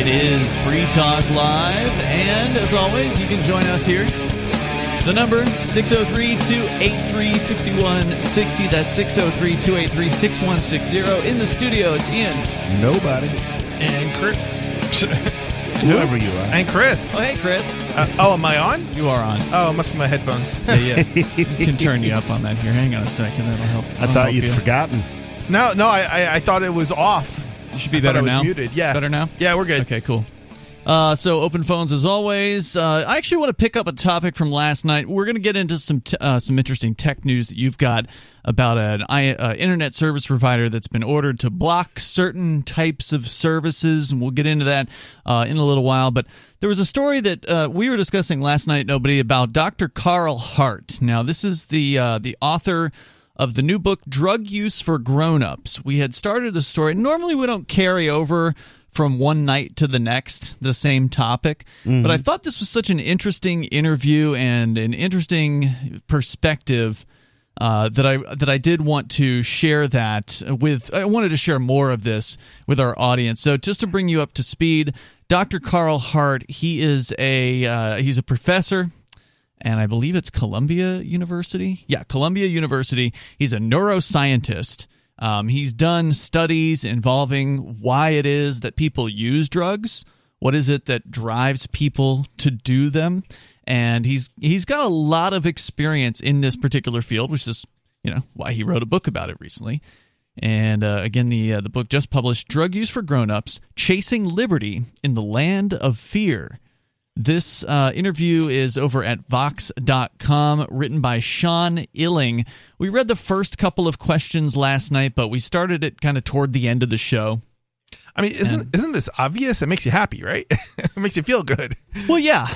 It is Free Talk Live, and as always, you can join us here. The number, 603-283-6160. That's 603-283-6160. In the studio, it's Ian. Nobody. And Chris. Whoever you are. And Chris. Oh, hey, Chris. Am I on? You are on. Oh, it must be my headphones. Yeah. We can turn you up on that here. Hang on a second. That'll help. I thought you'd forgotten. No, I thought it was off. You should be better now. Muted. Yeah. Better now? Yeah, we're good. Okay, cool. So open phones as always. I actually want to pick up a topic from last night. We're going to get into some interesting tech news that you've got about an internet service provider that's been ordered to block certain types of services, and we'll get into that in a little while. But there was a story that we were discussing last night, about Dr. Carl Hart. Now, this is the author of the new book, Drug Use for Grown-Ups. We had started a story. Normally, we don't carry over from one night to the next the same topic, but I thought this was such an interesting interview and an interesting perspective that I did want to share that with. I wanted to share more of this with our audience. So just to bring you up to speed, Dr. Carl Hart, he's a professor. And I believe it's Columbia University. Yeah, Columbia University. He's a neuroscientist. He's done studies involving why it is that people use drugs. What is it that drives people to do them? And he's got a lot of experience in this particular field, which is why he wrote a book about it recently. And again, the book just published, Drug Use for Grown-Ups: Chasing Liberty in the Land of Fear. This interview is over at Vox.com, written by Sean Illing. We read the first couple of questions last night, but we started it kind of toward the end of the show. I mean, isn't this obvious? It makes you happy, right? It makes you feel good. Well, yeah,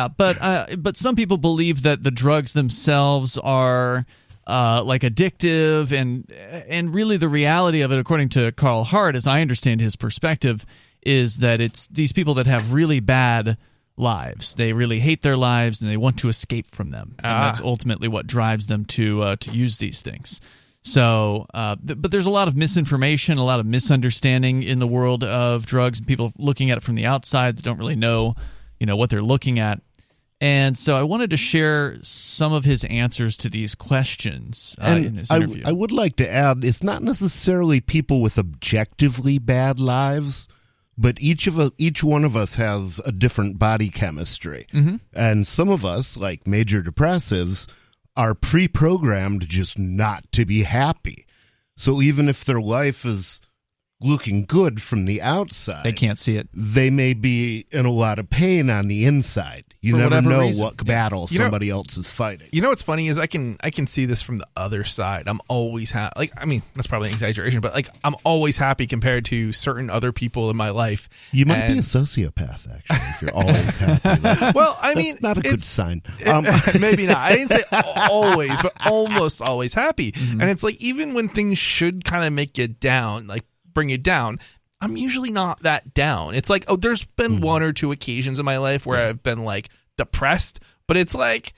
but some people believe that the drugs themselves are like addictive, and really the reality of it, according to Carl Hart, as I understand his perspective, is that it's these people that have really bad lives. They really hate their lives and they want to escape from them. And that's ultimately what drives them to use these things. So, but there's a lot of misinformation, a lot of misunderstanding in the world of drugs, and people looking at it from the outside that don't really know, what they're looking at. And so I wanted to share some of his answers to these questions in this interview. I would like to add, it's not necessarily people with objectively bad lives, but each one of us has a different body chemistry. Mm-hmm. And some of us, like major depressives, are pre-programmed just not to be happy. So even if their life is looking good from the outside, they can't see it. They may be in a lot of pain on the inside. You never know what battle somebody else is fighting. You know what's funny is I can see this from the other side. I'm always happy. That's probably an exaggeration, but I'm always happy compared to certain other people in my life. You might be a sociopath, actually, if you're always happy. That's not a good sign. Maybe not. I didn't say always, but almost always happy. Mm-hmm. And it's like, even when things should kind of make you down, bring you down, I'm usually not that down. It's like, there's been one or two occasions in my life where I've been depressed, but it's like,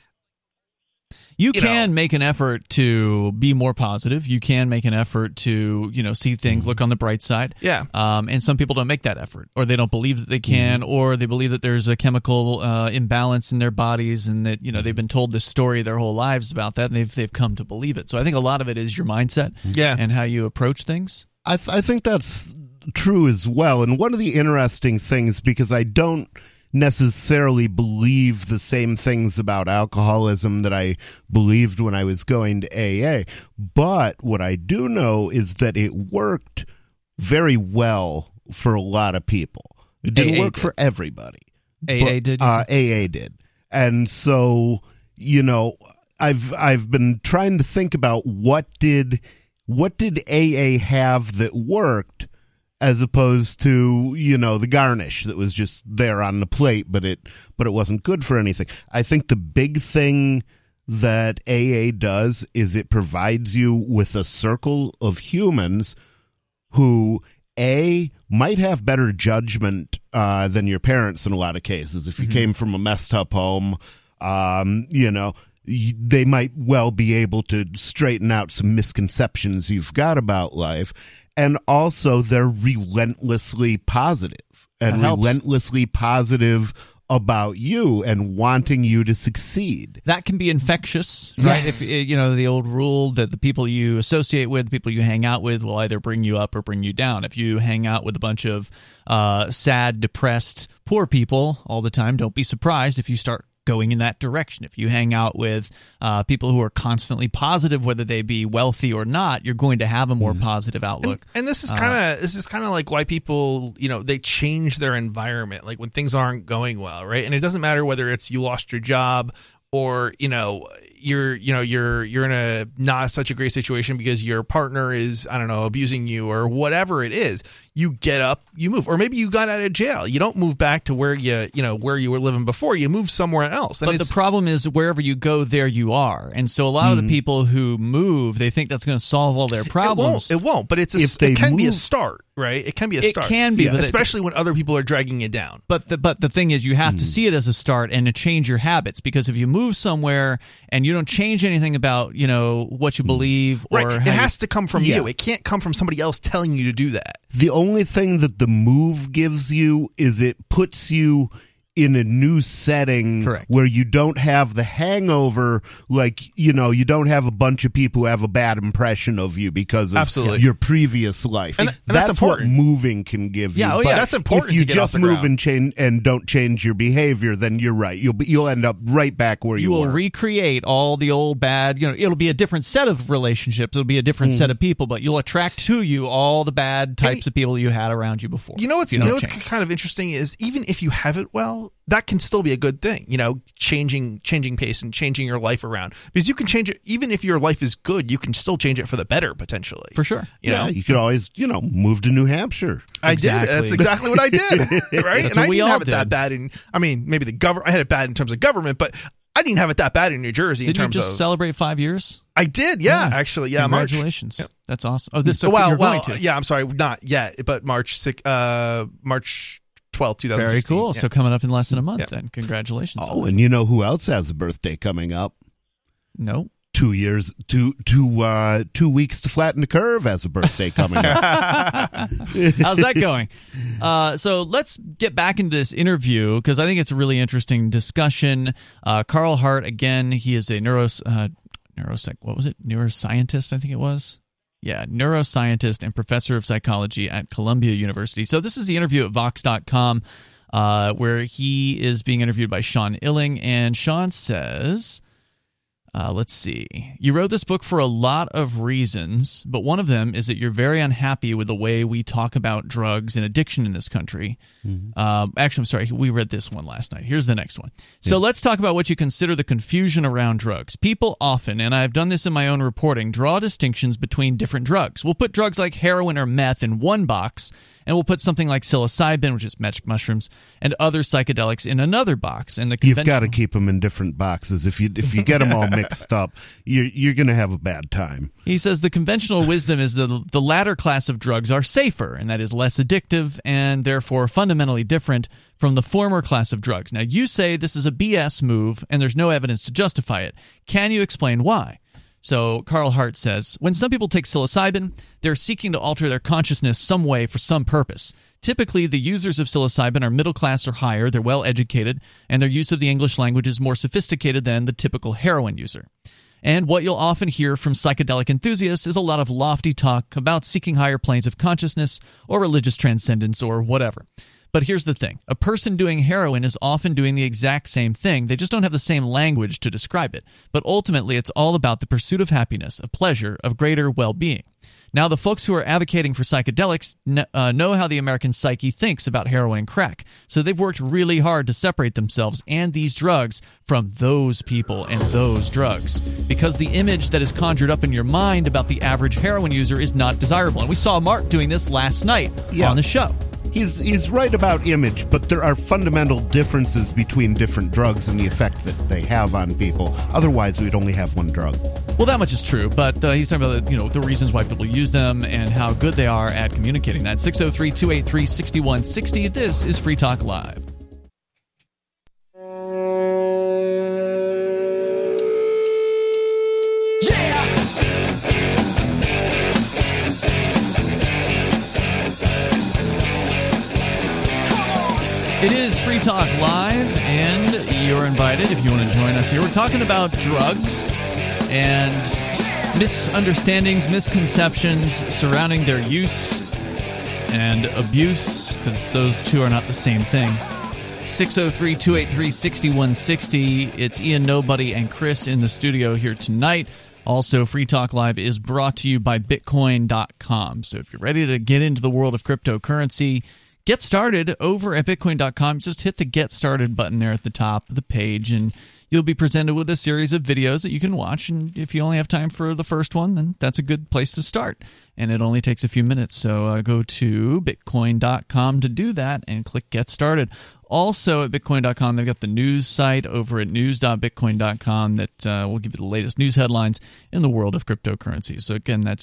you can make an effort to be more positive. You can make an effort to, see things, look on the bright side. Yeah. And some people don't make that effort, or they don't believe that they can, or they believe that there's a chemical imbalance in their bodies, and that, they've been told this story their whole lives about that, and they've come to believe it. So I think a lot of it is your mindset and how you approach things. I think that's true as well. And one of the interesting things, because I don't necessarily believe the same things about alcoholism that I believed when I was going to AA, but what I do know is that it worked very well for a lot of people. It didn't work for everybody. AA did? AA did. And so, I've been trying to think about what did AA have that worked, as opposed to, the garnish that was just there on the plate, but it wasn't good for anything. I think the big thing that AA does is it provides you with a circle of humans who, might have better judgment than your parents in a lot of cases. If you came from a messed up home, they might well be able to straighten out some misconceptions you've got about life. And also, they're relentlessly positive. and helps. relentlessly positive about you and wanting you to succeed. That can be infectious, right? Yes. If the old rule that the people you associate with, the people you hang out with, will either bring you up or bring you down. If you hang out with a bunch of sad, depressed, poor people all the time, don't be surprised if you start going in that direction. If you hang out with people who are constantly positive, whether they be wealthy or not, you're going to have a more positive outlook. And this is kind of like why people, they change their environment, like when things aren't going well, right? And it doesn't matter whether it's you lost your job or you're in a not such a great situation because your partner is, I don't know, abusing you or whatever it is. You get up, you move, or maybe you got out of jail. You don't move back to where where you were living before. You move somewhere else. And but the problem is wherever you go, there you are. And so a lot of the people who move, they think that's going to solve all their problems. It won't. But it can be a start, right? It can be a start. It can be, but especially when other people are dragging you down. But the thing is, you have to see it as a start and to change your habits, because if you move somewhere and you don't change anything about what you believe, or right, it has to come from you. It can't come from somebody else telling you to do that. The only thing that the move gives you is it puts you in a new setting. Correct. Where you don't have the hangover, like, you don't have a bunch of people who have a bad impression of you because of Absolutely. your previous life. And that's important. What moving can give you. Yeah, But that's important if you to get just off the move ground. and change and don't change your behavior, then you're right. You'll end up right back where you you will were. recreate all the old bad, it'll be a different set of relationships, it'll be a different set of people, but you'll attract to you all the bad types of people you had around you before. What's kind of interesting is, even if you have it well, that can still be a good thing, changing pace and changing your life around, because you can change it. Even if your life is good, you can still change it for the better, potentially. For sure. You could always, move to New Hampshire. I did. That's exactly what I did. Right. That's and what I we didn't all have it did. that bad maybe I had it bad in terms of government, but I didn't have it that bad in New Jersey. Did in you terms just of celebrate 5 years? I did. Yeah, actually. Yeah. Congratulations. March. Yep. That's awesome. Oh, this Well, you're going to. yeah. I'm sorry, not yet, but March 12th, 2016. Very cool. Yeah. So coming up in less than a month, Yeah. then. Congratulations. Oh, and you know who else has a birthday coming up? No. 2 years, 2 weeks to flatten the curve has a birthday coming up. How's that going? So let's get back into this interview, because I think it's a really interesting discussion. Carl Hart, again, he is a neuroscientist, I think it was. Yeah, neuroscientist and professor of psychology at Columbia University. So this is the interview at Vox.com, where he is being interviewed by Sean Illing, and Sean says... let's see. You wrote this book for a lot of reasons, but one of them is that you're very unhappy with the way we talk about drugs and addiction in this country. Actually, I'm sorry. We read this one last night. Here's the next one. So let's talk about what you consider the confusion around drugs. People often, and I've done this in my own reporting, draw distinctions between different drugs. We'll put drugs like heroin or meth in one box, and we'll put something like psilocybin, which is magic mushrooms, and other psychedelics in another box. And You've got to keep them in different boxes. If you get them all mixed up, you're going to have a bad time. He says the conventional wisdom is that the latter class of drugs are safer, and that is less addictive, and therefore fundamentally different from the former class of drugs. Now, you say this is a BS move, and there's no evidence to justify it. Can you explain why? So Carl Hart says, when some people take psilocybin, they're seeking to alter their consciousness some way for some purpose. Typically, the users of psilocybin are middle class or higher, they're well educated, and their use of the English language is more sophisticated than the typical heroin user. And what you'll often hear from psychedelic enthusiasts is a lot of lofty talk about seeking higher planes of consciousness or religious transcendence or whatever. But here's the thing. A person doing heroin is often doing the exact same thing. They just don't have the same language to describe it. But ultimately, it's all about the pursuit of happiness, of pleasure, of greater well-being. Now, the folks who are advocating for psychedelics know how the American psyche thinks about heroin and crack. So they've worked really hard to separate themselves and these drugs from those people and those drugs. Because the image that is conjured up in your mind about the average heroin user is not desirable. And we saw Mark doing this last night on the show. He's right about image, but there are fundamental differences between different drugs and the effect that they have on people. Otherwise, we'd only have one drug. Well, that much is true, but he's talking about the reasons why people use them and how good they are at communicating that. 603-283-6160. This is Free Talk Live. Free Talk Live, and you're invited if you want to join us here. We're talking about drugs and misunderstandings, misconceptions surrounding their use and abuse, because those two are not the same thing. 603-283-6160. It's Ian, Nobody, and Chris in the studio here tonight. Also, Free Talk Live is brought to you by Bitcoin.com. So if you're ready to get into the world of cryptocurrency, get started over at Bitcoin.com. Just hit the Get Started button there at the top of the page, and you'll be presented with a series of videos that you can watch. And if you only have time for the first one, then that's a good place to start. And it only takes a few minutes. So go to Bitcoin.com to do that and click Get Started. Also at Bitcoin.com, they've got the news site over at news.bitcoin.com that will give you the latest news headlines in the world of cryptocurrency. So again, that's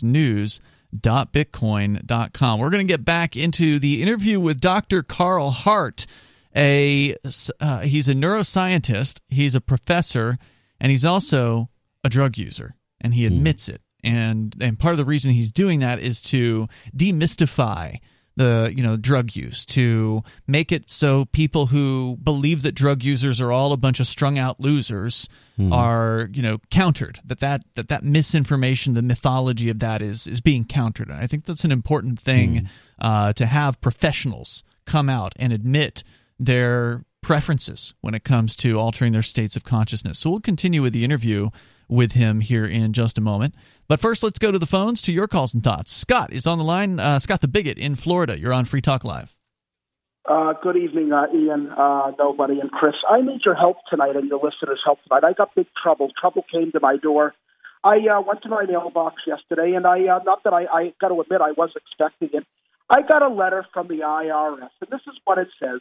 news.bitcoin.com. We're going to get back into the interview with Dr. Carl Hart. He's a neuroscientist, he's a professor, and he's also a drug user, and he admits it. And part of the reason he's doing that is to demystify the drug use, to make it so people who believe that drug users are all a bunch of strung out losers are countered, that misinformation, the mythology of that is being countered. And I think that's an important thing to have professionals come out and admit their preferences when it comes to altering their states of consciousness. So we'll continue with the interview with him here in just a moment. But first, let's go to the phones to your calls and thoughts. Scott is on the line. Scott the Bigot in Florida. You're on Free Talk Live. Good evening, Ian, Nobody, and Chris. I need your help tonight and your listeners' help tonight. I got big trouble. Trouble came to my door. I went to my mailbox yesterday, and I got to admit, I was expecting it. I got a letter from the IRS, and this is what it says.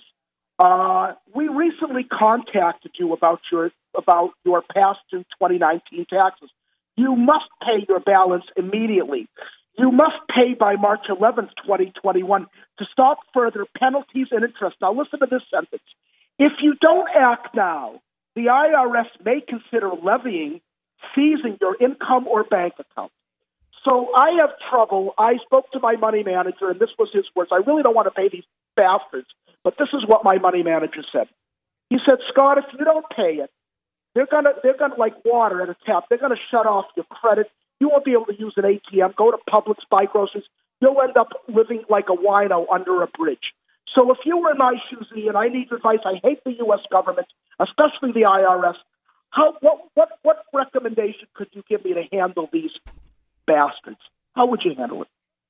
We recently contacted you about your past due 2019 taxes. You must pay your balance immediately. You must pay by March 11th, 2021 to stop further penalties and interest. Now listen to this sentence. If you don't act now, the IRS may consider levying, seizing your income or bank account. So I have trouble. I spoke to my money manager, and this was his words. I really don't want to pay these bastards, but this is what my money manager said. He said, Scott, if you don't pay it, they're gonna like water at a tap. They're gonna shut off your credit. You won't be able to use an ATM. Go to Publix, buy groceries. You'll end up living like a wino under a bridge. So if you were in my shoes, Ian, I need advice. I hate the U.S. government, especially the IRS. What recommendation could you give me to handle these bastards? How would you handle it?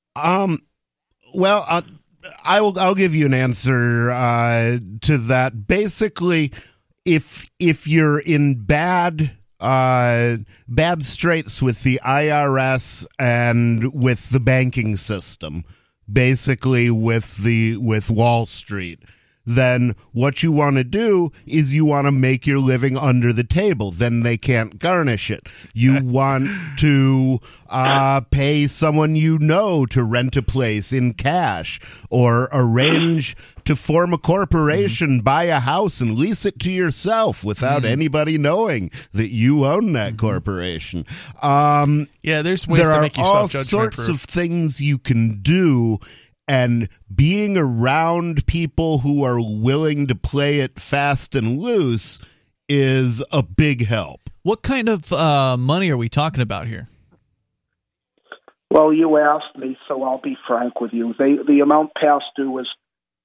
Well, I'll give you an answer to that. Basically, if you're in bad straits with the IRS and with the banking system, basically with Wall Street, then what you want to do is you want to make your living under the table. Then they can't garnish it. You want to pay someone to rent a place in cash, or arrange to form a corporation, buy a house, and lease it to yourself without anybody knowing that you own that corporation. There's ways to make yourself judgment-proof. There are all sorts of things you can do. And being around people who are willing to play it fast and loose is a big help. What kind of money are we talking about here? Well, you asked me, so I'll be frank with you. The amount past due is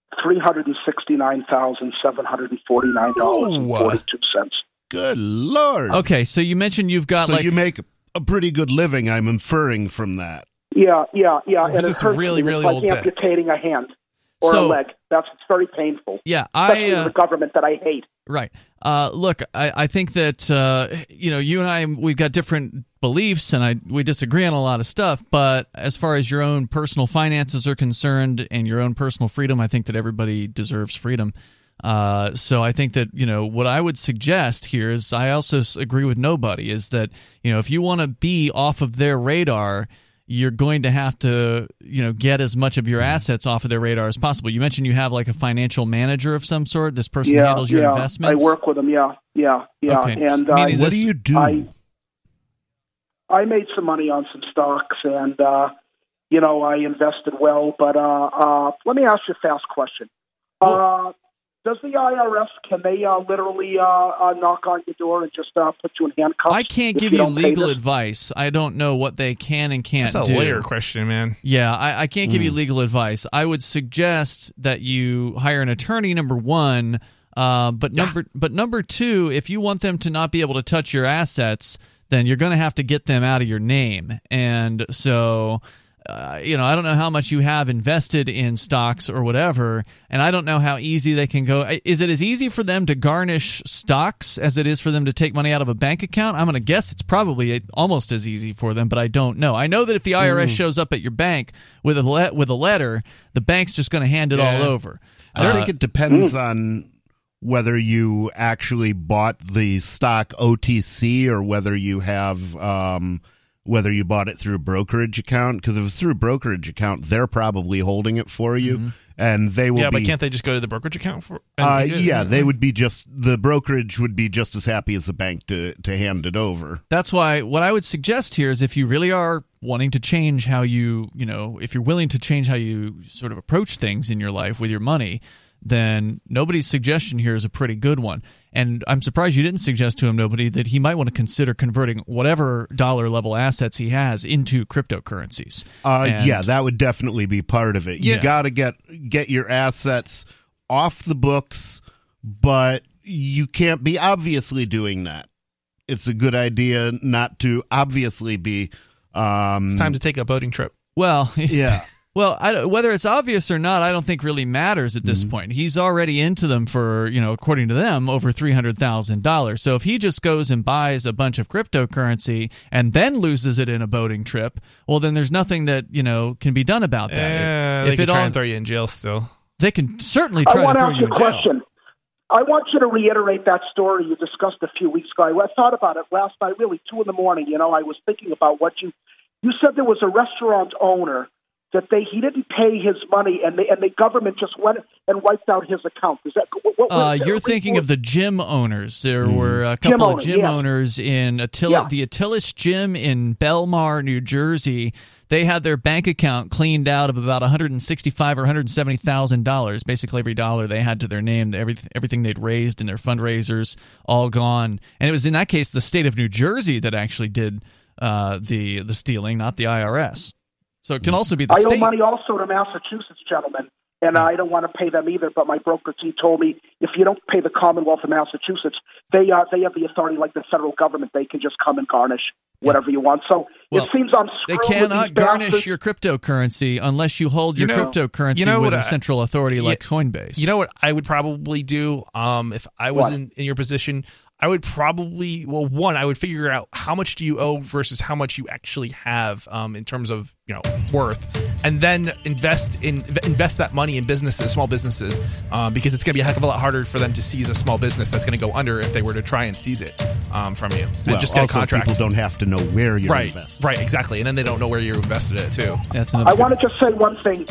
$369,749.42. Good Lord. Okay, so you mentioned you've got you make a pretty good living, I'm inferring from that. Yeah. And it hurts really, really like old amputating a hand or a leg. It's very painful. Yeah, especially the government that I hate. Right. Look, I think that you and I, we've got different beliefs, and we disagree on a lot of stuff. But as far as your own personal finances are concerned and your own personal freedom, I think that everybody deserves freedom. So I think that, what I would suggest here is, I also agree with Nobody, is that, if you want to be off of their radar, you're going to have to, get as much of your assets off of their radar as possible. You mentioned you have like a financial manager of some sort. This person handles your investments. I work with them. Yeah. Okay. And what do you do? I made some money on some stocks, and I invested well. But let me ask you a fast question. Does the IRS, can they literally knock on your door and just put you in handcuffs? I can't give you legal advice. I don't know what they can and can't do. That's a lawyer question, man. Yeah, I can't give you legal advice. I would suggest that you hire an attorney, number one. But number two, if you want them to not be able to touch your assets, then you're going to have to get them out of your name. And so, I don't know how much you have invested in stocks or whatever, and I don't know how easy they can go. Is it as easy for them to garnish stocks as it is for them to take money out of a bank account? I'm going to guess it's probably almost as easy for them, but I don't know. I know that if the IRS shows up at your bank with a letter, the bank's just going to hand it all over. I think it depends on whether you actually bought the stock OTC or whether you have whether you bought it through a brokerage account. Because if it's through a brokerage account, they're probably holding it for you, and they will. Yeah, but can't they just go to the brokerage account for? They would be the brokerage would be just as happy as the bank to hand it over. That's why what I would suggest here is if you really are wanting to change how if you're willing to change how you sort of approach things in your life with your money, then nobody's suggestion here is a pretty good one. And I'm surprised you didn't suggest to him, nobody, that he might want to consider converting whatever dollar level assets he has into cryptocurrencies. Yeah, that would definitely be part of it. Yeah. You got to get your assets off the books, but you can't be obviously doing that. It's a good idea not to obviously be. It's time to take a boating trip. Well, yeah. Well, whether it's obvious or not, I don't think really matters at this point. He's already into them for, according to them, over $300,000. So if he just goes and buys a bunch of cryptocurrency and then loses it in a boating trip, well, then there's nothing that, can be done about that. They can try and throw you in jail still. They can certainly try to throw you in jail. Question. I want you to reiterate that story you discussed a few weeks ago. I thought about it last night, really, 2 a.m. I was thinking about what you said. There was a restaurant owner that he didn't pay his money, and the government just went and wiped out his account. Is that what you're thinking of the gym owners? There were a couple of gym owners in the Attilis Gym in Belmar, New Jersey. They had their bank account cleaned out of about $165,000 or $170,000. Basically, every dollar they had to their name, everything they'd raised in their fundraisers, all gone. And it was in that case the state of New Jersey that actually did the stealing, not the IRS. So it can also be the state. I owe money also to Massachusetts, gentlemen, and I don't want to pay them either. But my broker team told me if you don't pay the Commonwealth of Massachusetts, they have the authority, like the federal government. They can just come and garnish whatever you want. So it seems I'm screwed. They cannot garnish your cryptocurrency unless you hold your cryptocurrency with a central authority like Coinbase. You know what I would probably do if I was in your position? I would probably, I would figure out how much do you owe versus how much you actually have in terms of worth, and then invest that money in businesses, small businesses, because it's going to be a heck of a lot harder for them to seize a small business that's going to go under if they were to try and seize it from you and just get a contract. People don't have to know where you're invested. Right, exactly, and then they don't know where you invested it too. I want to just say one thing.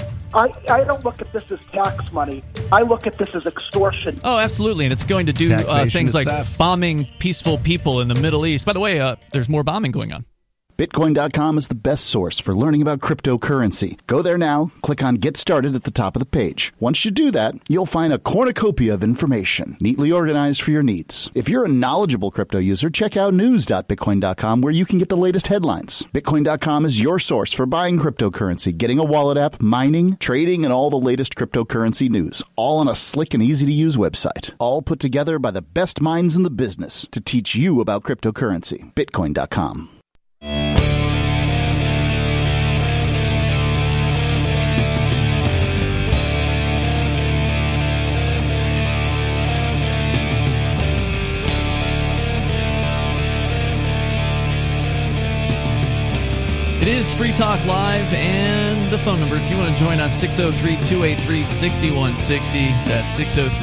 I don't look at this as tax money. I look at this as extortion. Oh, absolutely, and it's going to do things like bombing peaceful people in the Middle East. By the way, there's more bombing going on. Bitcoin.com is the best source for learning about cryptocurrency. Go there now, click on Get Started at the top of the page. Once you do that, you'll find a cornucopia of information, neatly organized for your needs. If you're a knowledgeable crypto user, check out news.bitcoin.com, where you can get the latest headlines. Bitcoin.com is your source for buying cryptocurrency, getting a wallet app, mining, trading, and all the latest cryptocurrency news, all on a slick and easy-to-use website. All put together by the best minds in the business to teach you about cryptocurrency. Bitcoin.com. It is Free Talk Live, and the phone number, if you want to join us, 603-283-6160. That's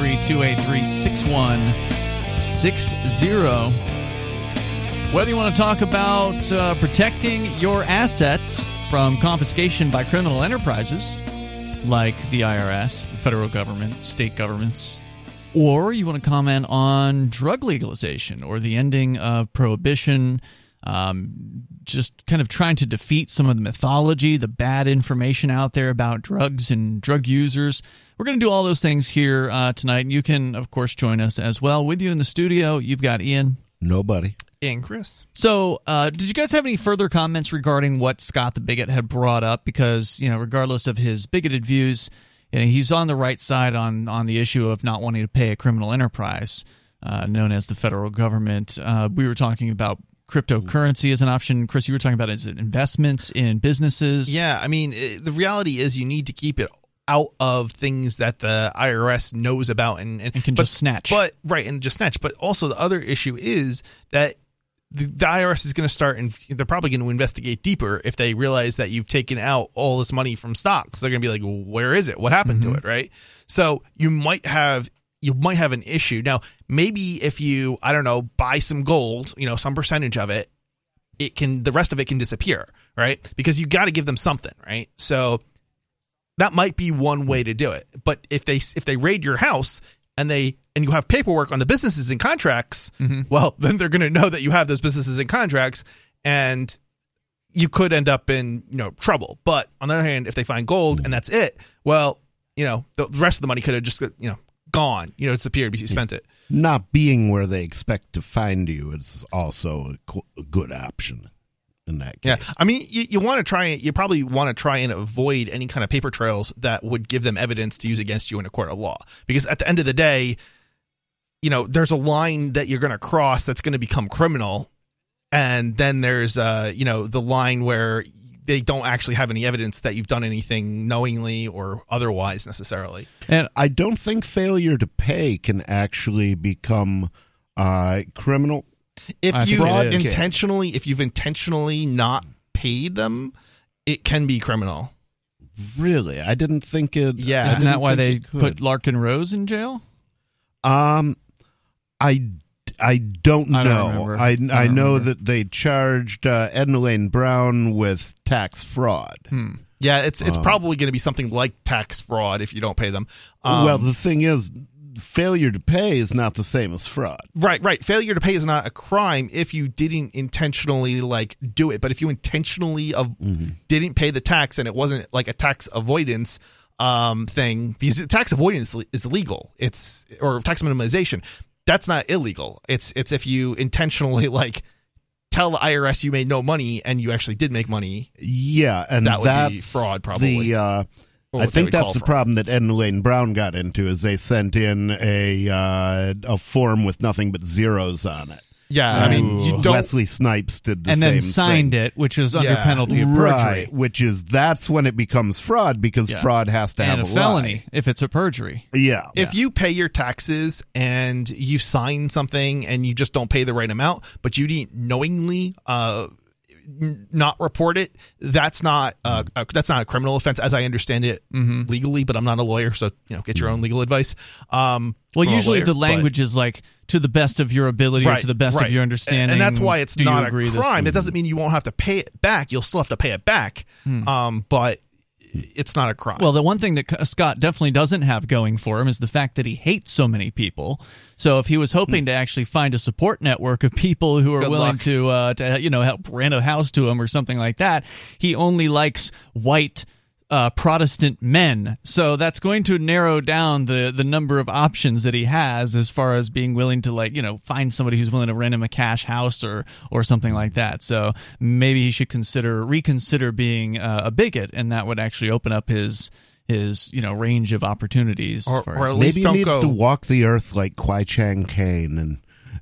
603-283-6160. Whether you want to talk about protecting your assets from confiscation by criminal enterprises like the IRS, the federal government, state governments, or you want to comment on drug legalization or the ending of prohibition, just kind of trying to defeat some of the mythology, the bad information out there about drugs and drug users. We're going to do all those things here tonight. And you can, of course, join us as well. With you in the studio, you've got Ian. Nobody. And Chris. So, did you guys have any further comments regarding what Scott the Bigot had brought up? Because, regardless of his bigoted views, he's on the right side on the issue of not wanting to pay a criminal enterprise known as the federal government. We were talking about cryptocurrency as an option. Chris, you were talking about as investments in businesses. Yeah, I mean, the reality is you need to keep it out of things that the IRS knows about and can just snatch. But also the other issue is that the IRS is going to start, and they're probably going to investigate deeper if they realize that you've taken out all this money from stocks. They're going to be like, well, where is it? What happened to it, right? So you might have an issue. Now, maybe if you, I don't know, buy some gold, some percentage of it, the rest of it can disappear, right? Because you got to give them something, right? So that might be one way to do it. But if they raid your house and you have paperwork on the businesses and contracts, well, then they're going to know that you have those businesses and contracts, and you could end up in trouble. But on the other hand, if they find gold and that's it, well, the rest of the money could have just gone, disappeared because you spent it. Not being where they expect to find you is also a good option in that case. Yeah, I mean, you probably want to try and avoid any kind of paper trails that would give them evidence to use against you in a court of law. Because at the end of the day, there's a line that you're going to cross that's going to become criminal. And then there's, the line where they don't actually have any evidence that you've done anything knowingly or otherwise necessarily. And I don't think failure to pay can actually become criminal. If you've intentionally not paid them, it can be criminal. Really? I didn't think it. Yeah. Isn't that why they put Larkin Rose in jail? I don't know. I know that they charged Edna Lane Brown with tax fraud. Yeah, it's probably going to be something like tax fraud if you don't pay them. Well, the thing is, failure to pay is not the same as fraud. Right. Failure to pay is not a crime if you didn't intentionally do it. But if you intentionally didn't pay the tax and it wasn't like a tax avoidance thing, because tax avoidance is illegal. Or tax minimization. That's not illegal. It's if you intentionally tell the IRS you made no money and you actually did make money. Yeah, and that would be fraud probably. I think that's the problem that Edna Lane Brown got into, is they sent in a form with nothing but zeros on it. Yeah, I mean, you don't. Wesley Snipes did the same thing. And then signed thing. it, which is under penalty of perjury. Right, that's when it becomes fraud, because fraud has to have a felony lie. if it's a perjury. Yeah. If you pay your taxes and you sign something and you just don't pay the right amount, but you didn't knowingly not report it, that's not a criminal offense as I understand it legally, but I'm not a lawyer, so get your own legal advice. Well, usually the language is to the best of your ability or to the best of your understanding, and that's why it's not a crime. It This? doesn't mean you won't have to pay it back. You'll still have to pay it back, but it's not a crime. Well, the one thing that Scott definitely doesn't have going for him is the fact that he hates so many people. So if he was hoping to actually find a support network of people who are willing to help rent a house to him or something like that, he only likes white Protestant men. So that's going to narrow down the number of options that he has as far as being willing to find somebody who's willing to rent him a cash house or something like that. So maybe he should reconsider being a bigot, and that would actually open up his range of opportunities. Or at maybe least he needs to walk the earth like Kwai Chang Caine and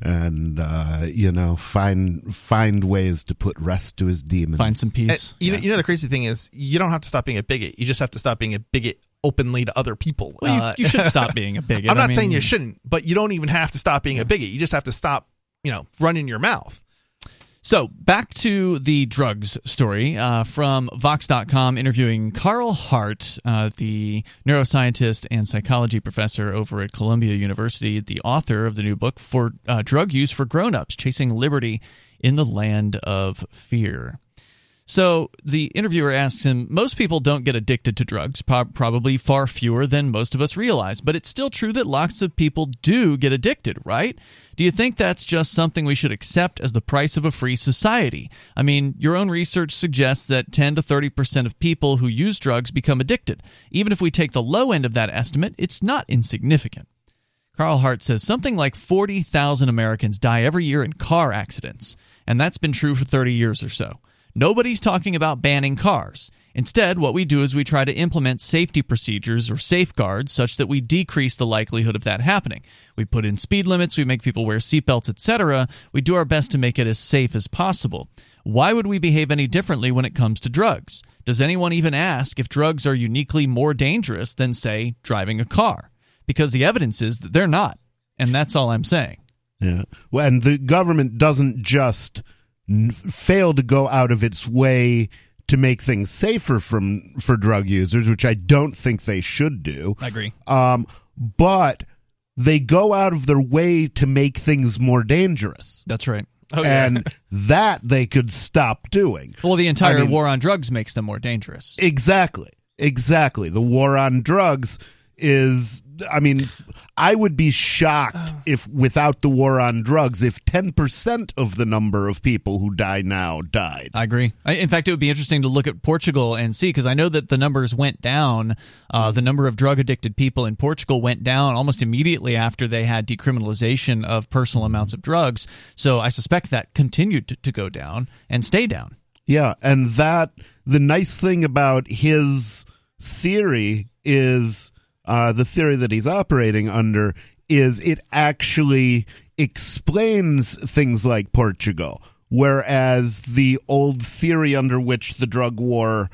find ways to put rest to his demons. Find some peace. The crazy thing is, you don't have to stop being a bigot. You just have to stop being a bigot openly to other people. Well, you should stop being a bigot. I'm not saying you shouldn't, but you don't even have to stop being a bigot. You just have to stop, running your mouth. So back to the drugs story from Vox.com, interviewing Carl Hart, the neuroscientist and psychology professor over at Columbia University, the author of the new book for Drug Use for Grown-Ups, Chasing Liberty in the Land of Fear. So the interviewer asks him, most people don't get addicted to drugs, probably far fewer than most of us realize, but it's still true that lots of people do get addicted, right? Do you think that's just something we should accept as the price of a free society? I mean, your own research suggests that 10 to 30% of people who use drugs become addicted. Even if we take the low end of that estimate, it's not insignificant. Carl Hart says something like 40,000 Americans die every year in car accidents, and that's been true for 30 years or so. Nobody's talking about banning cars. Instead, what we do is we try to implement safety procedures or safeguards such that we decrease the likelihood of that happening. We put in speed limits, we make people wear seatbelts, etc. We do our best to make it as safe as possible. Why would we behave any differently when it comes to drugs? Does anyone even ask if drugs are uniquely more dangerous than, say, driving a car? Because the evidence is that they're not. And that's all I'm saying. Yeah. Well, and the government doesn't just fail to go out of its way to make things safer for drug users, which I don't think they should do. I agree. But they go out of their way to make things more dangerous. That's right. Oh, yeah. And that they could stop doing. Well, the entire war on drugs makes them more dangerous. Exactly. The war on drugs is, I mean, I would be shocked if without the war on drugs, if 10% of the number of people who die now died. I agree. In fact, it would be interesting to look at Portugal and see, because I know that the numbers went down. The number of drug-addicted people in Portugal went down almost immediately after they had decriminalization of personal amounts of drugs. So I suspect that continued to go down and stay down. Yeah, and the nice thing about his theory is... the theory that he's operating under is it actually explains things like Portugal, whereas the old theory under which the drug war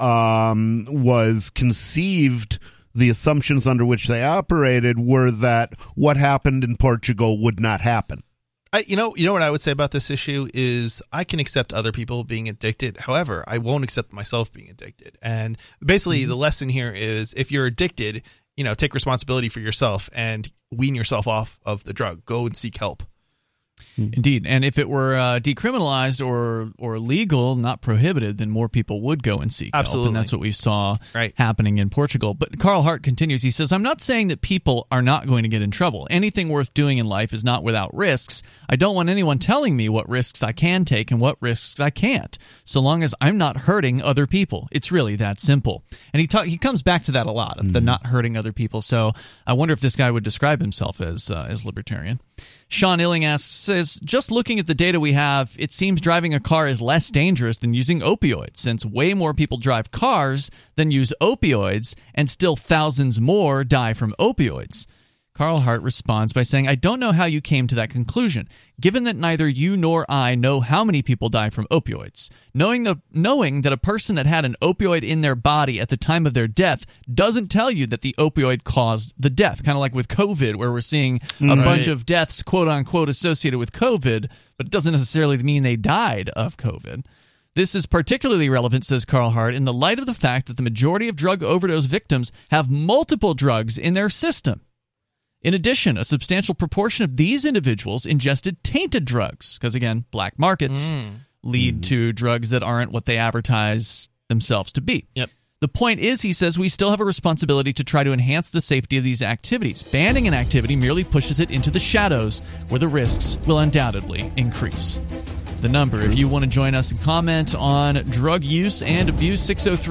was conceived, the assumptions under which they operated were that what happened in Portugal would not happen. You know what I would say about this issue is I can accept other people being addicted. However, I won't accept myself being addicted. And basically the lesson here is if you're addicted, take responsibility for yourself and wean yourself off of the drug. Go and seek help. Indeed. And if it were decriminalized or legal, not prohibited, then more people would go and seek help. And that's what we saw happening in Portugal. But Carl Hart continues. He says, I'm not saying that people are not going to get in trouble. Anything worth doing in life is not without risks. I don't want anyone telling me what risks I can take and what risks I can't, so long as I'm not hurting other people. It's really that simple. And he comes back to that a lot, of the not hurting other people. So I wonder if this guy would describe himself as libertarian. Sean Illing says, just looking at the data we have, it seems driving a car is less dangerous than using opioids, since way more people drive cars than use opioids, and still thousands more die from opioids. Carl Hart responds by saying, I don't know how you came to that conclusion, given that neither you nor I know how many people die from opioids. Knowing that a person that had an opioid in their body at the time of their death doesn't tell you that the opioid caused the death. Kind of like with COVID, where we're seeing a bunch of deaths, quote-unquote, associated with COVID, but it doesn't necessarily mean they died of COVID. This is particularly relevant, says Carl Hart, in the light of the fact that the majority of drug overdose victims have multiple drugs in their system. In addition, a substantial proportion of these individuals ingested tainted drugs, because, again, black markets lead to drugs that aren't what they advertise themselves to be. Yep. The point is, he says, we still have a responsibility to try to enhance the safety of these activities. Banning an activity merely pushes it into the shadows, where the risks will undoubtedly increase. The number, if you want to join us and comment on drug use and abuse,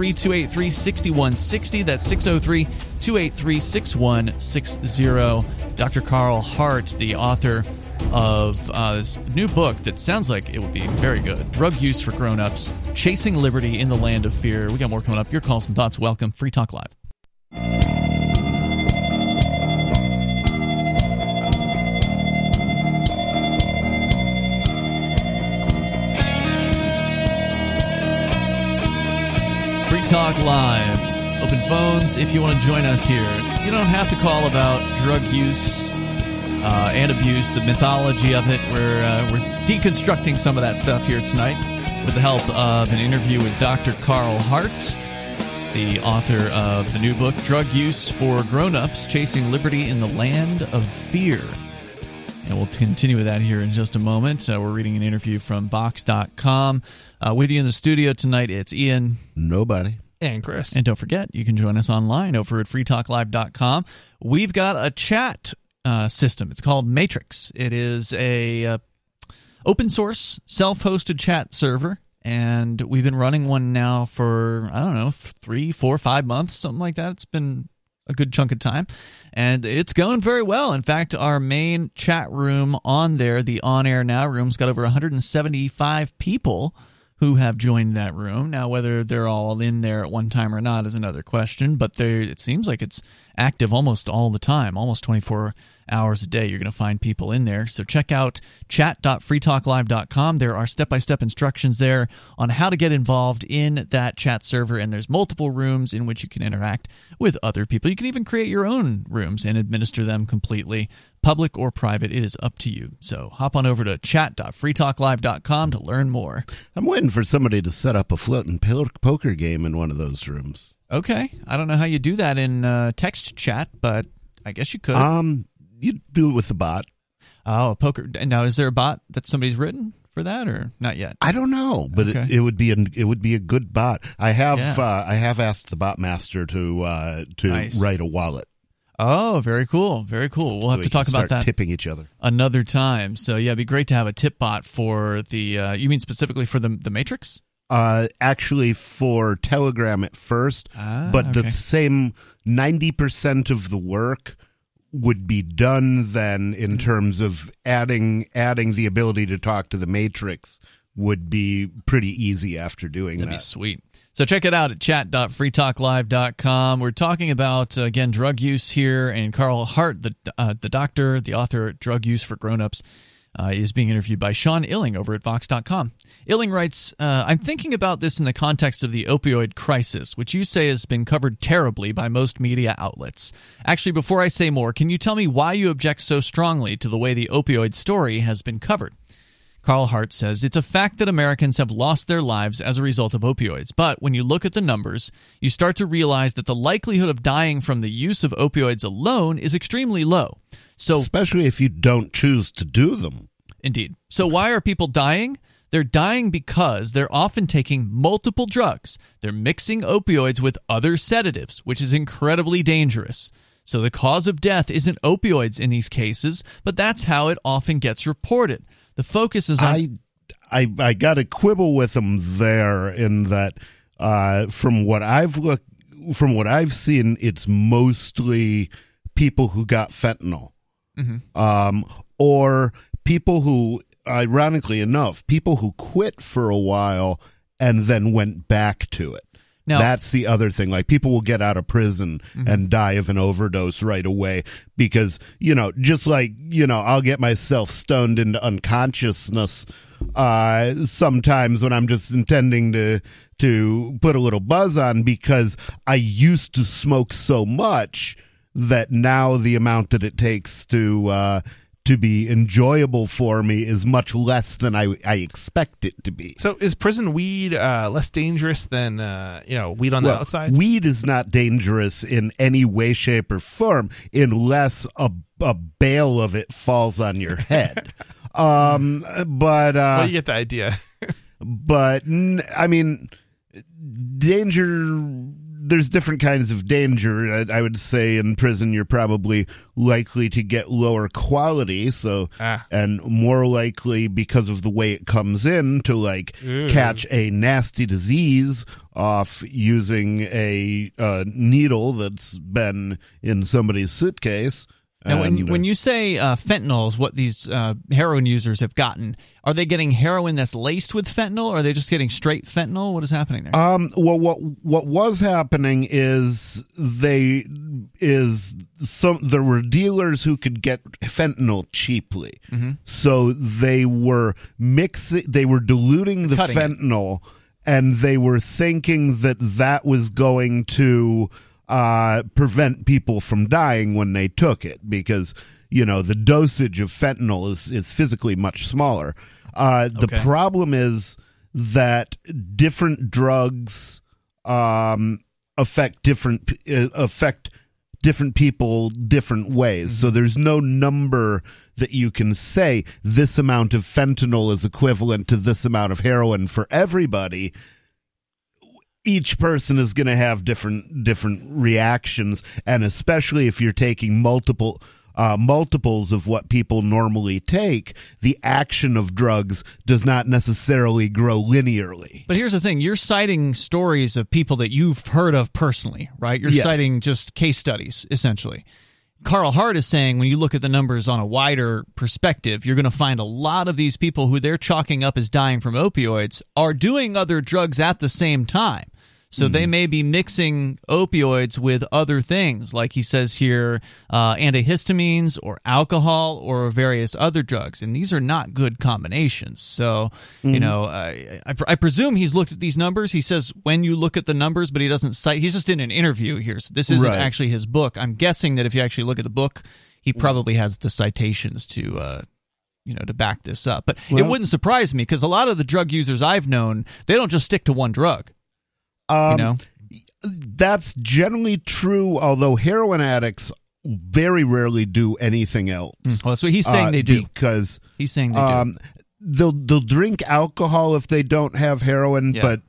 603-283-6160. That's 603-283-6160. Dr. Carl Hart, the author of this new book that sounds like it would be very good, Drug Use for Grown-Ups, Chasing Liberty in the Land of Fear. We got more coming up. Your calls and thoughts, welcome. Free Talk Live. Free Talk Live. Open phones if you want to join us here. You don't have to call about drug use and abuse, the mythology of it. We're deconstructing some of that stuff here tonight with the help of an interview with Dr. Carl Hart, the author of the new book, Drug Use for Grown-Ups, Chasing Liberty in the Land of Fear. And we'll continue with that here in just a moment. We're reading an interview from Vox.com. With you in the studio tonight, it's Ian. Nobody. And Chris. And don't forget, you can join us online over at freetalklive.com. We've got a chat system. It's called Matrix. It is a open source, self-hosted chat server. And we've been running one now for, 3, 4, 5 months, something like that. It's been a good chunk of time, and it's going very well. In fact, our main chat room on there, the On Air Now room's got over 175 people who have joined that room. Now, whether they're all in there at one time or not is another question, but it seems like it's active almost all the time, almost 24 hours a day. You're going to find people in there. So check out chat.freetalklive.com. There are step-by-step instructions there on how to get involved in that chat server, and there's multiple rooms in which you can interact with other people. You can even create your own rooms and administer them completely, public or private. It is up to you. So hop on over to chat.freetalklive.com to learn more. I'm waiting for somebody to set up a floating poker game in one of those rooms. Okay. I don't know how you do that in text chat, but I guess you could. You do it with the bot. Oh, poker. Now, is there a bot that somebody's written for that, or not yet? I don't know, but Okay. it would be a good bot. I have asked the bot master to Nice. write a wallet. Oh, very cool. Very cool. We'll have So to we can talk about start that tipping each other. another time. So, yeah, it'd be great to have a tip bot for the you mean specifically for the Matrix? Actually, for Telegram at first, but the okay. same 90% of the work would be done then in terms of adding the ability to talk to the Matrix would be pretty easy after doing That'd that. be sweet. So check it out at chat.freetalklive.com. We're talking about, again, drug use here, and Carl Hart, the doctor, the author of Drug Use for Grown-Ups, is being interviewed by Sean Illing over at Vox.com. Illing writes, I'm thinking about this in the context of the opioid crisis, which you say has been covered terribly by most media outlets. Actually, before I say more, can you tell me why you object so strongly to the way the opioid story has been covered? Carl Hart says, it's a fact that Americans have lost their lives as a result of opioids, but when you look at the numbers, you start to realize that the likelihood of dying from the use of opioids alone is extremely low. So, especially if you don't choose to do them. Indeed. So why are people dying? They're dying because they're often taking multiple drugs. They're mixing opioids with other sedatives, which is incredibly dangerous. So the cause of death isn't opioids in these cases, but that's how it often gets reported. The focus is on... I got to quibble with them there in that from what I've seen, it's mostly people who got fentanyl, or people who, ironically enough, people who quit for a while and then went back to it. Now, that's the other thing. Like, people will get out of prison and die of an overdose right away because, just like, I'll get myself stoned into unconsciousness sometimes when I'm just intending to put a little buzz on because I used to smoke so much that now the amount that it takes to be enjoyable for me is much less than I expect it to be. So is prison weed less dangerous than weed on the outside? Weed is not dangerous in any way, shape, or form unless a bale of it falls on your head. Well, you get the idea. But I mean, danger. There's different kinds of danger. I would say in prison you're probably likely to get lower quality, and more likely because of the way it comes in to catch a nasty disease off using a needle that's been in somebody's suitcase. Now, when you say fentanyl is what these heroin users have gotten, are they getting heroin that's laced with fentanyl, or are they just getting straight fentanyl? What is happening there? Well, what was happening is there were dealers who could get fentanyl cheaply, so they were diluting the fentanyl, and they were thinking that was going to prevent people from dying when they took it because, the dosage of fentanyl is physically much smaller. The problem is that different drugs affect different people different ways. So there's no number that you can say this amount of fentanyl is equivalent to this amount of heroin for everybody. Each person is going to have different reactions, and especially if you're taking multiples of what people normally take, the action of drugs does not necessarily grow linearly. But here's the thing. You're citing stories of people that you've heard of personally, right? You're Yes. citing just case studies, essentially. Carl Hart is saying when you look at the numbers on a wider perspective, you're going to find a lot of these people who they're chalking up as dying from opioids are doing other drugs at the same time. So they may be mixing opioids with other things, like he says here, antihistamines or alcohol or various other drugs. And these are not good combinations. So, you know, I presume he's looked at these numbers. He says when you look at the numbers, but he doesn't cite. He's just in an interview here. So this isn't Right. actually his book. I'm guessing that if you actually look at the book, he probably has the citations to to back this up. But it wouldn't surprise me because a lot of the drug users I've known, they don't just stick to one drug. That's generally true, although heroin addicts very rarely do anything else. Well, that's what he's saying they do. Because He's saying they do. they'll drink alcohol if they don't have heroin, Yeah.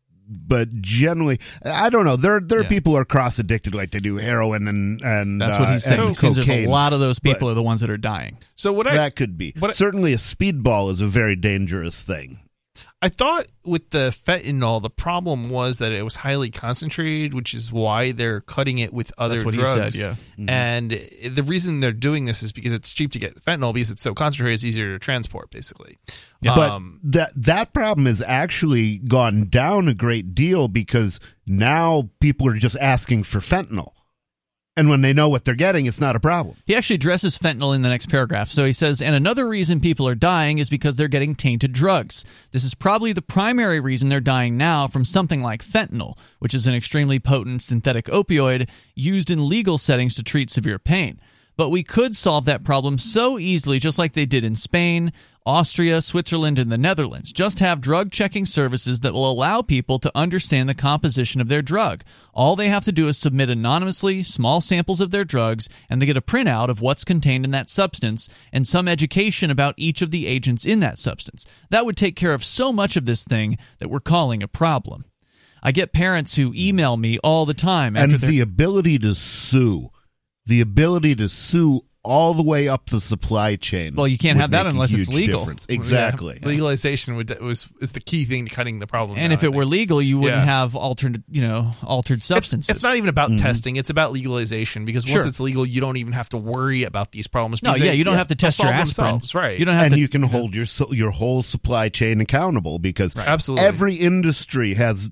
but generally, I don't know. There are people who are cross addicted, like they do heroin and That's what he's saying. and He seems there's a cocaine. lot of those people are the ones that are dying. So what That could be. what I- Certainly, a speedball is a very dangerous thing. I thought with the fentanyl, the problem was that it was highly concentrated, which is why they're cutting it with other That's what drugs. he said, yeah. And the reason they're doing this is because it's cheap to get fentanyl because it's so concentrated, it's easier to transport, basically. But that problem has actually gone down a great deal because now people are just asking for fentanyl. And when they know what they're getting, it's not a problem. He actually addresses fentanyl in the next paragraph. So he says, and another reason people are dying is because they're getting tainted drugs. This is probably the primary reason they're dying now from something like fentanyl, which is an extremely potent synthetic opioid used in legal settings to treat severe pain. But we could solve that problem so easily, just like they did in Spain, Austria, Switzerland, and the Netherlands. Just have drug checking services that will allow people to understand the composition of their drug. All they have to do is submit anonymously small samples of their drugs, and they get a printout of what's contained in that substance and some education about each of the agents in that substance. That would take care of so much of this thing that we're calling a problem. I get parents who email me all the time And after the ability to sue. The ability to sue all the way up the supply chain. Well, you can't would have that make a unless it's huge legal. difference. Exactly. Yeah, legalization is the key thing to cutting the problem. And down, if it I were think. legal, you wouldn't Yeah. have altered substances. It's not even about testing; it's about legalization. Because once Sure. it's legal, you don't even have to worry about these problems. No, because you don't have to they'll test your solve aspirin. themselves, right? You don't have And to. you can hold your whole supply chain accountable because Absolutely. every industry has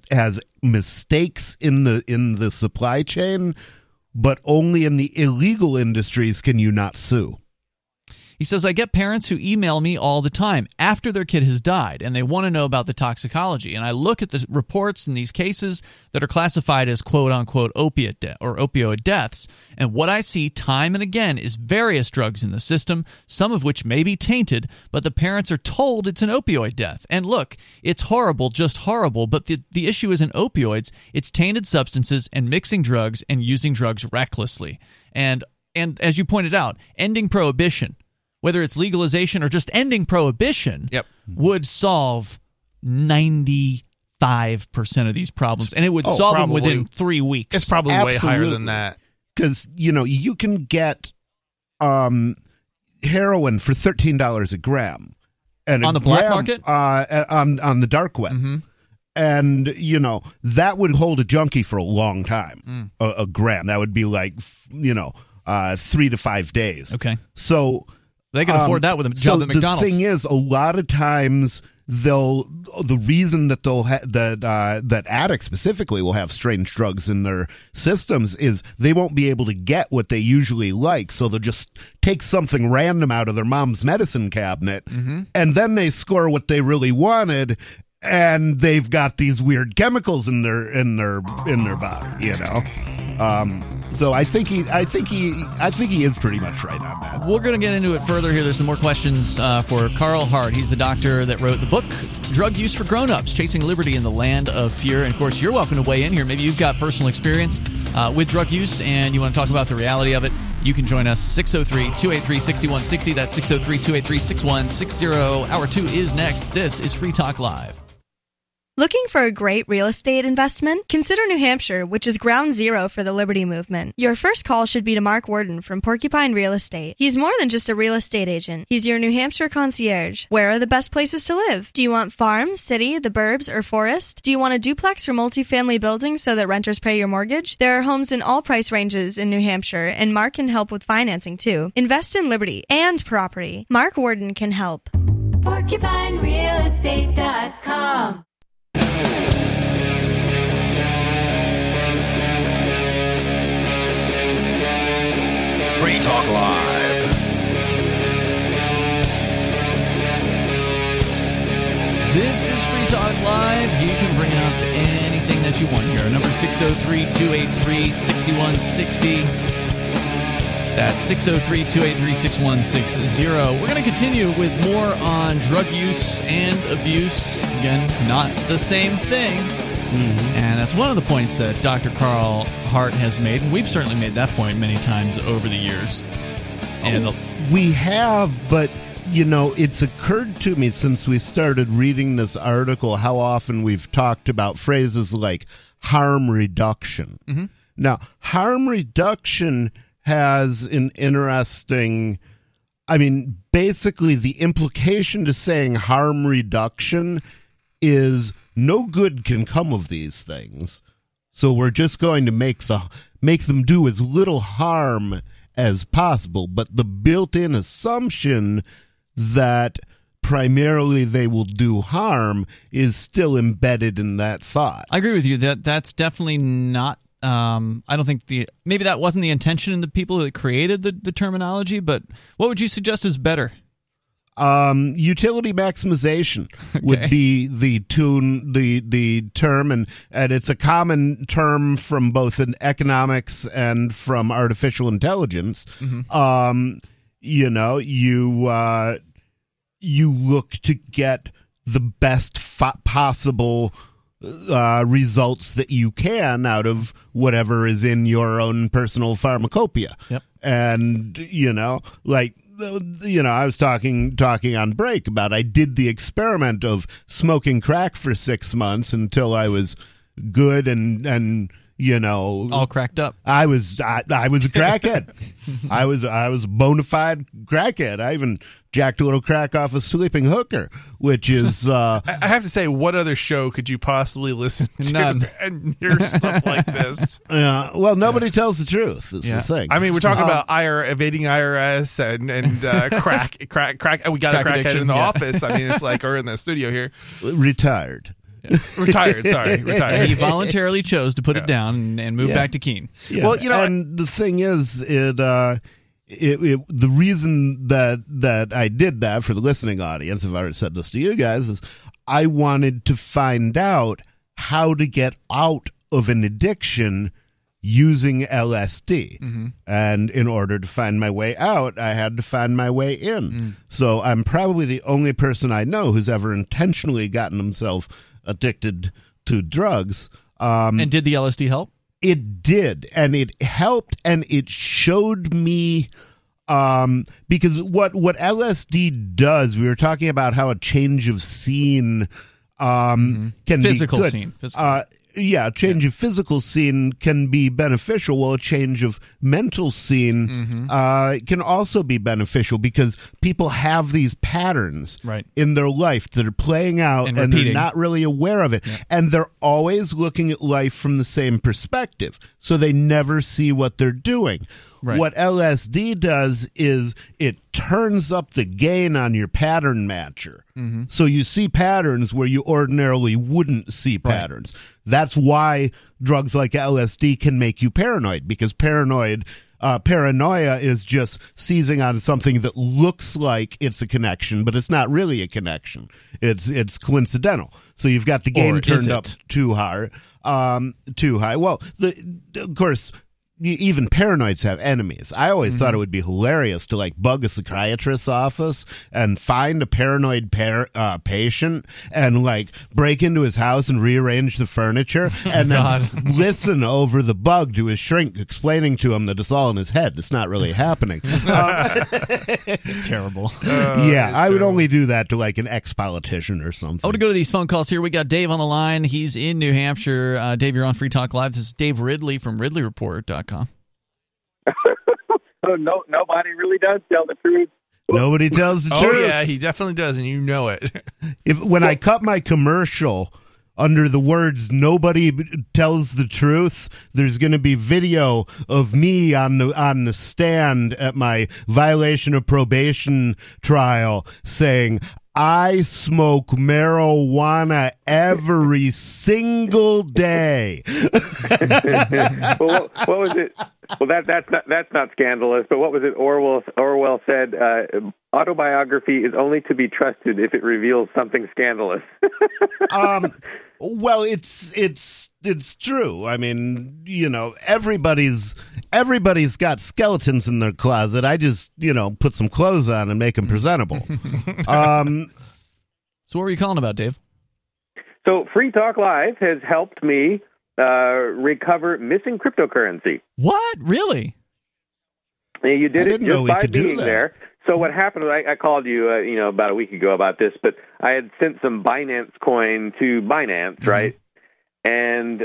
mistakes in the supply chain, but only in the illegal industries can you not sue. He says, I get parents who email me all the time after their kid has died, and they want to know about the toxicology. And I look at the reports in these cases that are classified as quote-unquote opioid deaths, and what I see time and again is various drugs in the system, some of which may be tainted, but the parents are told it's an opioid death. And look, it's horrible, just horrible, but the issue isn't opioids, it's tainted substances and mixing drugs and using drugs recklessly. And as you pointed out, ending prohibition, whether it's legalization or just ending prohibition, would solve 95% of these problems. And it would solve them probably. within 3 weeks. It's probably way higher Absolutely. than that. Because you can get heroin for $13 a gram, and On the black market? on the dark web. Mm-hmm. And that would hold a junkie for a long time. A gram that would be like 3 to 5 days. Okay. So They can afford that with a job at McDonald's. The thing is, a lot of times the reason that that addicts specifically will have strange drugs in their systems is they won't be able to get what they usually like, so they'll just take something random out of their mom's medicine cabinet, and then they score what they really wanted, and they've got these weird chemicals in their body, So I think he is pretty much right on that. We're going to get into it further here. There's some more questions for Carl Hart. He's the doctor that wrote the book, Drug Use for Grown-Ups, Chasing Liberty in the Land of Fear. And, of course, you're welcome to weigh in here. Maybe you've got personal experience with drug use and you want to talk about the reality of it. You can join us, 603-283-6160. That's 603-283-6160. Hour 2 is next. This is Free Talk Live. Looking for a great real estate investment? Consider New Hampshire, which is ground zero for the Liberty Movement. Your first call should be to Mark Worden from Porcupine Real Estate. He's more than just a real estate agent. He's your New Hampshire concierge. Where are the best places to live? Do you want farm, city, the burbs, or forest? Do you want a duplex or multifamily building so that renters pay your mortgage? There are homes in all price ranges in New Hampshire, and Mark can help with financing too. Invest in liberty and property. Mark Worden can help. PorcupineRealEstate.com. Free Talk Live. This is Free Talk Live. You can bring up anything that you want here. Number 603-283-6160. That's 603-283-6160. We're going to continue with more on drug use and abuse. Again, not the same thing. And that's one of the points that Dr. Carl Hart has made. And we've certainly made that point many times over the years. And we have, but, you know, it's occurred to me since we started reading this article how often we've talked about phrases like harm reduction. Mm-hmm. Now, harm reduction has an interesting, I mean, basically the implication to saying harm reduction is no good can come of these things. So we're just going to make them do as little harm as possible. But the built-in assumption that primarily they will do harm is still embedded in that thought. I agree with you. That's definitely not. I don't think maybe that wasn't the intention in the people that created the terminology. But what would you suggest is better? Utility maximization would be the term, and it's a common term from both in economics and from artificial intelligence. Mm-hmm. You look to get the best possible results that you can out of whatever is in your own personal pharmacopoeia. Yep. And, I was talking on break about I did the experiment of smoking crack for 6 months until I was good and all cracked up. I was a crackhead. I was a bona fide crackhead. I even jacked a little crack off a sleeping hooker, which is I have to say, what other show could you possibly listen to None. and hear stuff like this? Well, nobody tells the truth is the thing. I mean, we're talking about evading IRS and crack. We got a crackhead addiction, in the yeah. office. I mean, it's like, or in the studio here. Retired. Retired. He voluntarily chose to put it down and move back to Keene. Yeah. Well, and the thing is, the reason that I did that for the listening audience, if I already said this to you guys, is I wanted to find out how to get out of an addiction using LSD. Mm-hmm. And in order to find my way out, I had to find my way in. Mm. So I'm probably the only person I know who's ever intentionally gotten himself addicted to drugs. And did the LSD help? It did, and it helped, and it showed me because what LSD does, we were talking about how a change of scene can physical be good. Scene. A change of physical scene can be beneficial, while a change of mental scene can also be beneficial because people have these patterns in their life that are playing out and they're not really aware of it. Yeah. And they're always looking at life from the same perspective, so they never see what they're doing. Right. What LSD does is it turns up the gain on your pattern matcher. Mm-hmm. So you see patterns where you ordinarily wouldn't see patterns. Right. That's why drugs like LSD can make you paranoid, because paranoia is just seizing on something that looks like it's a connection, but it's not really a connection. It's coincidental. So you've got the gain turned up too high. Well, of course, even paranoids have enemies. I always thought it would be hilarious to like bug a psychiatrist's office and find a paranoid patient and like break into his house and rearrange the furniture and then listen over the bug to his shrink explaining to him that it's all in his head. It's not really happening. Terrible. Yeah, I would only do that to like an ex-politician or something. I want to go to these phone calls here. We got Dave on the line. He's in New Hampshire. Dave, you're on Free Talk Live. This is Dave Ridley from RidleyReport.com. Oh, no, nobody really does tell the truth. Nobody tells the truth. Oh, yeah, he definitely does, and you know it. When I cut my commercial under the words "nobody tells the truth," there's going to be video of me on the stand at my violation of probation trial saying, "I smoke marijuana every single day." Well, what was it? Well, that's not scandalous. But what was it? Orwell said, "Autobiography is only to be trusted if it reveals something scandalous." Well, it's true. I mean, you know, everybody's got skeletons in their closet. I just, you know, put some clothes on and make them presentable. So what were you calling about, Dave? So Free Talk Live has helped me recover missing cryptocurrency. What? Really? You did it just by could do being that. there. So what happened? I called you, about a week ago about this, but I had sent some Binance coin to Binance, right? And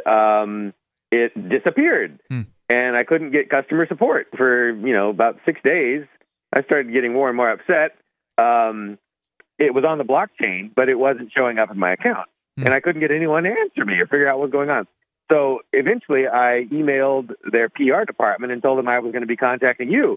it disappeared, and I couldn't get customer support for about 6 days. I started getting more and more upset. It was on the blockchain, but it wasn't showing up in my account, and I couldn't get anyone to answer me or figure out what was going on. So eventually I emailed their PR department and told them I was going to be contacting you.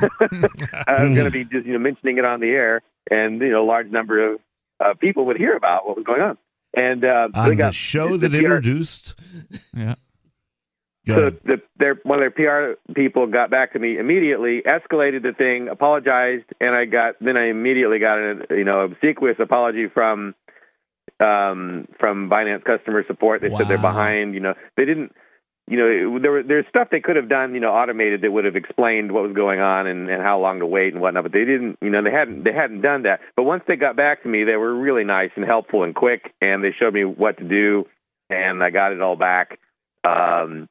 I was going to be just mentioning it on the air, and a large number of people would hear about what was going on. And on the show that introduced. Yeah. So one of their PR people got back to me immediately, escalated the thing, apologized, and I immediately got a obsequious apology from Binance customer support. They said they're behind. They didn't. There's stuff they could have done, automated that would have explained what was going on and how long to wait and whatnot. But they didn't. They hadn't done that. But once they got back to me, they were really nice and helpful and quick, and they showed me what to do, and I got it all back. And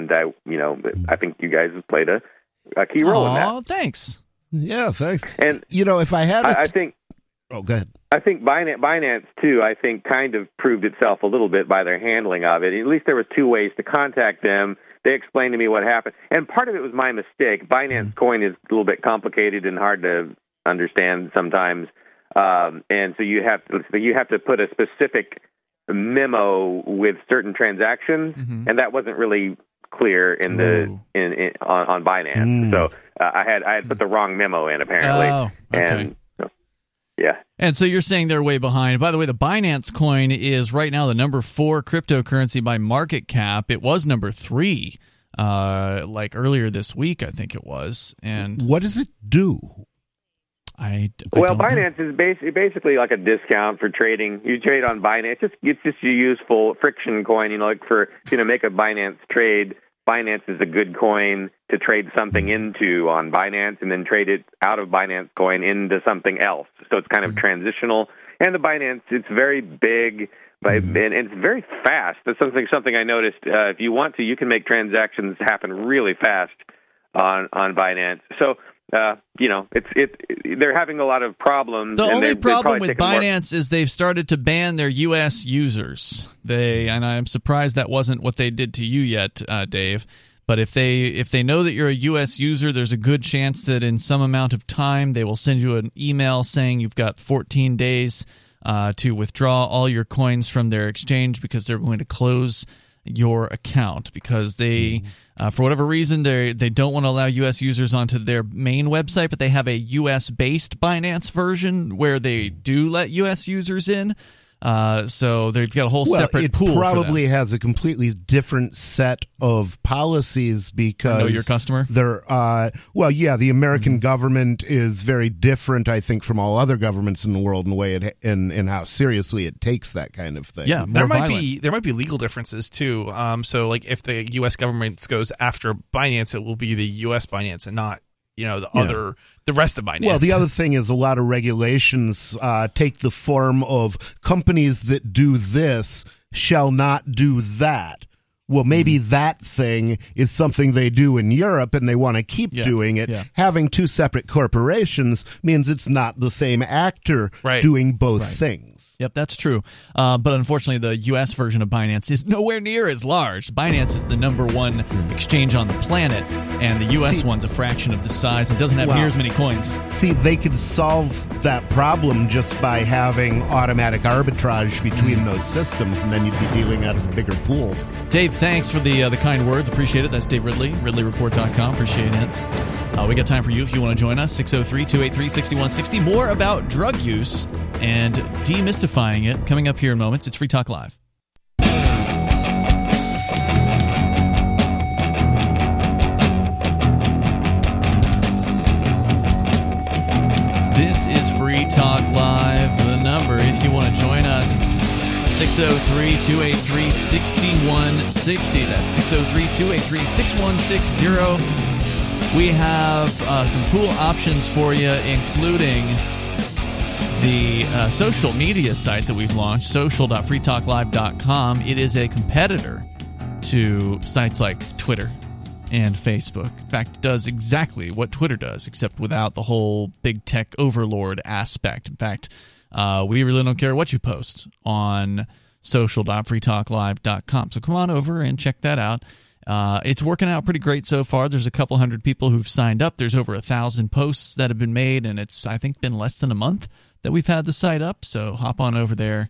I think you guys have played a key role in that. Oh, thanks. Yeah, thanks. And if I had, I think. Oh, go ahead. I think Binance, too, kind of proved itself a little bit by their handling of it. At least there was two ways to contact them. They explained to me what happened. And part of it was my mistake. Binance Coin is a little bit complicated and hard to understand sometimes. And so you have to put a specific memo with certain transactions, and that wasn't really clear on Binance. So I had put the wrong memo in, apparently. Oh, okay. And yeah. And so you're saying they're way behind. By the way, the Binance coin is right now the number 4 cryptocurrency by market cap. It was number 3 earlier this week, I think it was. And what does it do? Binance is basically like a discount for trading. You trade on Binance. It's just a useful friction coin, make a Binance trade. Binance is a good coin to trade something into on Binance and then trade it out of Binance coin into something else. So it's kind of transitional. And the Binance, it's very big, and it's very fast. That's something I noticed. If you want to, you can make transactions happen really fast on Binance. So, they're having a lot of problems. The only problem with Binance is they've started to ban their U.S. users. And I'm surprised that wasn't what they did to you yet, Dave. But if they know that you're a U.S. user, there's a good chance that in some amount of time they will send you an email saying you've got 14 days to withdraw all your coins from their exchange because they're going to close your account because they, for whatever reason, they don't want to allow U.S. users onto their main website, but they have a U.S.-based Binance version where they do let U.S. users in. So they've got a whole separate pool. It probably has a completely different set of policies because know your customer. They're the American government is very different, I think, from all other governments in the world in the way in how seriously it takes that kind of thing. Yeah, there might be legal differences too. So like if the U.S. government goes after Binance, it will be the U.S. Binance and not the rest of Binance. Well, the other thing is a lot of regulations take the form of companies that do this shall not do that. Well, maybe that thing is something they do in Europe and they want to keep doing it. Yeah. Having two separate corporations means it's not the same actor doing both things. Yep, that's true. But unfortunately, the U.S. version of Binance is nowhere near as large. Binance is the number one exchange on the planet, and the U.S. one's a fraction of the size and doesn't have near as many coins. See, they could solve that problem just by having automatic arbitrage between those systems, and then you'd be dealing out of a bigger pool. Dave, thanks for the kind words. Appreciate it. That's Dave Ridley, RidleyReport.com. Appreciate it. We got time for you if you want to join us, 603-283-6160. More about drug use and demystifying it coming up here in moments. It's Free Talk Live. This is Free Talk Live. The number, if you want to join us, 603-283-6160. That's 603-283-6160. We have some cool options for you, including the social media site that we've launched, social.freetalklive.com. It is a competitor to sites like Twitter and Facebook. In fact, it does exactly what Twitter does, except without the whole big tech overlord aspect. In fact, we really don't care what you post on social.freetalklive.com. So come on over and check that out. It's working out pretty great so far. There's a couple hundred people who've signed up. There's over 1,000 posts that have been made, and it's, I think, been less than a month that we've had the site up. So hop on over there,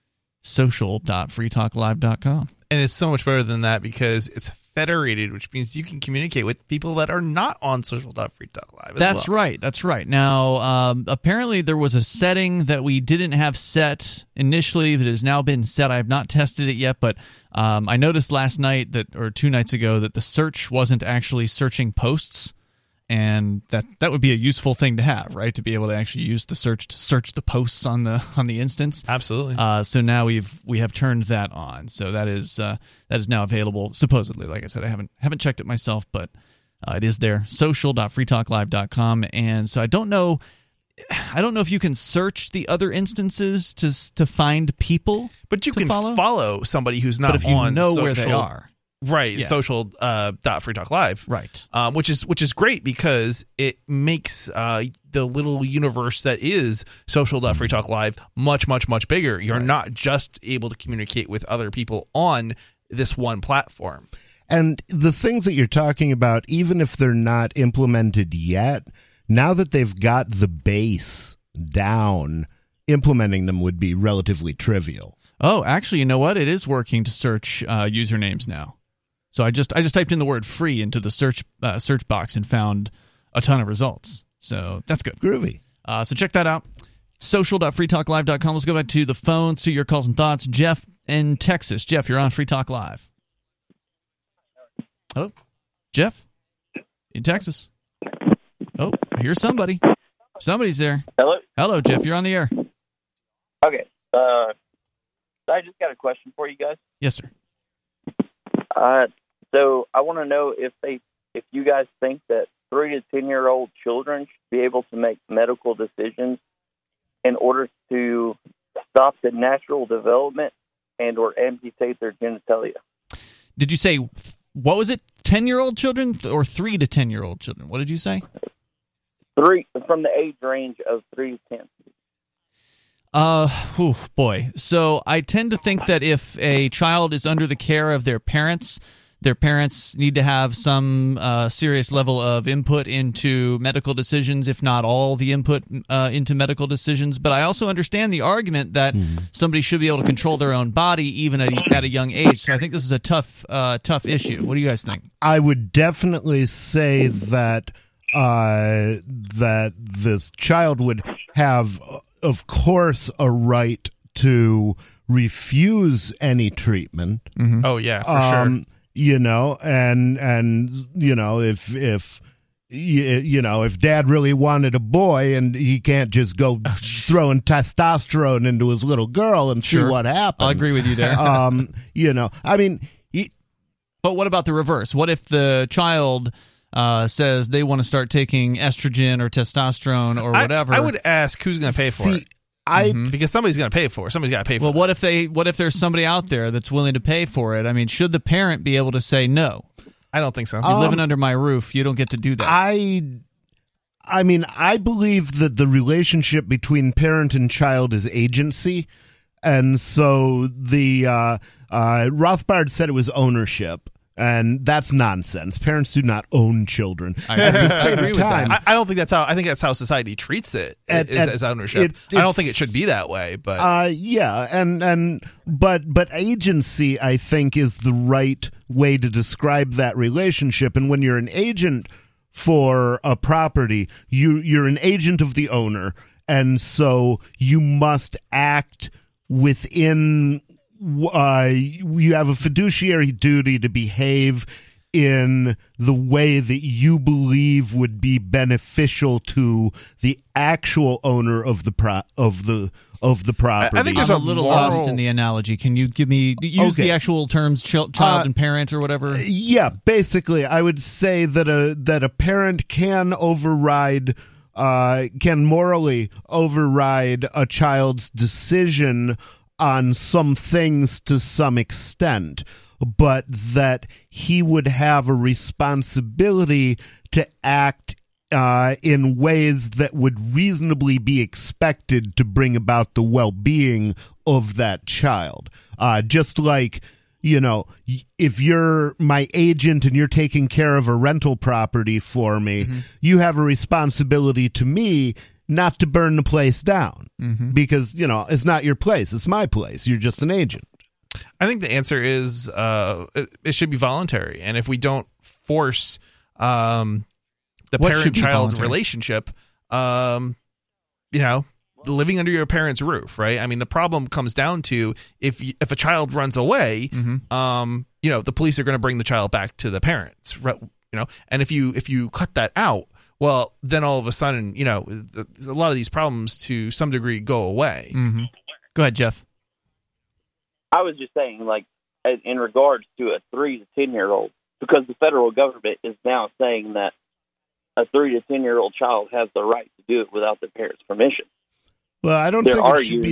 social.freetalklive.com. And it's so much better than that because it's federated, which means you can communicate with people that are not on social.freetalklive. That's right. That's right. Now, apparently there was a setting that we didn't have set initially that has now been set. I have not tested it yet, but I noticed last night or 2 nights ago that the search wasn't actually searching posts. And that would be a useful thing to have, right? To be able to actually use the search to search the posts on the instance. Absolutely. So now we have turned that on. So that is now available supposedly. Like I said, I haven't checked it myself, but it is there. Social.freetalklive.com. And so I don't know if you can search the other instances to find people, but you can follow somebody who's not. But if you on know social, where they are. Right, yeah. social.freetalklive. Right. Which is great because it makes the little universe that is social.freetalklive much, much, much bigger. You're not just able to communicate with other people on this one platform. And the things that you're talking about, even if they're not implemented yet, now that they've got the base down, implementing them would be relatively trivial. Oh, actually, you know what? It is working to search usernames now. So I just typed in the word free into the search box and found a ton of results. So that's good. Groovy. So check that out. Social.freetalklive.com. Let's go back to the phones, to your calls and thoughts. Jeff in Texas. Jeff, you're on Free Talk Live. Hello? Jeff? In Texas. Oh, I hear somebody. Somebody's there. Hello? Hello, Jeff. You're on the air. Okay. I just got a question for you guys. Yes, sir. So I want to know if you guys think that 3 to 10-year-old children should be able to make medical decisions in order to stop the natural development and or amputate their genitalia. Did you say, what was it, 10-year-old children or 3 to 10-year-old children? What did you say? 3, from the age range of 3 to 10. Boy. So I tend to think that if a child is under the care of their parents need to have some serious level of input into medical decisions, if not all the input into medical decisions. But I also understand the argument that somebody should be able to control their own body even at a young age. So I think this is a tough issue. What do you guys think? I would definitely say that that this child would have, of course, a right to refuse any treatment. Oh yeah, for sure. You know, and you know, if Dad really wanted a boy and he can't just go throwing testosterone into his little girl and see what happens. I'll agree with you there. You know, I mean, but what about the reverse? What if the child says they want to start taking estrogen or testosterone or whatever? I would ask who's going to pay for it. Because somebody's going to pay for it. Somebody's got to pay for it. Well, what if there's somebody out there that's willing to pay for it? I mean, should the parent be able to say no? I don't think so. You're living under my roof. You don't get to do that. I mean, I believe that the relationship between parent and child is agency. And so the Rothbard said it was ownership. And that's nonsense. Parents do not own children. At the same time, I don't think that's how. I think that's how society treats it as ownership. I don't think it should be that way. But yeah, but agency, I think, is the right way to describe that relationship. And when you're an agent for a property, you're an agent of the owner, and so you must act within. You have a fiduciary duty to behave in the way that you believe would be beneficial to the actual owner of the property. I think there's I'm a little lost in the analogy. Can you use the actual terms child and parent or whatever? Yeah, basically, I would say that a parent can morally override a child's decision on some things to some extent, but that he would have a responsibility to act in ways that would reasonably be expected to bring about the well-being of that child. Just like, you know, if you're my agent and you're taking care of a rental property for me, you have a responsibility to me not to burn the place down because, you know, it's not your place. It's my place. You're just an agent. I think the answer is it should be voluntary. And if we don't force the parent-child relationship, you know, living under your parent's roof, right? I mean, the problem comes down to if a child runs away, you know, the police are going to bring the child back to the parents, you know, and if you cut that out, well, then all of a sudden, you know, a lot of these problems to some degree go away. Go ahead, Jeff. I was just saying, like, in regards to a 3 to 10-year-old, because the federal government is now saying that a 3 to 10-year-old child has the right to do it without their parents' permission. Well, I don't think it should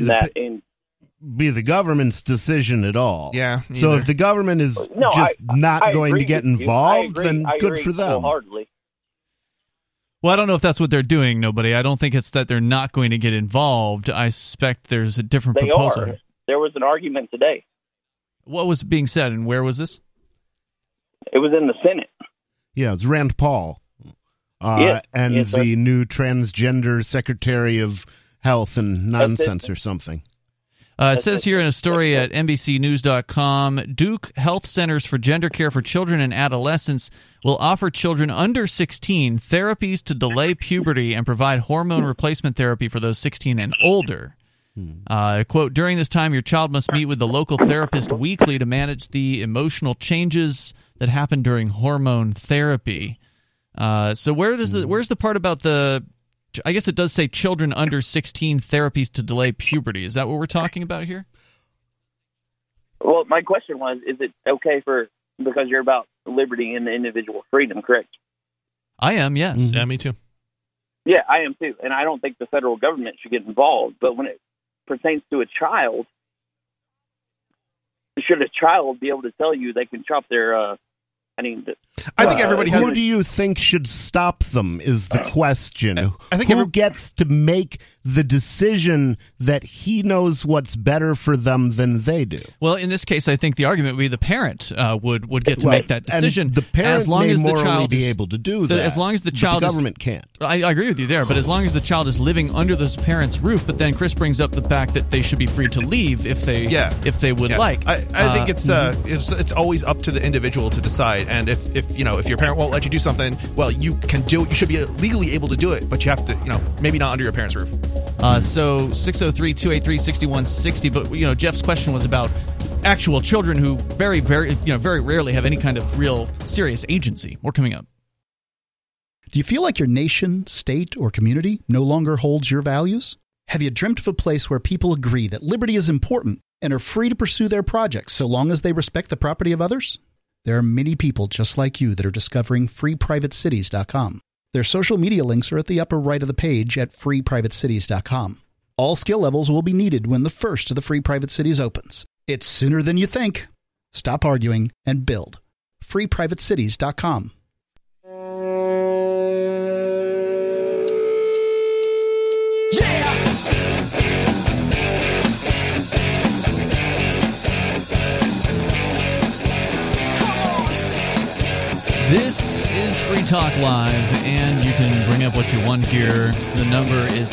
be the government's decision at all. Yeah. So if the government is not going to get involved, then good for them. Wholeheartedly. Well, I don't know if that's what they're doing, nobody. I don't think it's that they're not going to get involved. I suspect there's a different proposal. Are. There was an argument today. What was being said, and where was this? It was in the Senate. Yeah, it's Rand Paul the new transgender Secretary of Health and nonsense or something. It says here in a story at NBCnews.com, Duke Health Centers for Gender Care for Children and Adolescents will offer children under 16 therapies to delay puberty and provide hormone replacement therapy for those 16 and older. Quote, during this time, your child must meet with the local therapist weekly to manage the emotional changes that happen during hormone therapy. So where's the part about the... I guess it does say children under 16 therapies to delay puberty. Is that what we're talking about here? Well, my question was, is it okay because you're about liberty and individual freedom, correct? I am, yes. Yeah, me too. Yeah, I am too. And I don't think the federal government should get involved. But when it pertains to a child, should a child be able to tell you they can chop their... I think everybody has... Who do you think should stop them is the question. I think who gets to make the decision that he knows what's better for them than they do? Well, in this case, I think the argument would be the parent would get to make that decision. And the parent as long may as the morally child be able to do that. As long as the child the government can't. I agree with you there, but as long as the child is living under this parent's roof, but then Chris brings up the fact that they should be free to leave if they would like. I think it's always up to the individual to decide. And if your parent won't let you do something, well, you can do it. You should be legally able to do it, but you have to, maybe not under your parents' roof. So 603-283-6160. But Jeff's question was about actual children who very rarely have any kind of real serious agency. More coming up. Do you feel like your nation, state, or community no longer holds your values? Have you dreamt of a place where people agree that liberty is important and are free to pursue their projects so long as they respect the property of others? There are many people just like you that are discovering freeprivatecities.com. Their social media links are at the upper right of the page at freeprivatecities.com. All skill levels will be needed when the first of the Free Private Cities opens. It's sooner than you think. Stop arguing and build. freeprivatecities.com. This is Free Talk Live, and you can bring up what you want here. The number is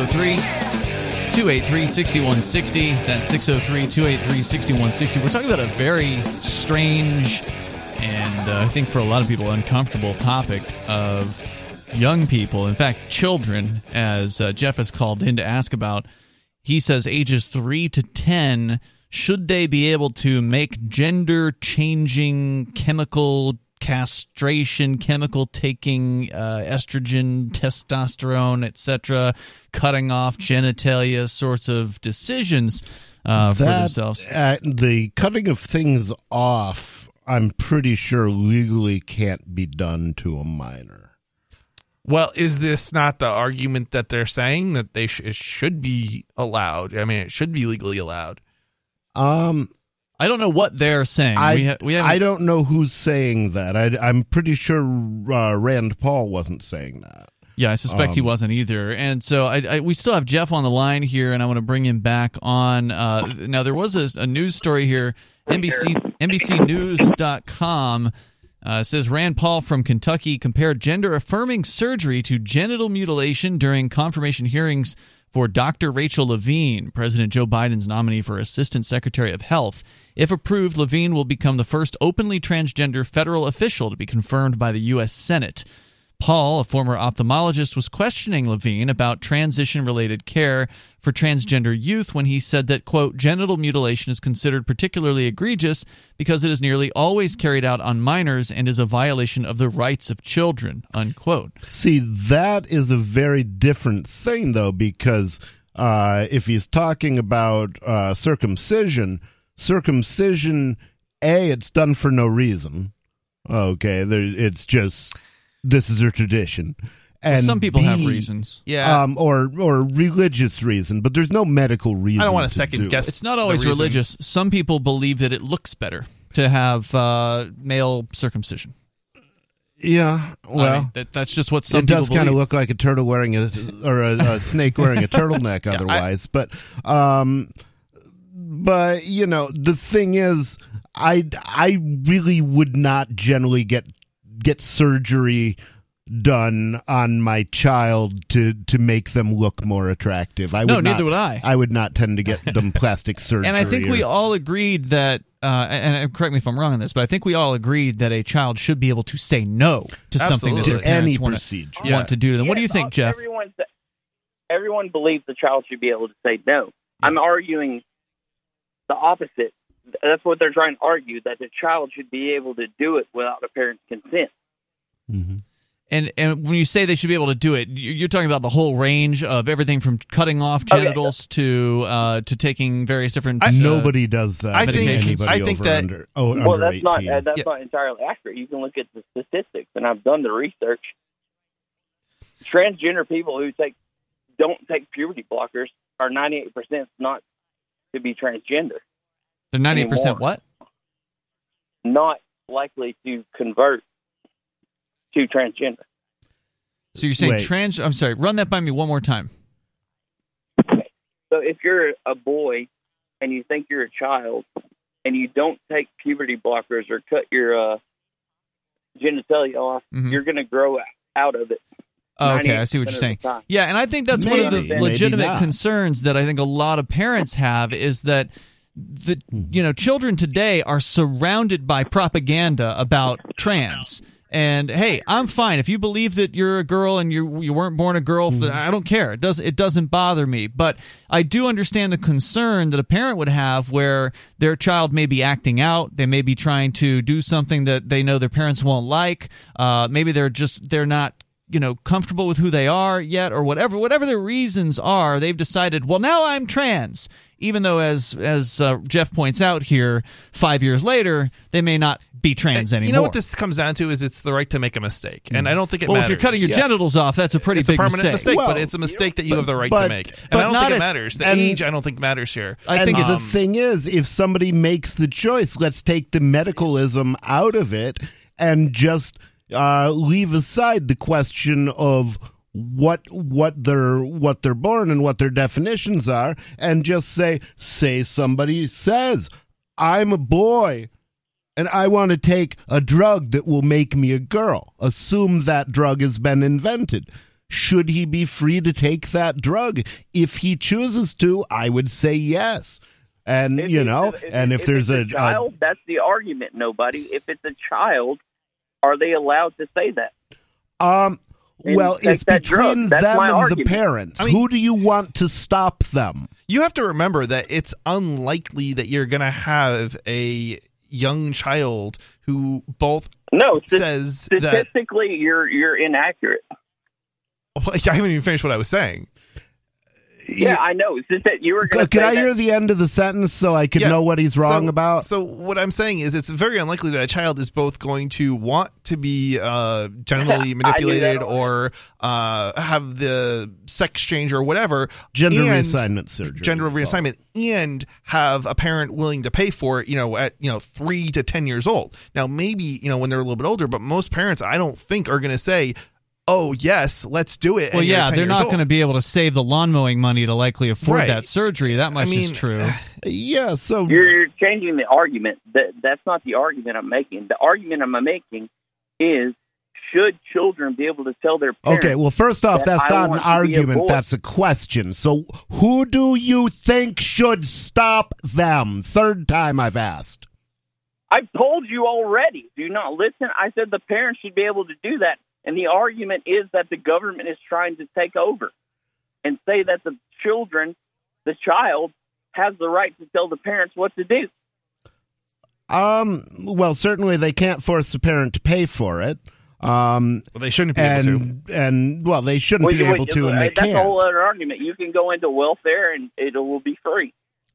603-283-6160. That's 603-283-6160. We're talking about a very strange and I think for a lot of people uncomfortable topic of young people. In fact, children, as Jeff has called in to ask about. He says ages 3 to 10, should they be able to make gender-changing chemical castration, chemical taking, estrogen, testosterone, etc., cutting off genitalia sorts of decisions for themselves? The cutting of things off, I'm pretty sure legally can't be done to a minor. Well, is this not the argument that they're saying, that it should be allowed? I mean, it should be legally allowed. I don't know what they're saying. I don't know who's saying that. I'm pretty sure Rand Paul wasn't saying that. Yeah, I suspect he wasn't either. And so we still have Jeff on the line here, and I want to bring him back on. Now, there was a news story here. NBCNews.com says Rand Paul from Kentucky compared gender-affirming surgery to genital mutilation during confirmation hearings for Dr. Rachel Levine, President Joe Biden's nominee for Assistant Secretary of Health. If approved, Levine will become the first openly transgender federal official to be confirmed by the U.S. Senate. Paul, a former ophthalmologist, was questioning Levine about transition-related care for transgender youth when he said that, quote, genital mutilation is considered particularly egregious because it is nearly always carried out on minors and is a violation of the rights of children, unquote. See, that is a very different thing, though, because if he's talking about circumcision, it's done for no reason. Okay, it's just... this is a tradition. And some people have reasons. Yeah. Or religious reason, but there's no medical reason. I don't want to second guess. It's not always religious. Some people believe that it looks better to have male circumcision. Yeah, well, that's just what some people believe. It does kind of look like a turtle wearing a snake wearing a turtleneck otherwise. But the thing is, I really would not generally get surgery done on my child to make them look more attractive. Neither would I. I would not tend to get them plastic surgery. And I think we all agreed that, and correct me if I'm wrong on this, but I think we all agreed that a child should be able to say no to something that their parents want to do to them. What do you think, Jeff? Everyone believes the child should be able to say no. I'm arguing the opposite. That's what they're trying to argue, that the child should be able to do it without a parent's consent. Mm-hmm. And when you say they should be able to do it, you're talking about the whole range of everything from cutting off genitals to taking various different. Nobody does that. I think that. That's not entirely accurate. You can look at the statistics, and I've done the research. Transgender people who don't take puberty blockers are 98% not to be transgender. They're 98% what? Not likely to convert to transgender. So you're saying I'm sorry, run that by me one more time. Okay. So if you're a boy and you think you're a child and you don't take puberty blockers or cut your genitalia off, you're going to grow out of it. Oh, okay, I see what you're saying. Yeah, and I think that's one of the legitimate concerns that I think a lot of parents have is that children today are surrounded by propaganda about trans. And hey, I'm fine if you believe that you're a girl and you weren't born a girl. I don't care. It doesn't bother me. But I do understand the concern that a parent would have, where their child may be acting out. They may be trying to do something that they know their parents won't like. Maybe they're not comfortable with who they are yet, or whatever their reasons are. They've decided, well, now I'm trans. Even though, as Jeff points out here, 5 years later, they may not be trans anymore. You know what this comes down to is it's the right to make a mistake, and I don't think it matters. Well, if you're cutting your genitals off, that's a pretty big permanent mistake. Well, but it's a mistake that you have the right to make, and I don't think it matters. The age, I don't think matters here. I think the thing is, if somebody makes the choice, let's take the medicalism out of it and just leave aside the question of what they're born and what their definitions are, and just say somebody says, I'm a boy and I want to take a drug that will make me a girl. Assume that drug has been invented. Should he be free to take that drug? If he chooses to, I would say yes. And if there's a child, that's the argument. Nobody. If it's a child, are they allowed to say that? Well, it's between them and the parents. Who do you want to stop them? You have to remember that it's unlikely that you're going to have a young child who both says statistically that, you're inaccurate. Well, I haven't even finished what I was saying. Yeah, I know. It's just that you were going to Can I hear the end of the sentence so I can know what he's wrong about? So what I'm saying is it's very unlikely that a child is both going to want to be genitally manipulated or have the sex change or whatever. Gender reassignment surgery. Gender reassignment, and have a parent willing to pay for it, at 3 to 10 years old. Now, maybe, when they're a little bit older, but most parents, I don't think, are going to say, oh, yes, let's do it. Well, yeah, they're not going to be able to save the lawn mowing money to likely afford that surgery. That much is true. Yeah, so you're changing the argument. That's not the argument I'm making. The argument I'm making is, should children be able to tell their parents? Okay, well, first off, that's not an argument. That's a question. So who do you think should stop them? Third time I've asked. I've told you already. Do you not listen? I said the parents should be able to do that. And the argument is that the government is trying to take over and say that the child has the right to tell the parents what to do. Well, certainly they can't force the parent to pay for it. Well, they shouldn't be able to. They shouldn't be able to, and they can't. That's a whole other argument. You can go into welfare and it will be free.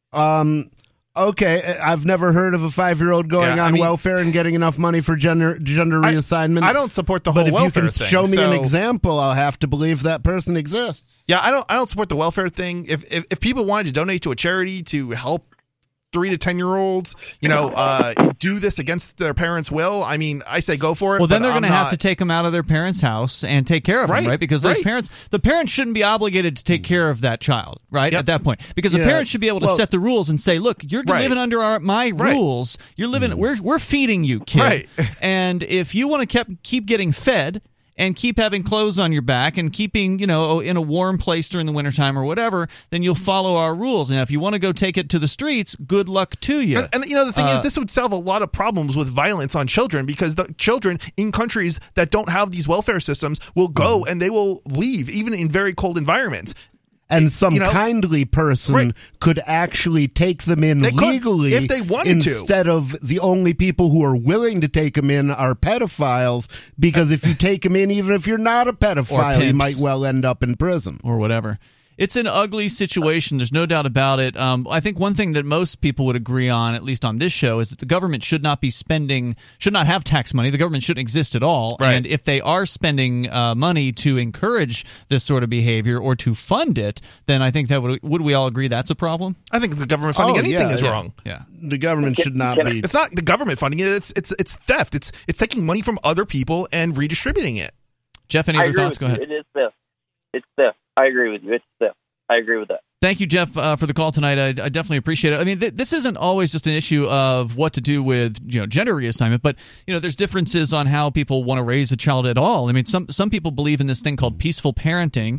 Okay, I've never heard of a 5-year-old going on welfare and getting enough money for gender reassignment. I don't support the whole welfare thing. But if you can show me an example, I'll have to believe that person exists. Yeah, I don't support the welfare thing. If people wanted to donate to a charity to help 3 to 10-year-olds, do this against their parents' will, I say go for it. Well, then they're going to have to take them out of their parents' house and take care of them, right? Because the parents shouldn't be obligated to take care of that child, right? At that point, because the parents should be able to set the rules and say, "Look, you're living under my rules. You're living. We're feeding you, kid. Right. And if you want to keep getting fed." And keep having clothes on your back and keeping, in a warm place during the wintertime or whatever, then you'll follow our rules. And if you want to go take it to the streets, good luck to you. And the thing is, this would solve a lot of problems with violence on children, because the children in countries that don't have these welfare systems will go and they will leave, even in very cold environments. And some kindly person could actually take them in legally if they wanted instead of the only people who are willing to take them in are pedophiles, because if you take them in, even if you're not a pedophile, you might well end up in prison. Or whatever. It's an ugly situation. There's no doubt about it. I think one thing that most people would agree on, at least on this show, is that the government should not have tax money. The government shouldn't exist at all. Right. And if they are spending money to encourage this sort of behavior or to fund it, then I think that would we all agree that's a problem? I think the government funding anything is wrong. Yeah. The government should not be. It's not the government funding it. It's theft. It's taking money from other people and redistributing it. Jeff, any other thoughts? Go ahead. It is theft. It's theft. I agree with you. It's theft. I agree with that. Thank you, Jeff, for the call tonight. I definitely appreciate it. This isn't always just an issue of what to do with gender reassignment, but there's differences on how people want to raise a child at all. Some people believe in this thing called peaceful parenting.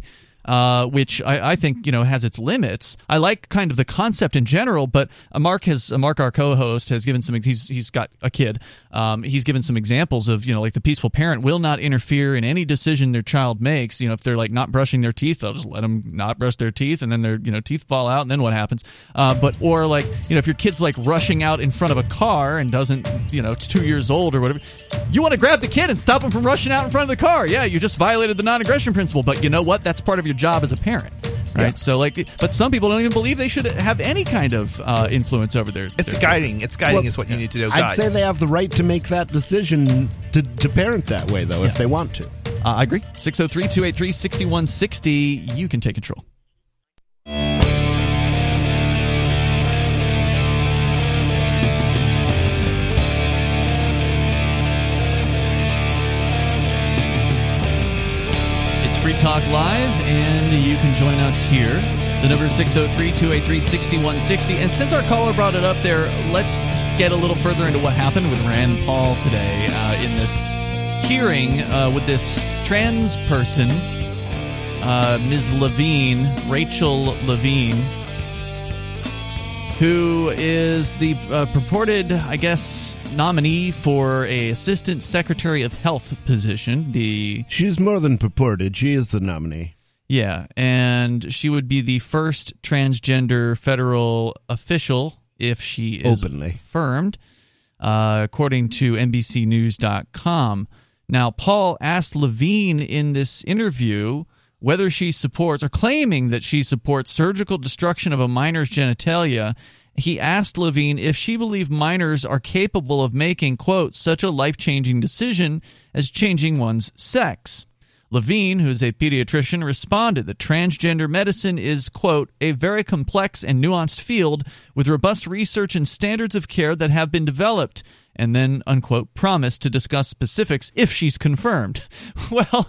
which I think has its limits. I like kind of the concept in general, but Mark, our co-host, has given some. He's got a kid. He's given some examples of like the peaceful parent will not interfere in any decision their child makes. If they're like not brushing their teeth, they'll just let them not brush their teeth, and then their teeth fall out, and then what happens? Or like if your kid's like rushing out in front of a car and doesn't it's 2 years old or whatever, you want to grab the kid and stop him from rushing out in front of the car. Yeah, you just violated the non-aggression principle, but you know what? That's part of your job as a parent, right? Yeah. So but some people don't even believe they should have any kind of influence over their. It's guiding. It's guiding is what you need to do. I'd say they have the right to make that decision to parent that way, though, if they want to. I agree. 603-283-6160. You can take control. Free Talk Live, and you can join us here. The number is 603-283-6160. And since our caller brought it up there, let's get a little further into what happened with Rand Paul today in this hearing with this trans person, Ms. Levine, Rachel Levine, who is the purported, I guess, nominee for a Assistant Secretary of Health position. She's more than purported. She is the nominee. Yeah, and she would be the first transgender federal official if she is confirmed, according to NBCnews.com. Now, Paul asked Levine in this interview whether she supports, or claiming that she supports, surgical destruction of a minor's genitalia. He asked Levine if she believed minors are capable of making, quote, such a life-changing decision as changing one's sex. Levine, who is a pediatrician, responded that transgender medicine is, quote, a very complex and nuanced field with robust research and standards of care that have been developed, and then, unquote, promised to discuss specifics if she's confirmed. Well,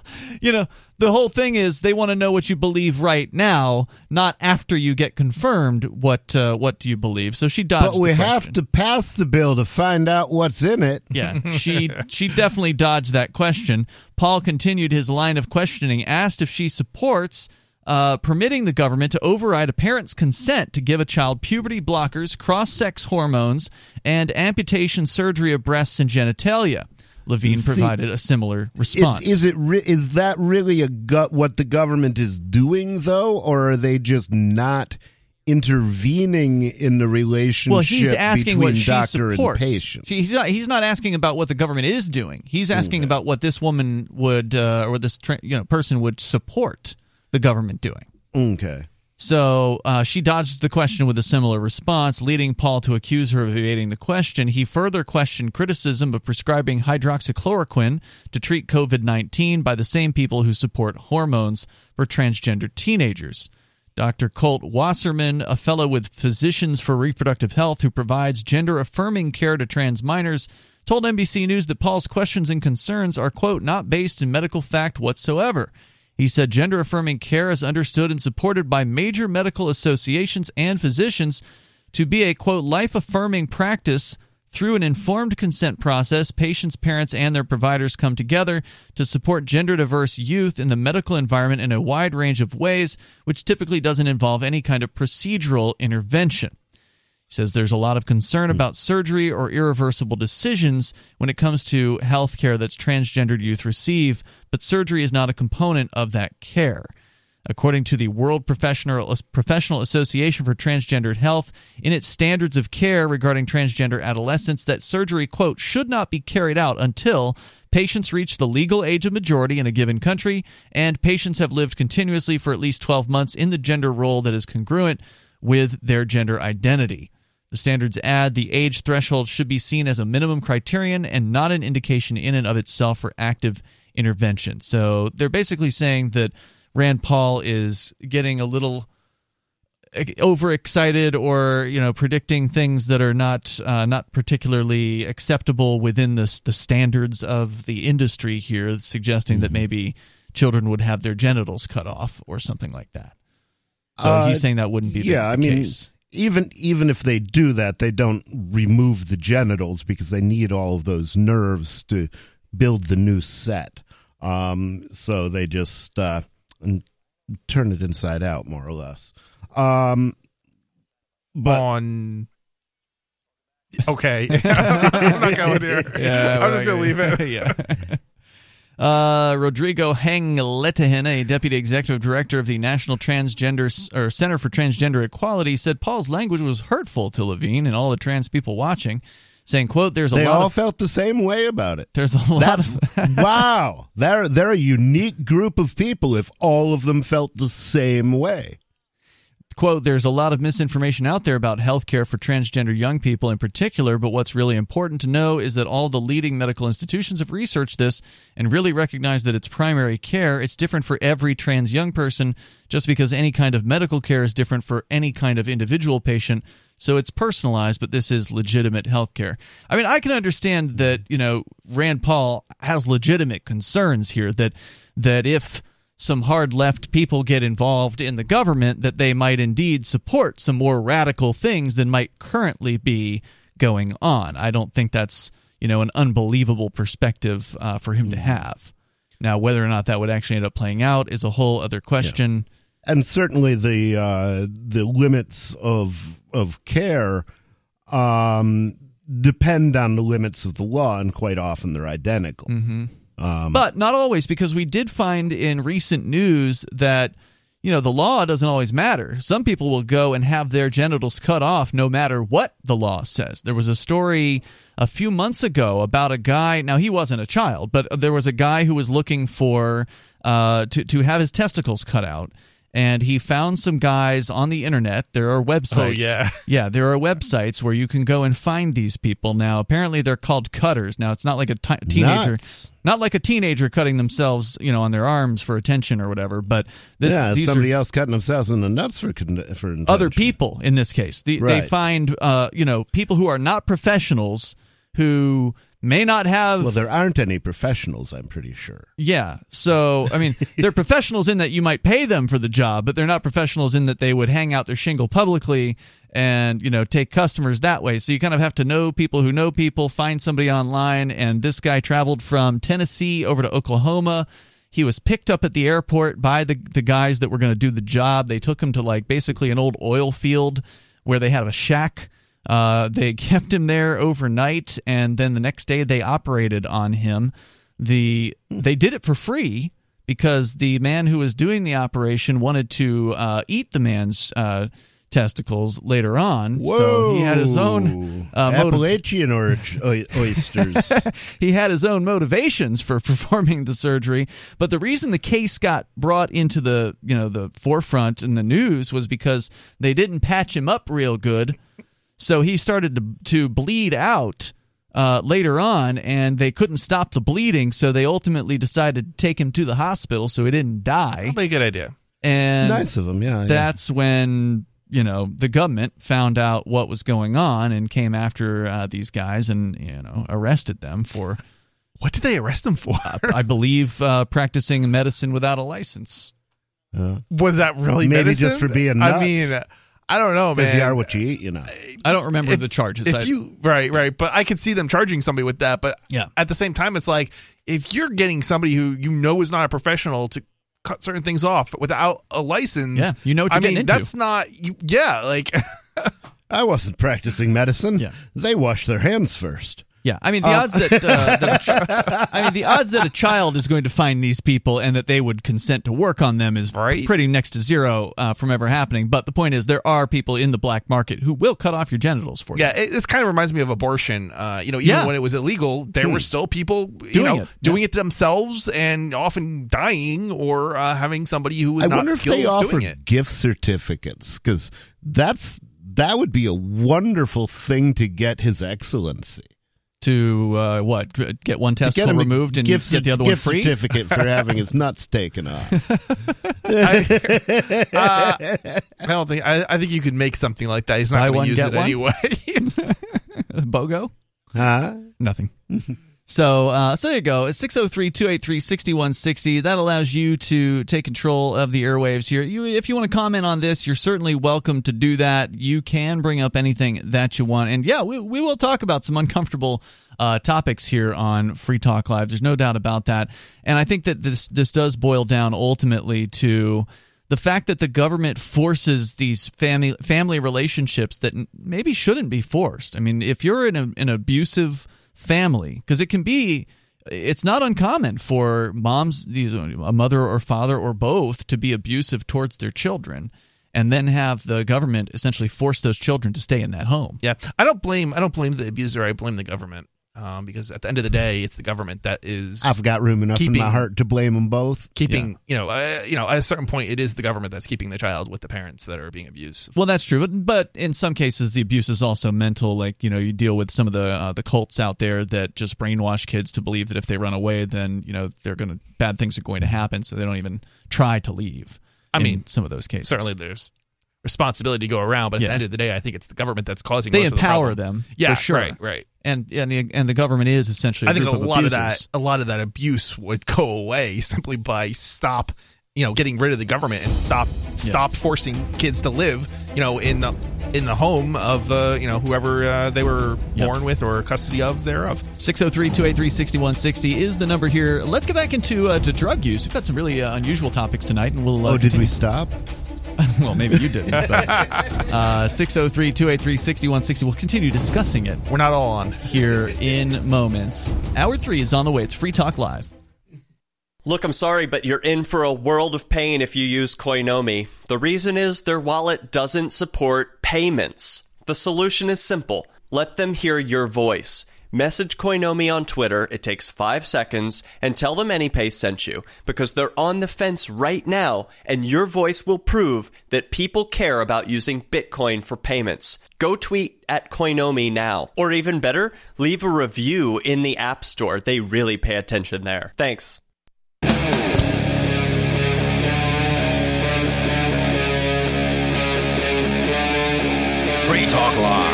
the whole thing is they want to know what you believe right now, not after you get confirmed what do you believe. So she dodged the question. But we have to pass the bill to find out what's in it. Yeah, she definitely dodged that question. Paul continued his line of questioning, asked if she supports permitting the government to override a parent's consent to give a child puberty blockers, cross-sex hormones, and amputation surgery of breasts and genitalia. Levine provided a similar response. Is that really what the government is doing, though, or are they just not intervening in the relationship he's asking between what doctor supports. and patient? He's not asking about what the government is doing. He's asking about what this woman would, or this person would support the government doing. Okay. So she dodged the question with a similar response, leading Paul to accuse her of evading the question. He further questioned criticism of prescribing hydroxychloroquine to treat COVID-19 by the same people who support hormones for transgender teenagers. Dr. Colt Wasserman, a fellow with Physicians for Reproductive Health who provides gender-affirming care to trans minors, told NBC News that Paul's questions and concerns are, quote, not based in medical fact whatsoever. He said gender-affirming care is understood and supported by major medical associations and physicians to be a, quote, life-affirming practice. Through an informed consent process, patients, parents, and their providers come together to support gender-diverse youth in the medical environment in a wide range of ways, which typically doesn't involve any kind of procedural intervention. He says there's a lot of concern about surgery or irreversible decisions when it comes to health care that transgendered youth receive, but surgery is not a component of that care. According to the World Professional Association for Transgendered Health, in its standards of care regarding transgender adolescents, that surgery, quote, should not be carried out until patients reach the legal age of majority in a given country and patients have lived continuously for at least 12 months in the gender role that is congruent with their gender identity. The standards add the age threshold should be seen as a minimum criterion and not an indication in and of itself for active intervention. So they're basically saying that Rand Paul is getting a little overexcited or, predicting things that are not particularly acceptable within the standards of the industry here, suggesting that maybe children would have their genitals cut off or something like that. So he's saying that wouldn't be the case. Even if they do that, they don't remove the genitals because they need all of those nerves to build the new set. So they just turn it inside out, more or less. Okay. I'm not going there. Yeah, I'm just going to leave it. Yeah. Rodrigo Hangletehen, a deputy executive director of the National Center for Transgender Equality, said Paul's language was hurtful to Levine and all the trans people watching, saying, quote, they all felt the same way about it. There's a lot of wow. They're a unique group of people if all of them felt the same way. Quote, there's a lot of misinformation out there about healthcare for transgender young people in particular, but what's really important to know is that all the leading medical institutions have researched this and really recognize that it's primary care. It's different for every trans young person, just because any kind of medical care is different for any kind of individual patient. So it's personalized, but this is legitimate healthcare. I mean, I can understand that, Rand Paul has legitimate concerns here that if some hard left people get involved in the government, that they might indeed support some more radical things than might currently be going on. I don't think that's, an unbelievable perspective for him to have. Now, whether or not that would actually end up playing out is a whole other question. Yeah. And certainly the limits of care depend on the limits of the law, and quite often they're identical. Mm-hmm. But not always, because we did find in recent news that, the law doesn't always matter. Some people will go and have their genitals cut off no matter what the law says. There was a story a few months ago about a guy. Now, he wasn't a child, but there was a guy who was looking for to have his testicles cut out. And he found some guys on the internet. There are websites. Oh, yeah. Yeah, there are websites where you can go and find these people. Now, apparently they're called cutters. Now, it's not like a teenager. Nuts. Not like a teenager cutting themselves, on their arms for attention or whatever. But these somebody else cutting themselves in the nuts for attention. Other people, in this case. They find, people who are not professionals who may not have... Well, there aren't any professionals, I'm pretty sure. Yeah. So, I mean, they're professionals in that you might pay them for the job, but they're not professionals in that they would hang out their shingle publicly and, take customers that way. So you kind of have to know people who know people, find somebody online, and this guy traveled from Tennessee over to Oklahoma. He was picked up at the airport by the guys that were going to do the job. They took him to, basically an old oil field where they had a shack. They kept him there overnight, and then the next day they operated on him. They did it for free because the man who was doing the operation wanted to eat the man's testicles later on. Whoa. So he had his own Appalachian oysters. He had his own motivations for performing the surgery, but the reason the case got brought into the forefront in the news was because they didn't patch him up real good. So he started to bleed out later on, and they couldn't stop the bleeding, so they ultimately decided to take him to the hospital so he didn't die. That'd be a good idea. And nice of them, yeah. That's when, the government found out what was going on and came after these guys and, arrested them for... What did they arrest him for? I believe practicing medicine without a license. Was that really maybe medicine? Just for being nuts? I mean... I don't know, man. Because you are what you eat, I don't remember the charges. Right. But I could see them charging somebody with that. But at the same time, it's like, if you're getting somebody who is not a professional to cut certain things off without a license, what you're getting into. That's not, I wasn't practicing medicine. Yeah. They wash their hands first. Yeah, I mean the odds that a child is going to find these people and that they would consent to work on them is pretty next to zero from ever happening. But the point is, there are people in the black market who will cut off your genitals for you. Yeah, this kind of reminds me of abortion. Even when it was illegal, there were still people doing it themselves and often dying or having somebody who was not skilled doing it. I wonder if they offer gift certificates, because that would be a wonderful thing to get His Excellency. To get one testicle removed and get the other one free? Gift certificate for having his nuts taken off. I don't think. I think you could make something like that. He's not going to use it anyway. BOGO? Huh? Nothing. So there you go. It's 603-283-6160. That allows you to take control of the airwaves here. If you want to comment on this, you're certainly welcome to do that. You can bring up anything that you want. And yeah, we will talk about some uncomfortable topics here on Free Talk Live. There's no doubt about that. And I think that this does boil down ultimately to the fact that the government forces these family relationships that maybe shouldn't be forced. I mean, if you're in an abusive family, because it's not uncommon for moms, a mother or father or both, to be abusive towards their children, and then have the government essentially force those children to stay in that home. Yeah, I don't blame the abuser. I blame the government. Because at the end of the day, it's the government that is. I've got room enough in my heart to blame them both. At a certain point, it is the government that's keeping the child with the parents that are being abused. Well, that's true, but in some cases, the abuse is also mental. Like, you deal with some of the cults out there that just brainwash kids to believe that if they run away, then bad things are going to happen, so they don't even try to leave. I mean, some of those cases, certainly there's responsibility to go around, but at the end of the day, I think it's the government that's causing. They most empower of the problem. them, for sure. Right. And the government is essentially. I think a lot of that abuse would go away simply by getting rid of the government and stop forcing kids to live, in the home of whoever they were born with or custody of thereof. 603-283-6160 is the number here. Let's get back into drug use. We've got some really unusual topics tonight, and we'll. Did we stop? Well, maybe you didn't. 603-283-6160. We'll continue discussing it. We're not all on here in moments. Hour 3 is on the way. It's Free Talk Live. Look, I'm sorry, but you're in for a world of pain if you use Koinomi. The reason is their wallet doesn't support payments. The solution is simple. Let them hear your voice. Message Koinomi on Twitter, it takes 5 seconds, and tell them AnyPay sent you, because they're on the fence right now, and your voice will prove that people care about using Bitcoin for payments. Go tweet at Koinomi now. Or even better, leave a review in the App Store. They really pay attention there. Thanks. Free Talk Live.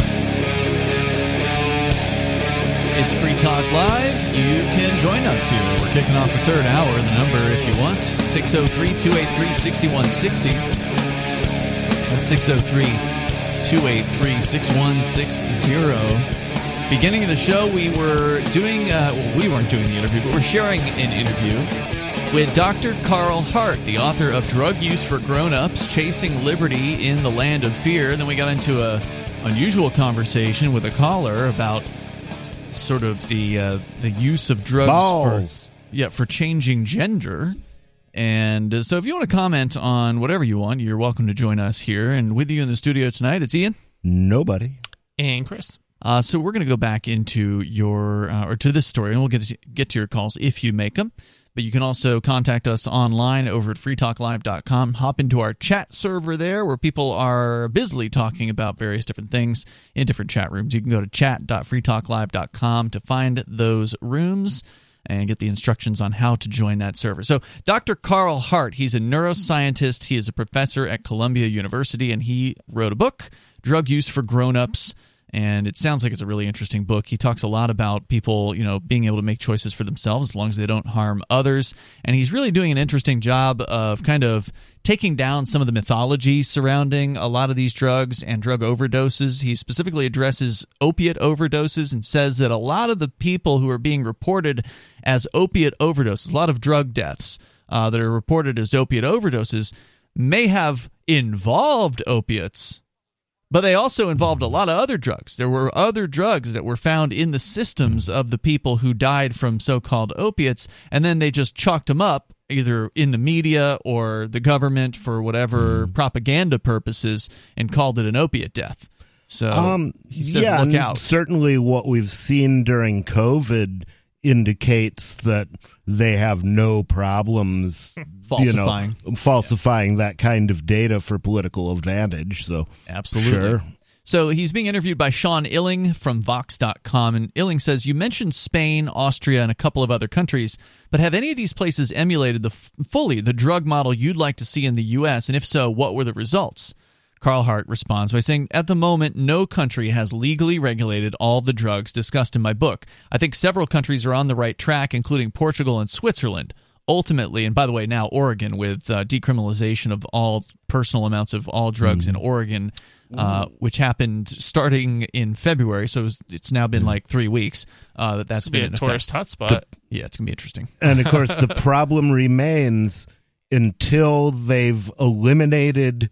It's Free Talk Live. You can join us here. We're kicking off the third hour. The number, if you want, 603-283-6160. That's 603-283-6160. Beginning of the show, we were doing, we weren't doing the interview, but we're sharing an interview with Dr. Carl Hart, the author of Drug Use for Grown-Ups, Chasing Liberty in the Land of Fear. Then we got into a unusual conversation with a caller about sort of the use of drugs for changing gender. And so if you want to comment on whatever you want, you're welcome to join us here. And with you in the studio tonight, it's Ian. Nobody. And Chris. So we're going to go back into your to this story, and we'll get to your calls if you make them. But you can also contact us online over at freetalklive.com. Hop into our chat server there where people are busily talking about various different things in different chat rooms. You can go to chat.freetalklive.com to find those rooms and get the instructions on how to join that server. So Dr. Carl Hart, he's a neuroscientist. He is a professor at Columbia University, and he wrote a book, Drug Use for Grown-Ups. And it sounds like it's a really interesting book. He talks a lot about people, being able to make choices for themselves as long as they don't harm others. And he's really doing an interesting job of kind of taking down some of the mythology surrounding a lot of these drugs and drug overdoses. He specifically addresses opiate overdoses and says that a lot of the people who are being reported as opiate overdoses, a lot of drug deaths that are reported as opiate overdoses, may have involved opiates, but they also involved a lot of other drugs. There were other drugs that were found in the systems of the people who died from so-called opiates, and then they just chalked them up either in the media or the government for whatever propaganda purposes and called it an opiate death. So he says, look out. Certainly what we've seen during COVID indicates that they have no problems falsifying that kind of data for political advantage. So absolutely. Sure. So he's being interviewed by Sean Illing from Vox.com, and Illing says, you mentioned Spain, Austria, and a couple of other countries, but have any of these places emulated fully the drug model you'd like to see in the U.S., and if so, what were the results? Carl Hart responds by saying, at the moment, no country has legally regulated all the drugs discussed in my book. I think several countries are on the right track, including Portugal and Switzerland. Ultimately, and by the way, now Oregon with decriminalization of all personal amounts of all drugs in Oregon, which happened starting in February, so it's now been like 3 weeks that's been a tourist hotspot. Yeah, it's going to be interesting. And of course, the problem remains until they've eliminated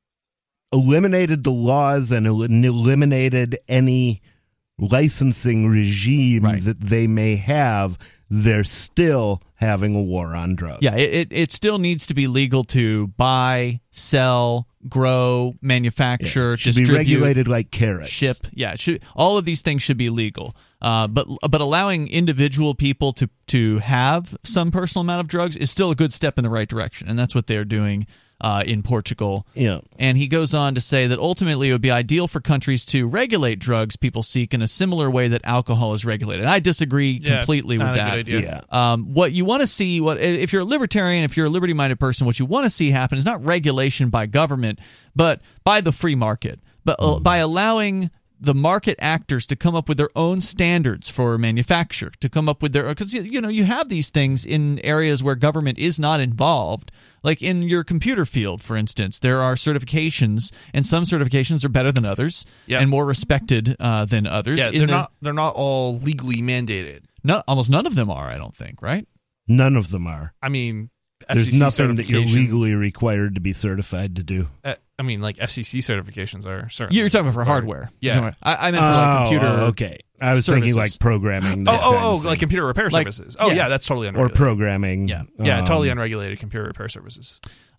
the laws and eliminated any licensing regime that they may have, they're still having a war on drugs. Yeah, it still needs to be legal to buy, sell, grow, manufacture, should distribute, be regulated like carrots. Ship. Yeah, all of these things should be legal. But allowing individual people to have some personal amount of drugs is still a good step in the right direction, and that's what they're doing in Portugal. Yeah. And he goes on to say that ultimately it would be ideal for countries to regulate drugs people seek in a similar way that alcohol is regulated. I disagree completely with that. Good idea. What you want to see, if you're a libertarian, if you're a liberty-minded person, what you want to see happen is not regulation by government, but by the free market. But by allowing the market actors to come up with their own standards for manufacture, to come up with their, because you have these things in areas where government is not involved, like in your computer field, for instance. There are certifications, and some certifications are better than others and more respected than others. Yeah, they're not all legally mandated. No, almost none of them are, I don't think, right? None of them are. I mean, there's FCC nothing that you're legally required to be certified to do. I mean, like FCC certifications are certainly. You're talking about for hardware. Yeah. I meant for like computer. Okay. I was thinking like programming. Like computer repair services. Yeah, that's totally unregulated. Or programming. Yeah, totally unregulated computer repair services.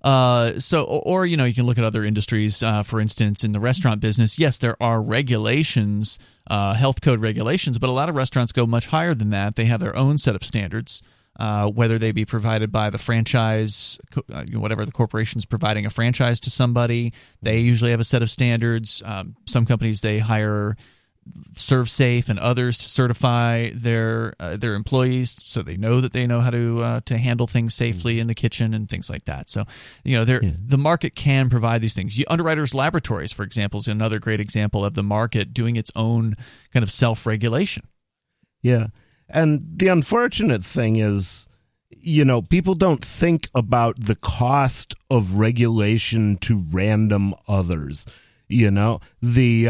Or you can look at other industries. For instance, in the restaurant business, yes, there are regulations, health code regulations, but a lot of restaurants go much higher than that. They have their own set of standards. Whether they be provided by the franchise, whatever the corporation's providing a franchise to somebody, they usually have a set of standards. Some companies, they hire ServSafe and others to certify their employees, so they know how to handle things safely in the kitchen and things like that. So, the market can provide these things. Underwriters Laboratories, for example, is another great example of the market doing its own kind of self-regulation. Yeah. And the unfortunate thing is, people don't think about the cost of regulation to random others. There's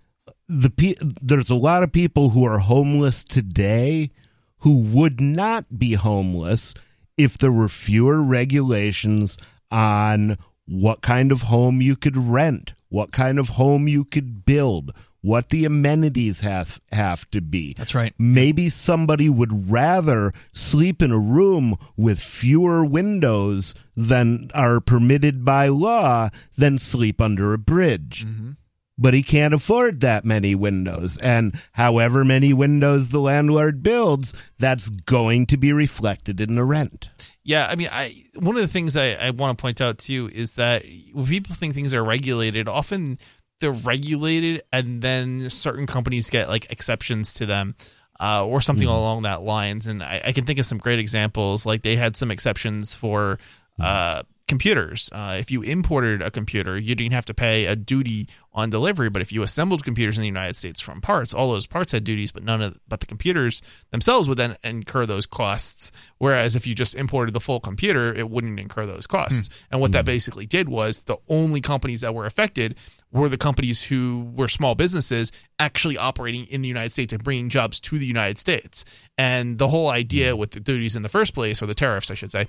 a lot of people who are homeless today who would not be homeless if there were fewer regulations on what kind of home you could rent, what kind of home you could build, what the amenities have to be. That's right. Maybe somebody would rather sleep in a room with fewer windows than are permitted by law than sleep under a bridge. Mm-hmm. But he can't afford that many windows. And however many windows the landlord builds, that's going to be reflected in the rent. Yeah, I mean, one of the things I want to point out, too, is that when people think things are regulated, often they're regulated and then certain companies get like exceptions to them or something along that lines. And I can think of some great examples. Like they had some exceptions for computers. If you imported a computer, you didn't have to pay a duty on delivery. But if you assembled computers in the United States from parts, all those parts had duties, but but the computers themselves would then incur those costs. Whereas if you just imported the full computer, it wouldn't incur those costs. And what that basically did was the only companies that were affected were the companies who were small businesses actually operating in the United States and bringing jobs to the United States. And the whole idea with the duties in the first place, or the tariffs, I should say,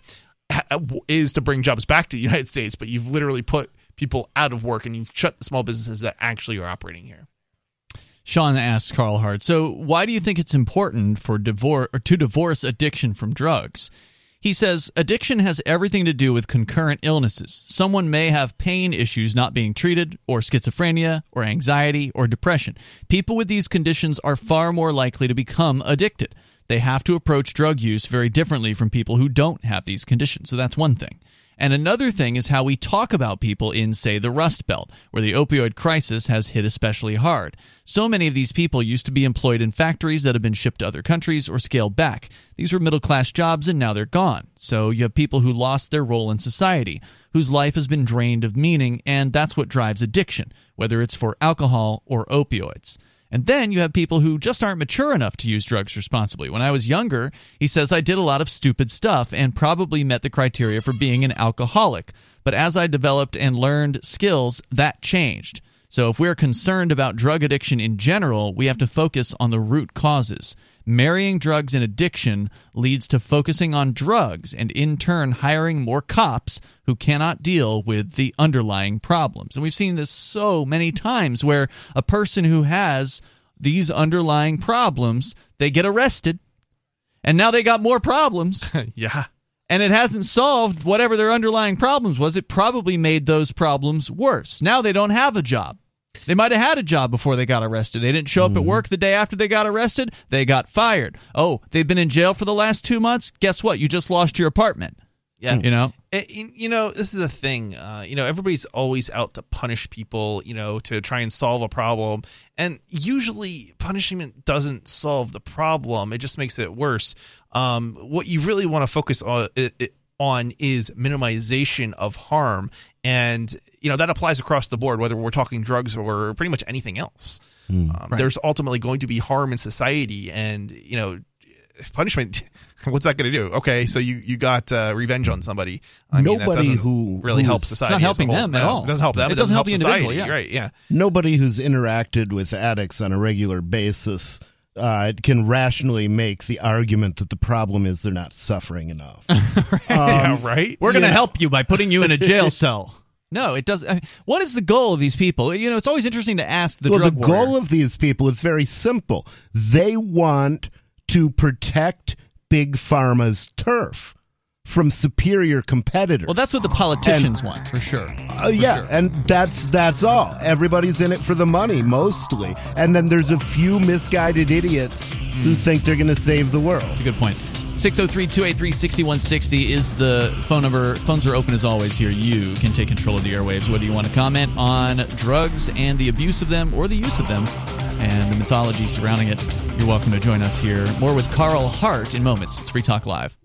is to bring jobs back to the United States, but you've literally put people out of work and you've shut the small businesses that actually are operating here. Sean asks Carl Hart, so why do you think it's important to divorce addiction from drugs? He says, addiction has everything to do with concurrent illnesses. Someone may have pain issues not being treated, or schizophrenia, or anxiety, or depression. People with these conditions are far more likely to become addicted. They have to approach drug use very differently from people who don't have these conditions. So that's one thing. And another thing is how we talk about people in, say, the Rust Belt, where the opioid crisis has hit especially hard. So many of these people used to be employed in factories that have been shipped to other countries or scaled back. These were middle-class jobs, and now they're gone. So you have people who lost their role in society, whose life has been drained of meaning, and that's what drives addiction, whether it's for alcohol or opioids. And then you have people who just aren't mature enough to use drugs responsibly. When I was younger, he says, I did a lot of stupid stuff and probably met the criteria for being an alcoholic. But as I developed and learned skills, that changed. So if we're concerned about drug addiction in general, we have to focus on the root causes. Marrying drugs and addiction leads to focusing on drugs and in turn hiring more cops who cannot deal with the underlying problems. And we've seen this so many times where a person who has these underlying problems, they get arrested and now they got more problems. Yeah. And it hasn't solved whatever their underlying problems was. It probably made those problems worse. Now they don't have a job. They might have had a job before they got arrested. They didn't show up at work the day after they got arrested. They got fired. Oh, they've been in jail for the last 2 months. Guess what? You just lost your apartment. Yeah. This is a thing. Everybody's always out to punish people, to try and solve a problem. And usually punishment doesn't solve the problem. It just makes it worse. What you really want to focus on is minimization of harm. And, that applies across the board, whether we're talking drugs or pretty much anything else. Right. There's ultimately going to be harm in society. And, punishment, what's that going to do? Okay, so you got revenge on somebody. Nobody who really helps society. It's not helping them at all. It doesn't help them. It doesn't help the society. individual. Yeah. Right, yeah. Nobody who's interacted with addicts on a regular basis can rationally make the argument that the problem is they're not suffering enough. Right? We're going to help you by putting you in a jail cell. No, it doesn't. What is the goal of these people? It's always interesting to ask the drug warrior. Goal of these people is very simple. They want to protect Big Pharma's turf from superior competitors. Well, that's what the politicians want, for sure. Sure. And that's all. Everybody's in it for the money, mostly. And then there's a few misguided idiots who think they're going to save the world. That's a good point. 603-283-6160 is the phone number. Phones are open as always here. You can take control of the airwaves, whether you want to comment on drugs and the abuse of them or the use of them and the mythology surrounding it. You're welcome to join us here. More with Carl Hart in moments. It's Free Talk Live.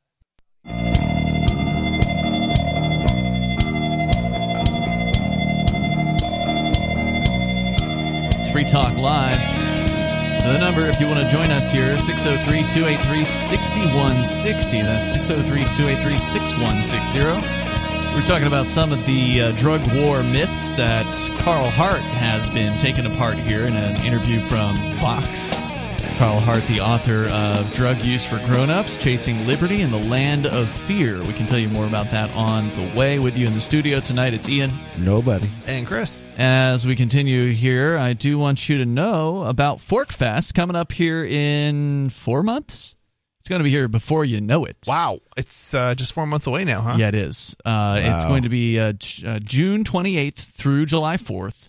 It's Free Talk Live. The number, if you want to join us here, 603-283-6160. That's 603-283-6160. We're talking about some of the drug war myths that Carl Hart has been taking apart here in an interview from Vox. Carl Hart, the author of Drug Use for Grown-Ups, Chasing Liberty in the Land of Fear. We can tell you more about that on the way. With you in the studio tonight, it's Ian. Nobody. And Chris. As we continue here, I do want you to know about ForkFest coming up here in 4 months. It's going to be here before you know it. Wow. It's just 4 months away now, huh? Yeah, it is. It's going to be June 28th through July 4th,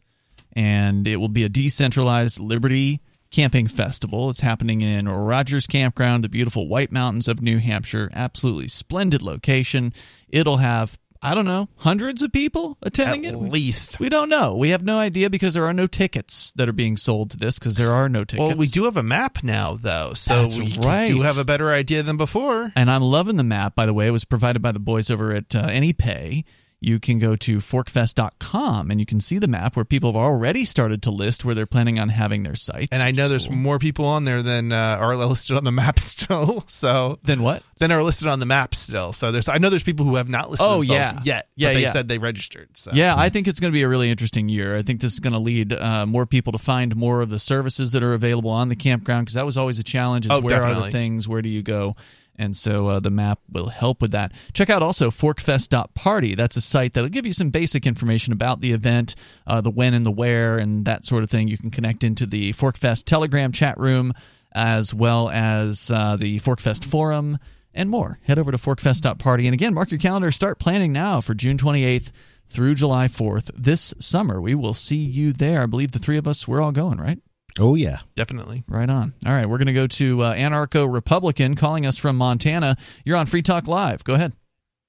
and it will be a decentralized Liberty camping festival. It's happening in Rogers Campground, the beautiful White Mountains of New Hampshire. Absolutely splendid location. It'll have, I don't know, hundreds of people attending it? At least. We don't know. We have no idea because there are no tickets that are being sold to this because there are no tickets. Well, we do have a map now, though, so That's we right. do have a better idea than before. And I'm loving the map, by the way. It was provided by the boys over at AnyPay. You can go to forkfest.com and you can see the map where people have already started to list where they're planning on having their sites. And I know there's more people on there than are listed on the map still. So Then what? Than are listed on the map still. So I know there's people who have not listed themselves yet, but they said they registered. So. Yeah, I think it's going to be a really interesting year. I think this is going to lead more people to find more of the services that are available on the campground because that was always a challenge. Is where are the things? Where do you go? And so the map will help with that. Check out also forkfest.party. That's a site that'll give you some basic information about the event, the when and the where, and that sort of thing. You can connect into the ForkFest Telegram chat room as well as the ForkFest forum and more. Head over to forkfest.party. And again, mark your calendar. Start planning now for June 28th through July 4th. This summer, we will see you there. I believe the three of us, we're all going, right? Oh, yeah. Definitely. Right on. All right, we're going to go to Anarcho-Republican calling us from Montana. You're on Free Talk Live. Go ahead.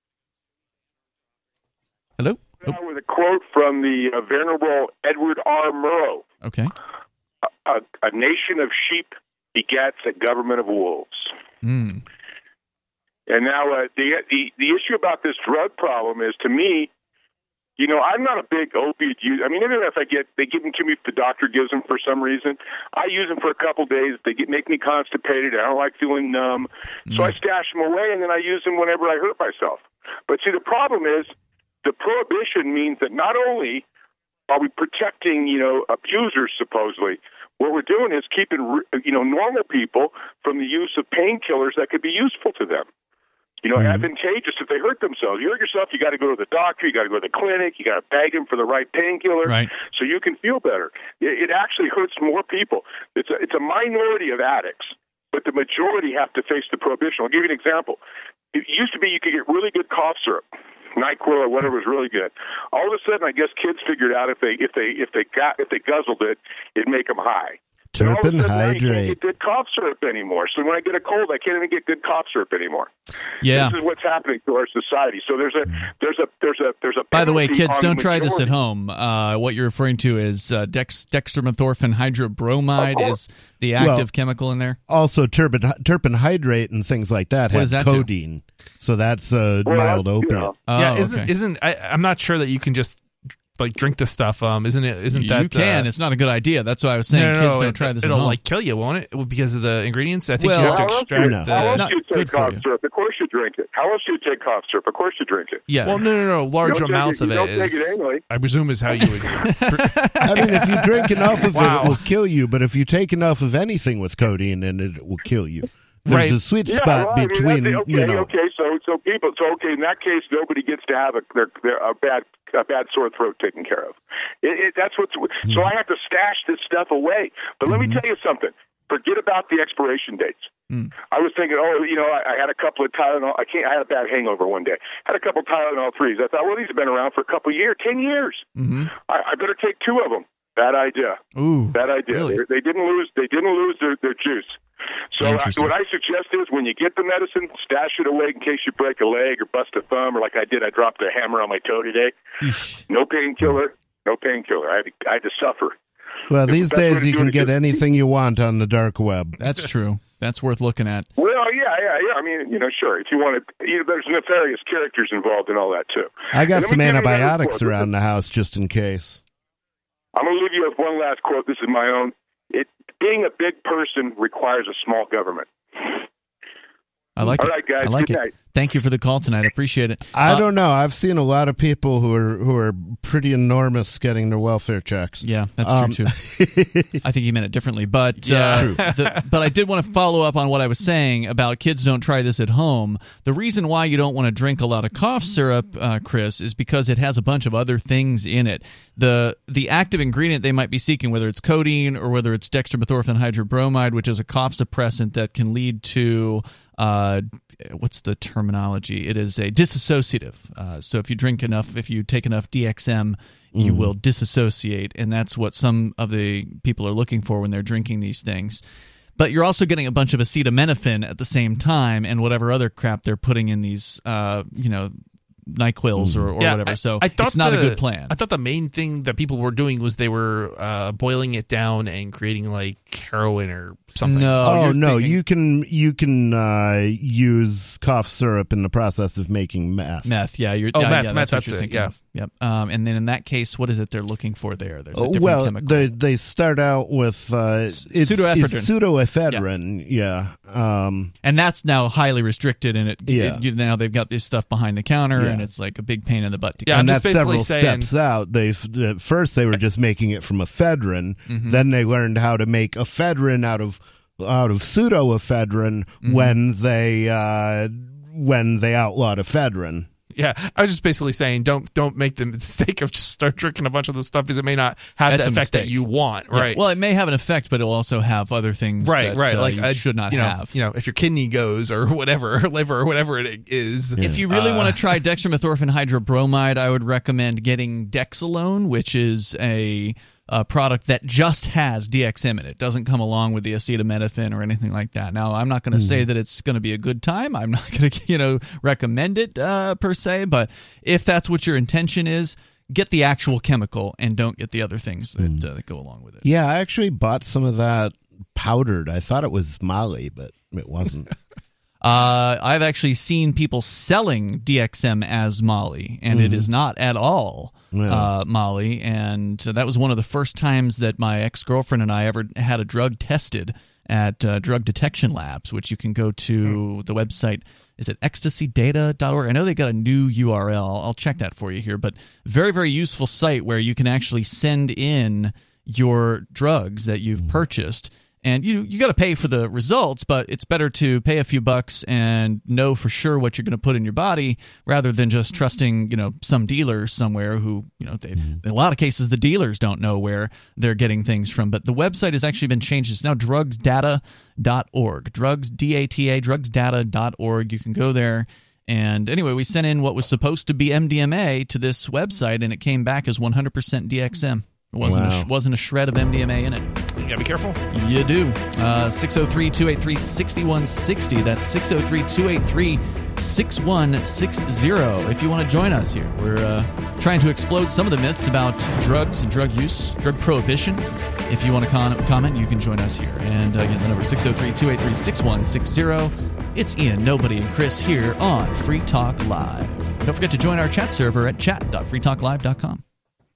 Hello? With a quote from the venerable Edward R. Murrow. Okay. A nation of sheep begets a government of wolves. Mm. And now the issue about this drug problem is, to me, I'm not a big opiate user. I mean, even if they give them to me if the doctor gives them for some reason, I use them for a couple days. They make me constipated. I don't like feeling numb. So I stash them away, and then I use them whenever I hurt myself. But see, the problem is the prohibition means that not only Are we protecting, abusers supposedly? What we're doing is keeping, normal people from the use of painkillers that could be useful to them. Advantageous if they hurt themselves. You hurt yourself, you got to go to the doctor, you got to go to the clinic, you got to beg them for the right painkiller so you can feel better. It actually hurts more people. It's a minority of addicts, but the majority have to face the prohibition. I'll give you an example. It used to be you could get really good cough syrup, NyQuil or whatever was really good. All of a sudden, I guess kids figured out if they guzzled it, it'd make them high. Turpin Hydrate. You can't get good cough syrup anymore. So when I get a cold, I can't even get good cough syrup anymore. Yeah, this is what's happening to our society. So there's a. By the way, kids, don't try this at home. What you're referring to is dextromethorphan hydrobromide is the active chemical in there. Also, Turpin Hydrate and things like that have codeine, so that's a mild opiate. I'm not sure that you can just drink this stuff. Isn't that you can? It's not a good idea. That's why I was saying kids don't try this. It'll kill you, won't it? Because of the ingredients. I think you have to extract. It's not good for you. Syrup? Of course you drink it. How else do you take cough syrup? Of course you drink it. Yeah. Well, no. Large amounts of it. Don't take it anyway. I presume is how you would. I mean, if you drink enough of it, it will kill you. But if you take enough of anything with codeine, then it will kill you. There's a sweet spot between. In that case, nobody gets to have a bad sore throat taken care of. That's what's. So I have to stash this stuff away. But let me tell you something. Forget about the expiration dates. I was thinking, I had a couple of Tylenol. I had a bad hangover one day. Had a couple of Tylenol 3s. I thought, well, these have been around for a couple of years, 10 years. I better take 2 of them. Bad idea. Bad idea. Really? They didn't lose their juice. So what I suggest is when you get the medicine, stash it away in case you break a leg or bust a thumb, or like I did, I dropped a hammer on my toe today. No painkiller. I had to suffer. Well, these days you can get anything you want on the dark web. That's true. That's worth looking at. Well, yeah. I mean, sure. If you want to, there's nefarious characters involved in all that too. I got some antibiotics around the house just in case. I'm going to leave you with one last quote. This is my own. Being a big person requires a small government. I like it. All right, guys. I like Good it. night. Thank you for the call tonight. I appreciate it. I don't know. I've seen a lot of people who are pretty enormous getting their welfare checks. Yeah, that's true too. I think he meant it differently, but but I did want to follow up on what I was saying about kids don't try this at home. The reason why you don't want to drink a lot of cough syrup, Chris, is because it has a bunch of other things in it. The active ingredient they might be seeking, whether it's codeine or whether it's dextromethorphan hydrobromide, which is a cough suppressant that can lead to what's the terminology? It is a dissociative. So if you take enough DXM, you will disassociate, and that's what some of the people are looking for when they're drinking these things. But you're also getting a bunch of acetaminophen at the same time, and whatever other crap they're putting in these, NyQuils or whatever. So it's not a good plan. I thought the main thing that people were doing was they were boiling it down and creating like heroin or something. No, you can use cough syrup in the process of making meth. Meth, yeah. Meth. That's what you're thinking of. Yep. And then in that case, what is it they're looking for there? There's a different chemical. They start out with pseudoephedrine. It's pseudoephedrine, and that's now highly restricted, and now they've got this stuff behind the counter, and it's like a big pain in the butt to get. And that's several steps out. At first they were just making it from ephedrine. Then they learned how to make ephedrine out of pseudoephedrine when they outlawed ephedrine. Yeah, I was just basically saying don't make the mistake of just start drinking a bunch of the stuff because it may not have the effect that you want, right? Yeah. Well, it may have an effect, but it will also have other things that like you should not have. If your kidney goes or whatever, or liver or whatever it is. If you really want to try dextromethorphan hydrobromide, I would recommend getting Dexalone, which is a product that just has DXM in it. It doesn't come along with the acetaminophen or anything like that. Now, I'm not going to say that it's going to be a good time. I'm not going to, recommend it per se. But if that's what your intention is, get the actual chemical and don't get the other things that go along with it. Yeah, I actually bought some of that powdered. I thought it was Molly, but it wasn't. I've actually seen people selling DXM as Molly, and it is not at all Molly. And that was one of the first times that my ex-girlfriend and I ever had a drug tested at Drug Detection Labs, which you can go to the website is it ecstasydata.org? I know they got a new URL. I'll check that for you here, but very, very useful site where you can actually send in your drugs that you've purchased. And you got to pay for the results, but it's better to pay a few bucks and know for sure what you're going to put in your body rather than just trusting, some dealer somewhere who, in a lot of cases, the dealers don't know where they're getting things from. But the website has actually been changed. It's now drugsdata.org. drugsdata.org. You can go there. And anyway, we sent in what was supposed to be MDMA to this website, and it came back as 100% DXM. It wasn't a shred of MDMA in it. You gotta be careful. You do. 603-283-6160. That's 603-283-6160. If you want to join us here, we're trying to explode some of the myths about drugs and drug use, drug prohibition. If you want to comment, you can join us here. And again, the number is 603-283-6160. It's Ian, Nobody, and Chris here on Free Talk Live. Don't forget to join our chat server at chat.freetalklive.com.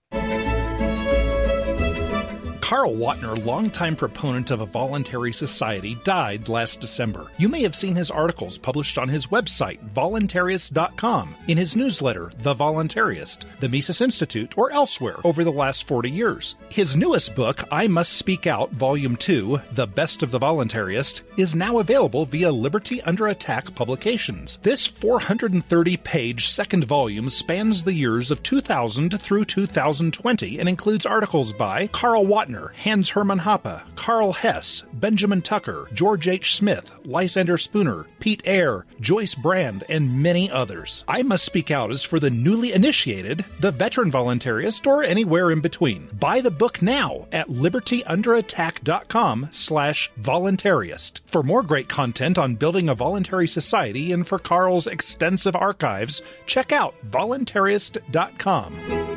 Carl Watner, longtime proponent of a voluntary society, died last December. You may have seen his articles published on his website, voluntarist.com, in his newsletter, The Voluntarist, the Mises Institute, or elsewhere over the last 40 years. His newest book, I Must Speak Out, Volume 2, The Best of the Voluntarist, is now available via Liberty Under Attack Publications. This 430-page second volume spans the years of 2000 through 2020 and includes articles by Carl Watner, Hans Hermann Hoppe, Carl Hess, Benjamin Tucker, George H. Smith, Lysander Spooner, Pete Eyre, Joyce Brand, and many others. I Must Speak Out is for the newly initiated, the veteran voluntarist, or anywhere in between. Buy the book now at libertyunderattack.com/voluntarist. For more great content on building a voluntary society and for Carl's extensive archives, check out voluntarist.com.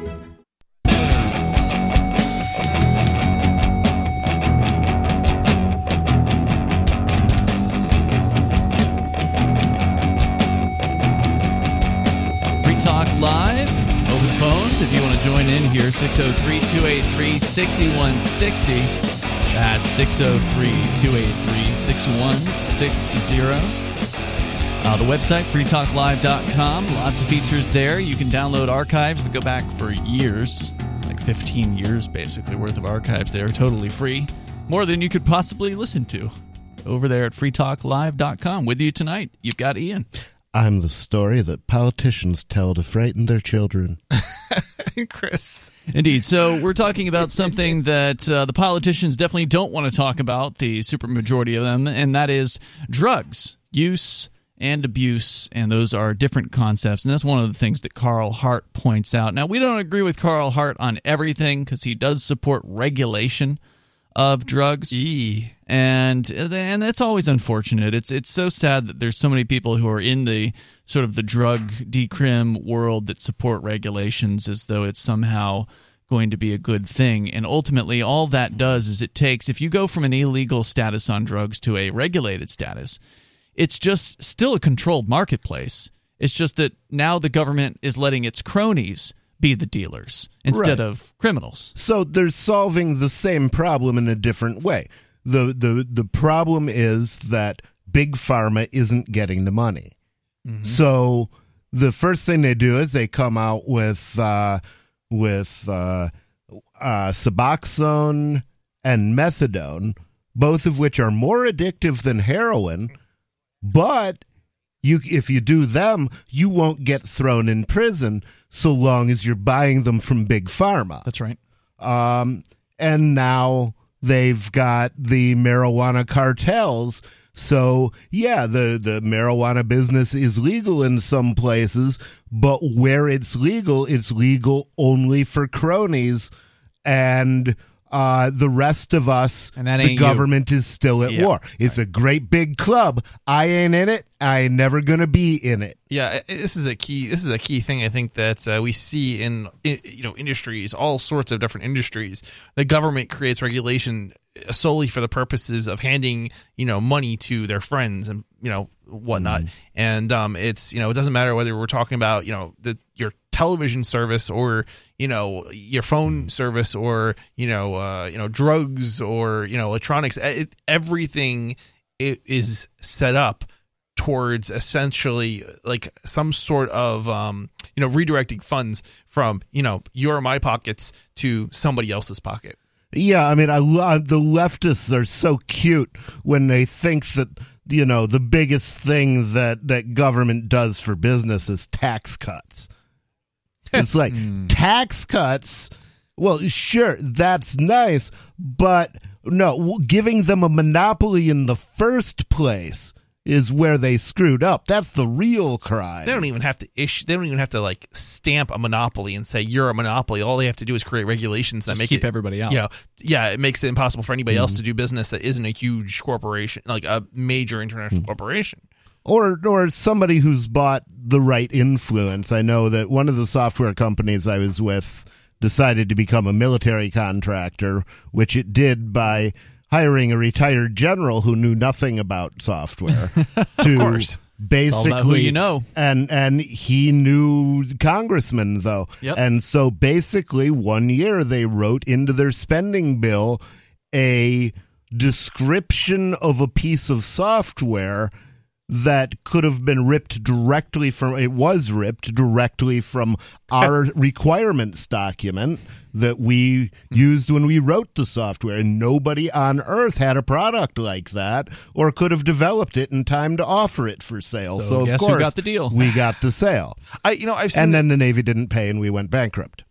Talk Live, open phones if you want to join in here, 603-283-6160. That's 603-283-6160. The website, freetalklive.com, lots of features there. You can download archives that go back for years, like 15 years basically worth of archives there, totally free. More than you could possibly listen to over there at freetalklive.com. With you tonight, you've got Ian. I'm the story that politicians tell to frighten their children. Chris. Indeed. So we're talking about something that the politicians definitely don't want to talk about, the supermajority of them, and that is drugs, use and abuse, and those are different concepts. And that's one of the things that Carl Hart points out. Now, we don't agree with Carl Hart on everything because he does support regulation of drugs. And that's always unfortunate. It's so sad that there's so many people who are in the sort of the drug decrim world that support regulations as though it's somehow going to be a good thing. And ultimately, all that does is it takes, if you go from an illegal status on drugs to a regulated status, it's just still a controlled marketplace. It's just that now the government is letting its cronies be the dealers instead of criminals. So they're solving the same problem in a different way. The problem is that Big Pharma isn't getting the money. Mm-hmm. So the first thing they do is they come out with Suboxone and Methadone, both of which are more addictive than heroin, but if you do them, you won't get thrown in prison so long as you're buying them from Big Pharma. That's right. And now they've got the marijuana cartels. So, yeah, the marijuana business is legal in some places, but where it's legal only for cronies, and the rest of us, the government is still at war. It's a great big club. I ain't in it. I ain't never gonna be in it. Yeah, this is a key thing I think that we see in industries, all sorts of different industries. The government creates regulation solely for the purposes of handing money to their friends and whatnot. And it's it doesn't matter whether we're talking about your television service or your phone service or drugs or electronics. Everything is set up towards essentially like some sort of redirecting funds from your or my pockets to somebody else's pocket. Yeah, I mean, the leftists are so cute when they think that the biggest thing that government does for business is tax cuts. It's like tax cuts. Well, sure, that's nice, but no, giving them a monopoly in the first place is where they screwed up. That's the real crime. They don't even have to They don't even have to like stamp a monopoly and say you're a monopoly. All they have to do is create regulations that keep everybody out. It makes it impossible for anybody else to do business that isn't a huge corporation, like a major international corporation. Or somebody who's bought the right influence. I know that one of the software companies I was with decided to become a military contractor, which it did by hiring a retired general who knew nothing about software to course. basically, and he knew congressmen though. Yep. And so basically 1 year they wrote into their spending bill a description of a piece of software that could have been ripped directly from our requirements document that we used when we wrote the software, and nobody on earth had a product like that or could have developed it in time to offer it for sale. So of course, who got the deal? We got the sale. I've seen then the Navy didn't pay and we went bankrupt.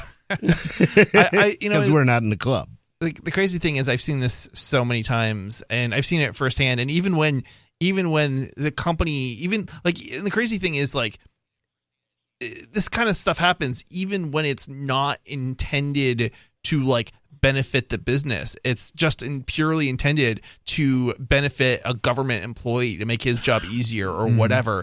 Because we're not in the club. The crazy thing is I've seen this so many times, and I've seen it firsthand, and even when the company, and the crazy thing is, like, this kind of stuff happens even when it's not intended to, like, benefit the business. It's just purely intended to benefit a government employee to make his job easier or whatever.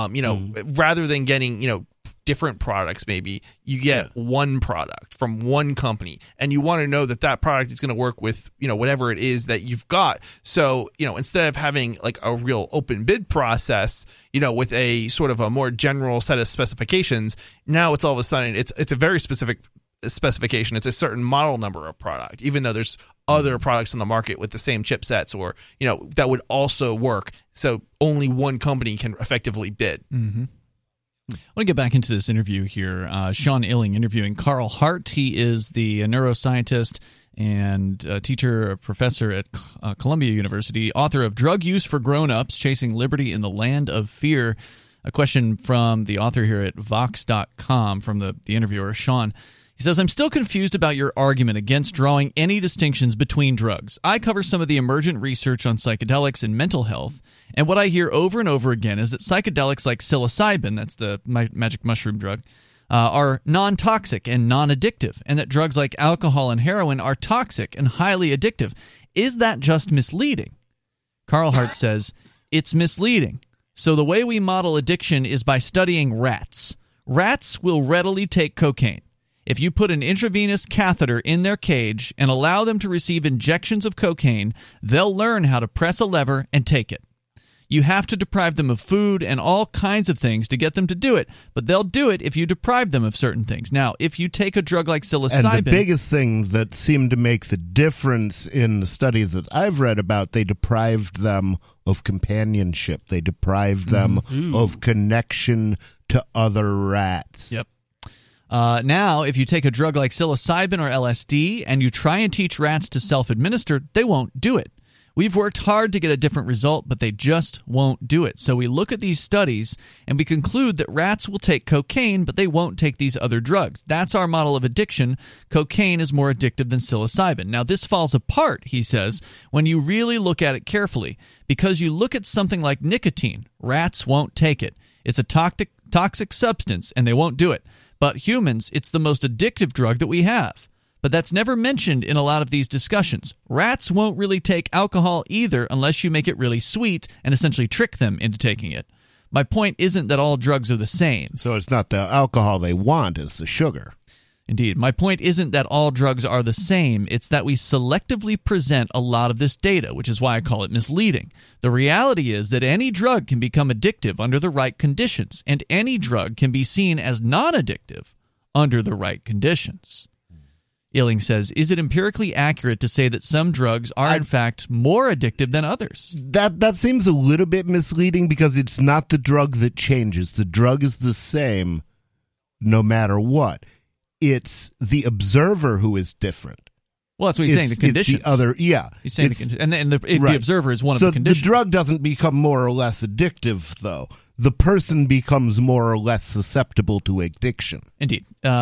Rather than getting, different products, maybe you get one product from one company, and you want to know that product is going to work with whatever it is that you've got. So instead of having like a real open bid process, with a sort of a more general set of specifications, now it's all of a sudden it's a very specific specification. It's a certain model number of product, even though there's other products on the market with the same chipsets or that would also work. So only one company can effectively bid. I want to get back into this interview here. Sean Illing interviewing Carl Hart. He is the neuroscientist and teacher, professor at Columbia University, author of Drug Use for Grown-Ups, Chasing Liberty in the Land of Fear. A question from the author here at Vox.com from the interviewer, Sean. He says, I'm still confused about your argument against drawing any distinctions between drugs. I cover some of the emergent research on psychedelics and mental health, and what I hear over and over again is that psychedelics like psilocybin, that's the magic mushroom drug, are non-toxic and non-addictive, and that drugs like alcohol and heroin are toxic and highly addictive. Is that just misleading? Carl Hart says, it's misleading. So the way we model addiction is by studying rats. Rats will readily take cocaine. If you put an intravenous catheter in their cage and allow them to receive injections of cocaine, they'll learn how to press a lever and take it. You have to deprive them of food and all kinds of things to get them to do it, but they'll do it if you deprive them of certain things. Now, if you take a drug like psilocybin... And the biggest thing that seemed to make the difference in the studies that I've read about, they deprived them of companionship. They deprived them of connection to other rats. Yep. Now, if you take a drug like psilocybin or LSD and you try and teach rats to self-administer, they won't do it. We've worked hard to get a different result, but they just won't do it. So we look at these studies and we conclude that rats will take cocaine, but they won't take these other drugs. That's our model of addiction. Cocaine is more addictive than psilocybin. Now, this falls apart, he says, when you really look at it carefully, because you look at something like nicotine. Rats won't take it. It's a toxic substance, and they won't do it. But humans, it's the most addictive drug that we have. But that's never mentioned in a lot of these discussions. Rats won't really take alcohol either unless you make it really sweet and essentially trick them into taking it. My point isn't that all drugs are the same. So it's not the alcohol they want, it's the sugar. Indeed. My point isn't that all drugs are the same. It's that we selectively present a lot of this data, which is why I call it misleading. The reality is that any drug can become addictive under the right conditions, and any drug can be seen as non-addictive under the right conditions. Illing says, is it empirically accurate to say that some drugs are, in fact, more addictive than others? That seems a little bit misleading because it's not the drug that changes. The drug is the same no matter what. It's the observer who is different. Well, that's what he's saying, the conditions. It's the other, yeah. He's saying the observer is one of the conditions. So the drug doesn't become more or less addictive, though. The person becomes more or less susceptible to addiction. Indeed.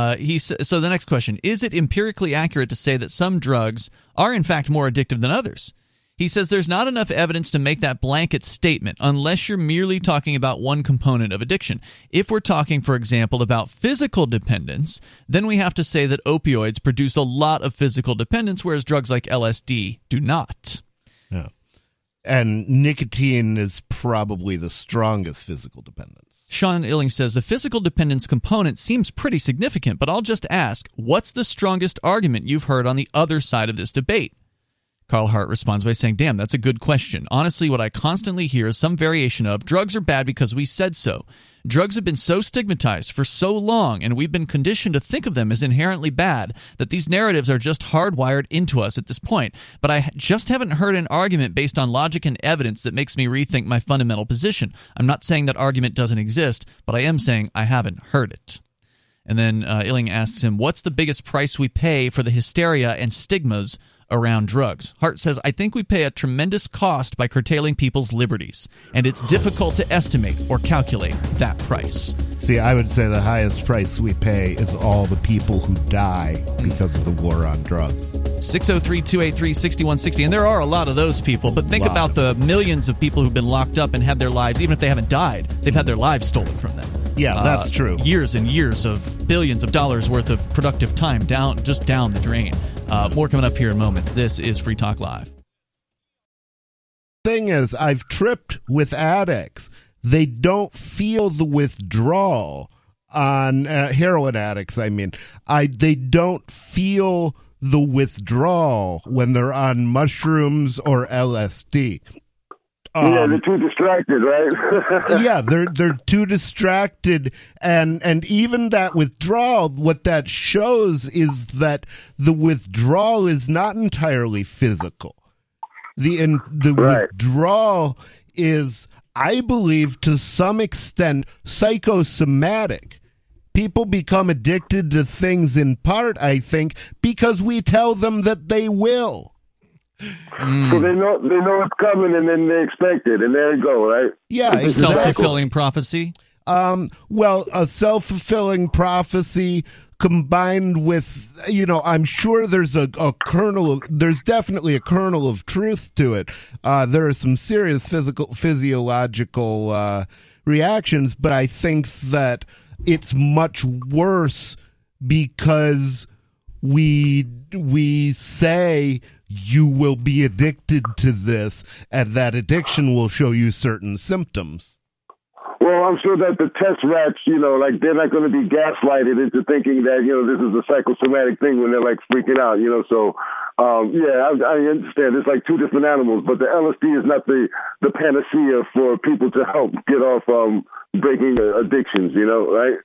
So the next question, is it empirically accurate to say that some drugs are in fact more addictive than others? He says there's not enough evidence to make that blanket statement unless you're merely talking about one component of addiction. If we're talking, for example, about physical dependence, then we have to say that opioids produce a lot of physical dependence, whereas drugs like LSD do not. Yeah. And nicotine is probably the strongest physical dependence. Sean Illing says the physical dependence component seems pretty significant, but I'll just ask, what's the strongest argument you've heard on the other side of this debate? Carl Hart responds by saying, damn, that's a good question. Honestly, what I constantly hear is some variation of, drugs are bad because we said so. Drugs have been so stigmatized for so long, and we've been conditioned to think of them as inherently bad, that these narratives are just hardwired into us at this point. But I just haven't heard an argument based on logic and evidence that makes me rethink my fundamental position. I'm not saying that argument doesn't exist, but I am saying I haven't heard it. And then Illing asks him, what's the biggest price we pay for the hysteria and stigmas around drugs? Hart says, I think we pay a tremendous cost by curtailing people's liberties, and it's difficult to estimate or calculate that price. See, I would say the highest price we pay is all the people who die because of the war on drugs. 603-283-6160, and there are a lot of those people, but think about the millions of people who've been locked up and had their lives, even if they haven't died, they've had their lives stolen from them. Yeah, that's true. Years and years of billions of dollars worth of productive time down the drain. More coming up here in moments. This is Free Talk Live. Thing is, I've tripped with addicts. They don't feel the withdrawal on heroin addicts. I mean, they don't feel the withdrawal when they're on mushrooms or LSD. Yeah, they're too distracted, right? Yeah, they're too distracted, and even that withdrawal, what that shows is that the withdrawal is not entirely physical. The withdrawal is, I believe, to some extent psychosomatic. People become addicted to things in part, I think, because we tell them that they will. So they know it's coming, and then they expect it, and there you go, right? Yeah, exactly. Self-fulfilling prophecy. Well, a self-fulfilling prophecy combined with, I'm sure there's there's definitely a kernel of truth to it. There are some serious physiological reactions, but I think that it's much worse because we say you will be addicted to this, and that addiction will show you certain symptoms. Well, I'm sure that the test rats, they're not going to be gaslighted into thinking that, this is a psychosomatic thing when they're freaking out, So, I understand. It's like two different animals, but the LSD is not the panacea for people to help get off breaking addictions, right?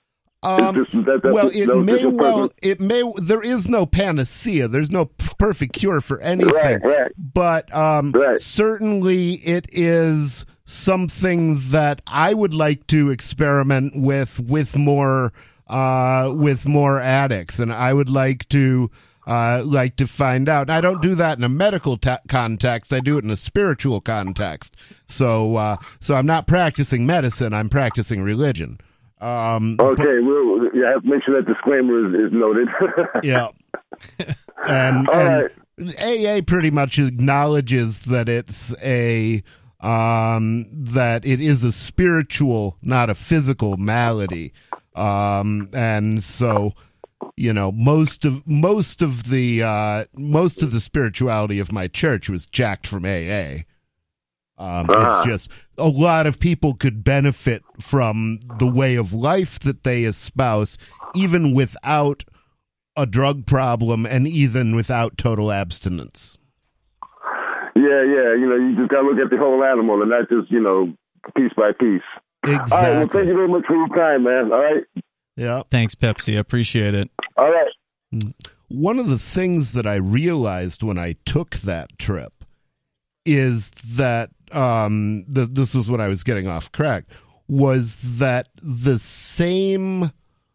There is no panacea. There's no perfect cure for anything. Right. But certainly it is something that I would like to experiment with more addicts, and I would like to find out. I don't do that in a medical context. I do it in a spiritual context. So I'm not practicing medicine. I'm practicing religion. Okay, you have to make sure that disclaimer is noted. Yeah. And AA pretty much acknowledges that it's that it is a spiritual, not a physical malady. And so, most of the spirituality of my church was jacked from AA. It's just a lot of people could benefit from the way of life that they espouse, even without a drug problem and even without total abstinence. Yeah. You just got to look at the whole animal and not just, piece by piece. Exactly. All right. Well, thank you very much for your time, man. All right. Yeah. Thanks, Pepsi. I appreciate it. All right. one of the things that I realized when I took that trip is that this was when I was getting off crack, was that the same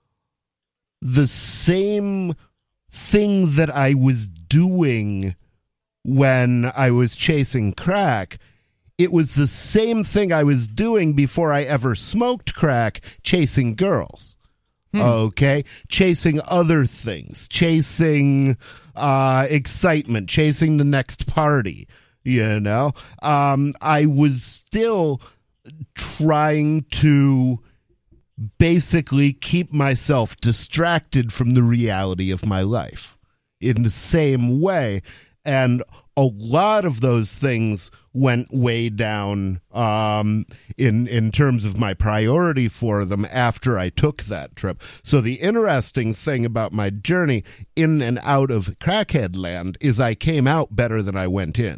thing that I was doing when I was chasing crack, it was the same thing I was doing before I ever smoked crack, chasing girls. Okay? Chasing other things, chasing excitement, chasing the next party, you know? I was still trying to basically keep myself distracted from the reality of my life in the same way. And a lot of those things went way down in terms of my priority for them after I took that trip. So the interesting thing about my journey in and out of crackhead land is I came out better than I went in.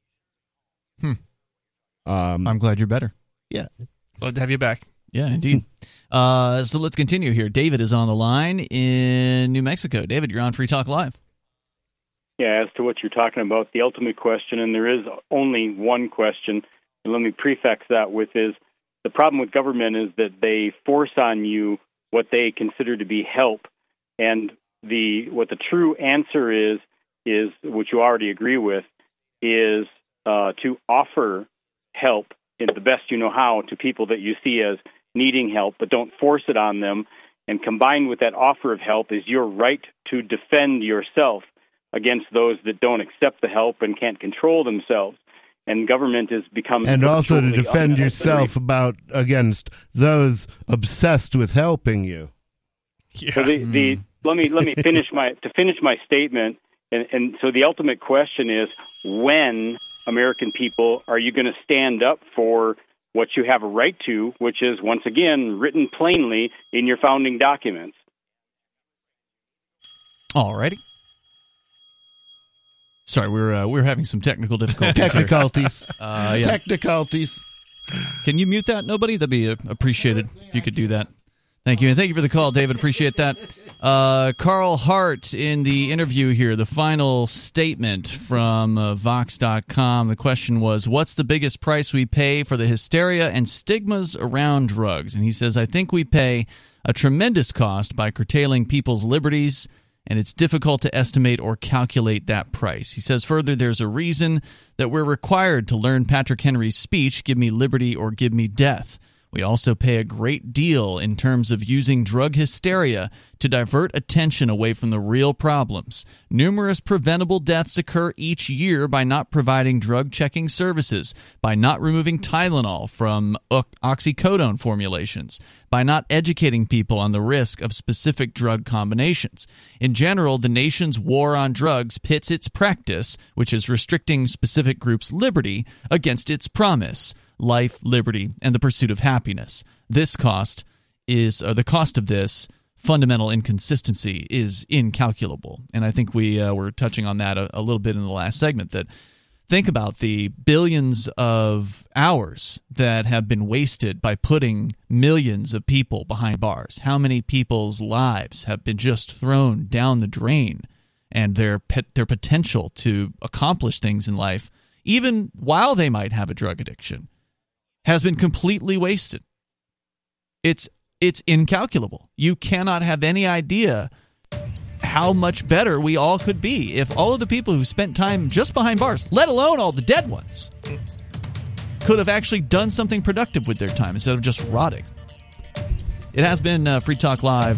I'm glad you're better. Yeah. Glad to have you back. Yeah, indeed. So let's continue here. David is on the line in New Mexico. David, you're on Free Talk Live. Yeah, as to what you're talking about, the ultimate question, and there is only one question, and let me prefix that with is, the problem with government is that they force on you what they consider to be help, and what the true answer is, which you already agree with, is to offer help in the best you know how to people that you see as needing help, but don't force it on them. And combined with that offer of help is your right to defend yourself against those that don't accept the help and can't control themselves. And government has become... And also to defend yourself against those obsessed with helping you. Yeah. So let me finish my statement. And so the ultimate question is, when, American people, are you going to stand up for what you have a right to, which is, once again, written plainly in your founding documents? All righty. Sorry, we're having some technical difficulties. Technicalities. Can you mute that? Nobody? That'd be appreciated if you could do that. Thank you. And thank you for the call, David. Appreciate that. Carl Hart in the interview here, the final statement from Vox.com. The question was, what's the biggest price we pay for the hysteria and stigmas around drugs? And he says, I think we pay a tremendous cost by curtailing people's liberties, and it's difficult to estimate or calculate that price. He says further, there's a reason that we're required to learn Patrick Henry's speech, give me liberty or give me death. We also pay a great deal in terms of using drug hysteria to divert attention away from the real problems. Numerous preventable deaths occur each year by not providing drug checking services, by not removing Tylenol from oxycodone formulations, by not educating people on the risk of specific drug combinations. In general, the nation's war on drugs pits its practice, which is restricting specific groups' liberty, against its promise: life, liberty, and the pursuit of happiness. The cost of this fundamental inconsistency is incalculable. And I think we were touching on that a little bit in the last segment, that think about the billions of hours that have been wasted by putting millions of people behind bars. How many people's lives have been just thrown down the drain, and their potential to accomplish things in life, even while they might have a drug addiction, has been completely wasted. It's incalculable. You cannot have any idea how much better we all could be if all of the people who spent time just behind bars, let alone all the dead ones, could have actually done something productive with their time instead of just rotting. It has been Free Talk Live,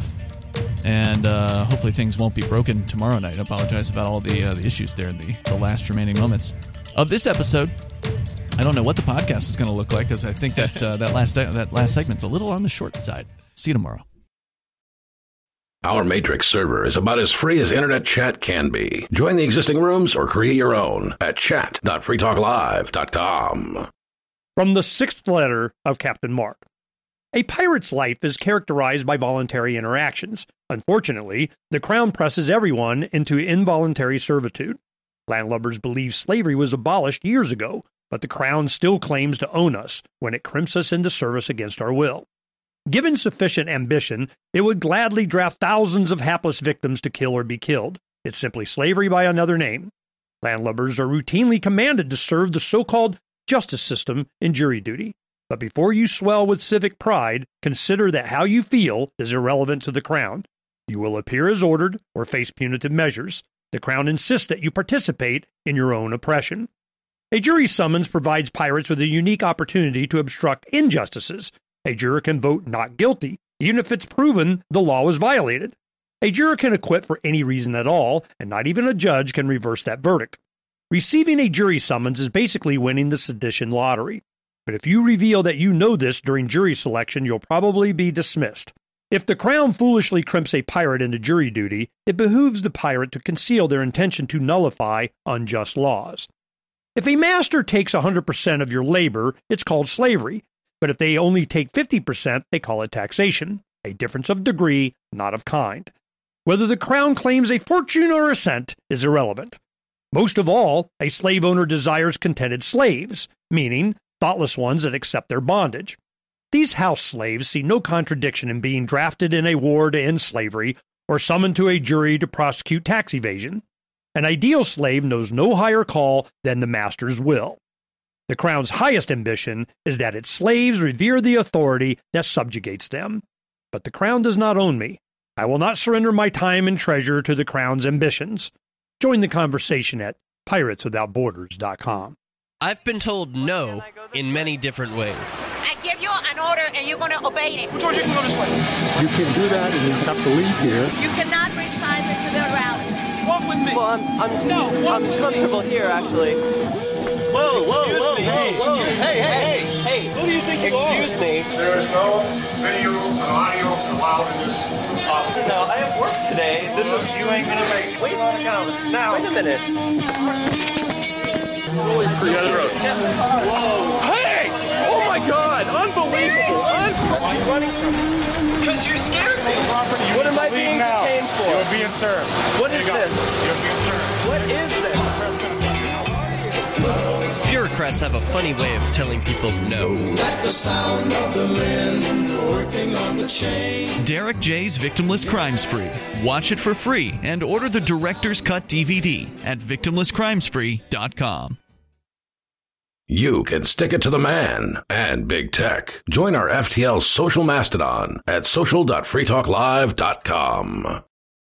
and hopefully things won't be broken tomorrow night. I apologize about all the issues there in the last remaining moments of this episode. I don't know what the podcast is going to look like, because I think that that last segment's a little on the short side. See you tomorrow. Our Matrix server is about as free as internet chat can be. Join the existing rooms or create your own at chat.freetalklive.com. From the sixth letter of Captain Mark. A pirate's life is characterized by voluntary interactions. Unfortunately, the Crown presses everyone into involuntary servitude. Landlubbers believe slavery was abolished years ago, but the Crown still claims to own us when it crimps us into service against our will. Given sufficient ambition, it would gladly draft thousands of hapless victims to kill or be killed. It's simply slavery by another name. Landlubbers are routinely commanded to serve the so-called justice system in jury duty. But before you swell with civic pride, consider that how you feel is irrelevant to the Crown. You will appear as ordered or face punitive measures. The Crown insists that you participate in your own oppression. A jury summons provides pirates with a unique opportunity to obstruct injustices. A juror can vote not guilty, even if it's proven the law was violated. A juror can acquit for any reason at all, and not even a judge can reverse that verdict. Receiving a jury summons is basically winning the sedition lottery. But if you reveal that you know this during jury selection, you'll probably be dismissed. If the Crown foolishly crimps a pirate into jury duty, it behooves the pirate to conceal their intention to nullify unjust laws. If a master takes 100% of your labor, it's called slavery. But if they only take 50%, they call it taxation, a difference of degree, not of kind. Whether the Crown claims a fortune or a cent is irrelevant. Most of all, a slave owner desires contented slaves, meaning thoughtless ones that accept their bondage. These house slaves see no contradiction in being drafted in a war to end slavery or summoned to a jury to prosecute tax evasion. An ideal slave knows no higher call than the master's will. The Crown's highest ambition is that its slaves revere the authority that subjugates them. But the Crown does not own me. I will not surrender my time and treasure to the Crown's ambitions. Join the conversation at pirateswithoutborders.com. I've been told no in many different ways. I give you an order and you're going to obey it. George, you can go this way. You can't do that and you have to leave here. You cannot bring signs into the rally. Walk with me. Well, I'm comfortable here, actually. Whoa, hey, who do you think you are? Excuse me. There is no video and audio allowed in this office. No, I have work today. You ain't gonna make it. Wait a minute. Forget the road. Hey! Oh my God! Unbelievable! Why are you running from me? Because you scared me. What am I being detained for? You're being served. What is this? You're being served. What is this? Bureaucrats have a funny way of telling people no. That's the sound of the men working on the chain. Derek J's Victimless Crime Spree. Watch it for free and order the Director's Cut DVD at victimlesscrimespree.com. You can stick it to the man and big tech. Join our FTL social mastodon at social.freetalklive.com.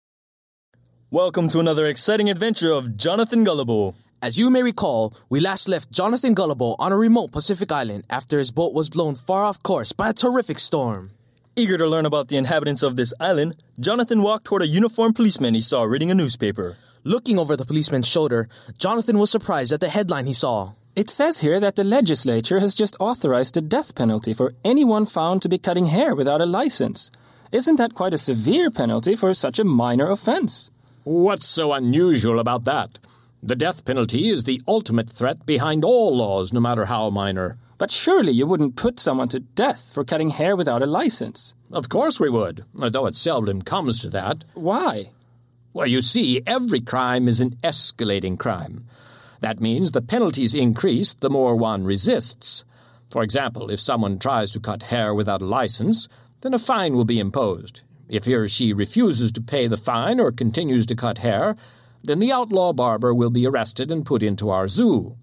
Welcome to another exciting adventure of Jonathan Gullible. As you may recall, we last left Jonathan Gullible on a remote Pacific island after his boat was blown far off course by a terrific storm. Eager to learn about the inhabitants of this island, Jonathan walked toward a uniformed policeman he saw reading a newspaper. Looking over the policeman's shoulder, Jonathan was surprised at the headline he saw. It says here that the legislature has just authorized the death penalty for anyone found to be cutting hair without a license. Isn't that quite a severe penalty for such a minor offense? What's so unusual about that? The death penalty is the ultimate threat behind all laws, no matter how minor. But surely you wouldn't put someone to death for cutting hair without a license. Of course we would, though it seldom comes to that. Why? Well, you see, every crime is an escalating crime. That means the penalties increase the more one resists. For example, if someone tries to cut hair without a license, then a fine will be imposed. If he or she refuses to pay the fine or continues to cut hair, then the outlaw barber will be arrested and put into our zoo.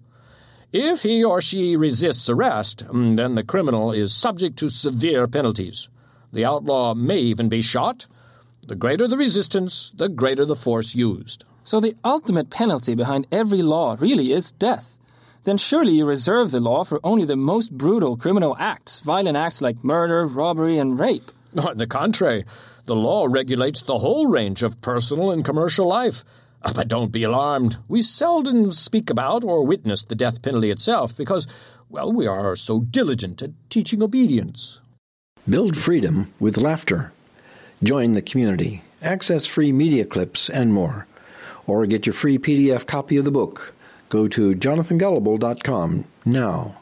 If he or she resists arrest, then the criminal is subject to severe penalties. The outlaw may even be shot. The greater the resistance, the greater the force used. So the ultimate penalty behind every law really is death. Then surely you reserve the law for only the most brutal criminal acts, violent acts like murder, robbery, and rape. On the contrary, the law regulates the whole range of personal and commercial life. But don't be alarmed. We seldom speak about or witness the death penalty itself because, well, we are so diligent at teaching obedience. Build freedom with laughter. Join the community. Access free media clips and more. Or get your free PDF copy of the book. Go to jonathangullible.com now.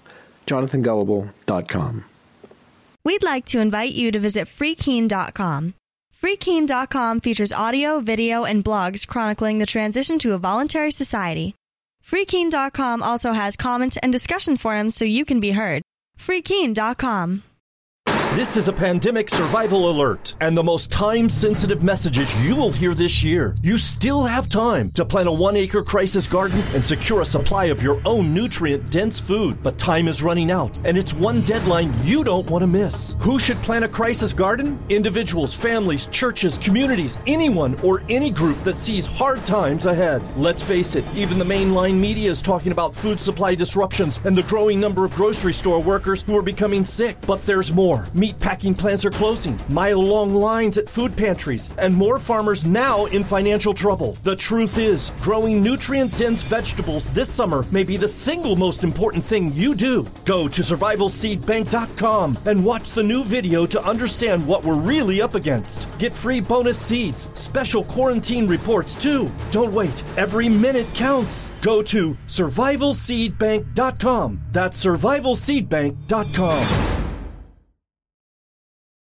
jonathangullible.com. We'd like to invite you to visit freekeen.com. Freekeen.com features audio, video, and blogs chronicling the transition to a voluntary society. Freekeen.com also has comments and discussion forums so you can be heard. Freekeen.com. This is a pandemic survival alert and the most time-sensitive messages you will hear this year. You still have time to plant a 1-acre crisis garden and secure a supply of your own nutrient-dense food. But time is running out, and it's one deadline you don't want to miss. Who should plant a crisis garden? Individuals, families, churches, communities, anyone or any group that sees hard times ahead. Let's face it, even the mainline media is talking about food supply disruptions and the growing number of grocery store workers who are becoming sick. But there's more. Meat packing plants are closing, mile-long lines at food pantries, and more farmers now in financial trouble. The truth is, growing nutrient-dense vegetables this summer may be the single most important thing you do. Go to survivalseedbank.com and watch the new video to understand what we're really up against. Get free bonus seeds, special quarantine reports too. Don't wait. Every minute counts. Go to survivalseedbank.com. That's survivalseedbank.com.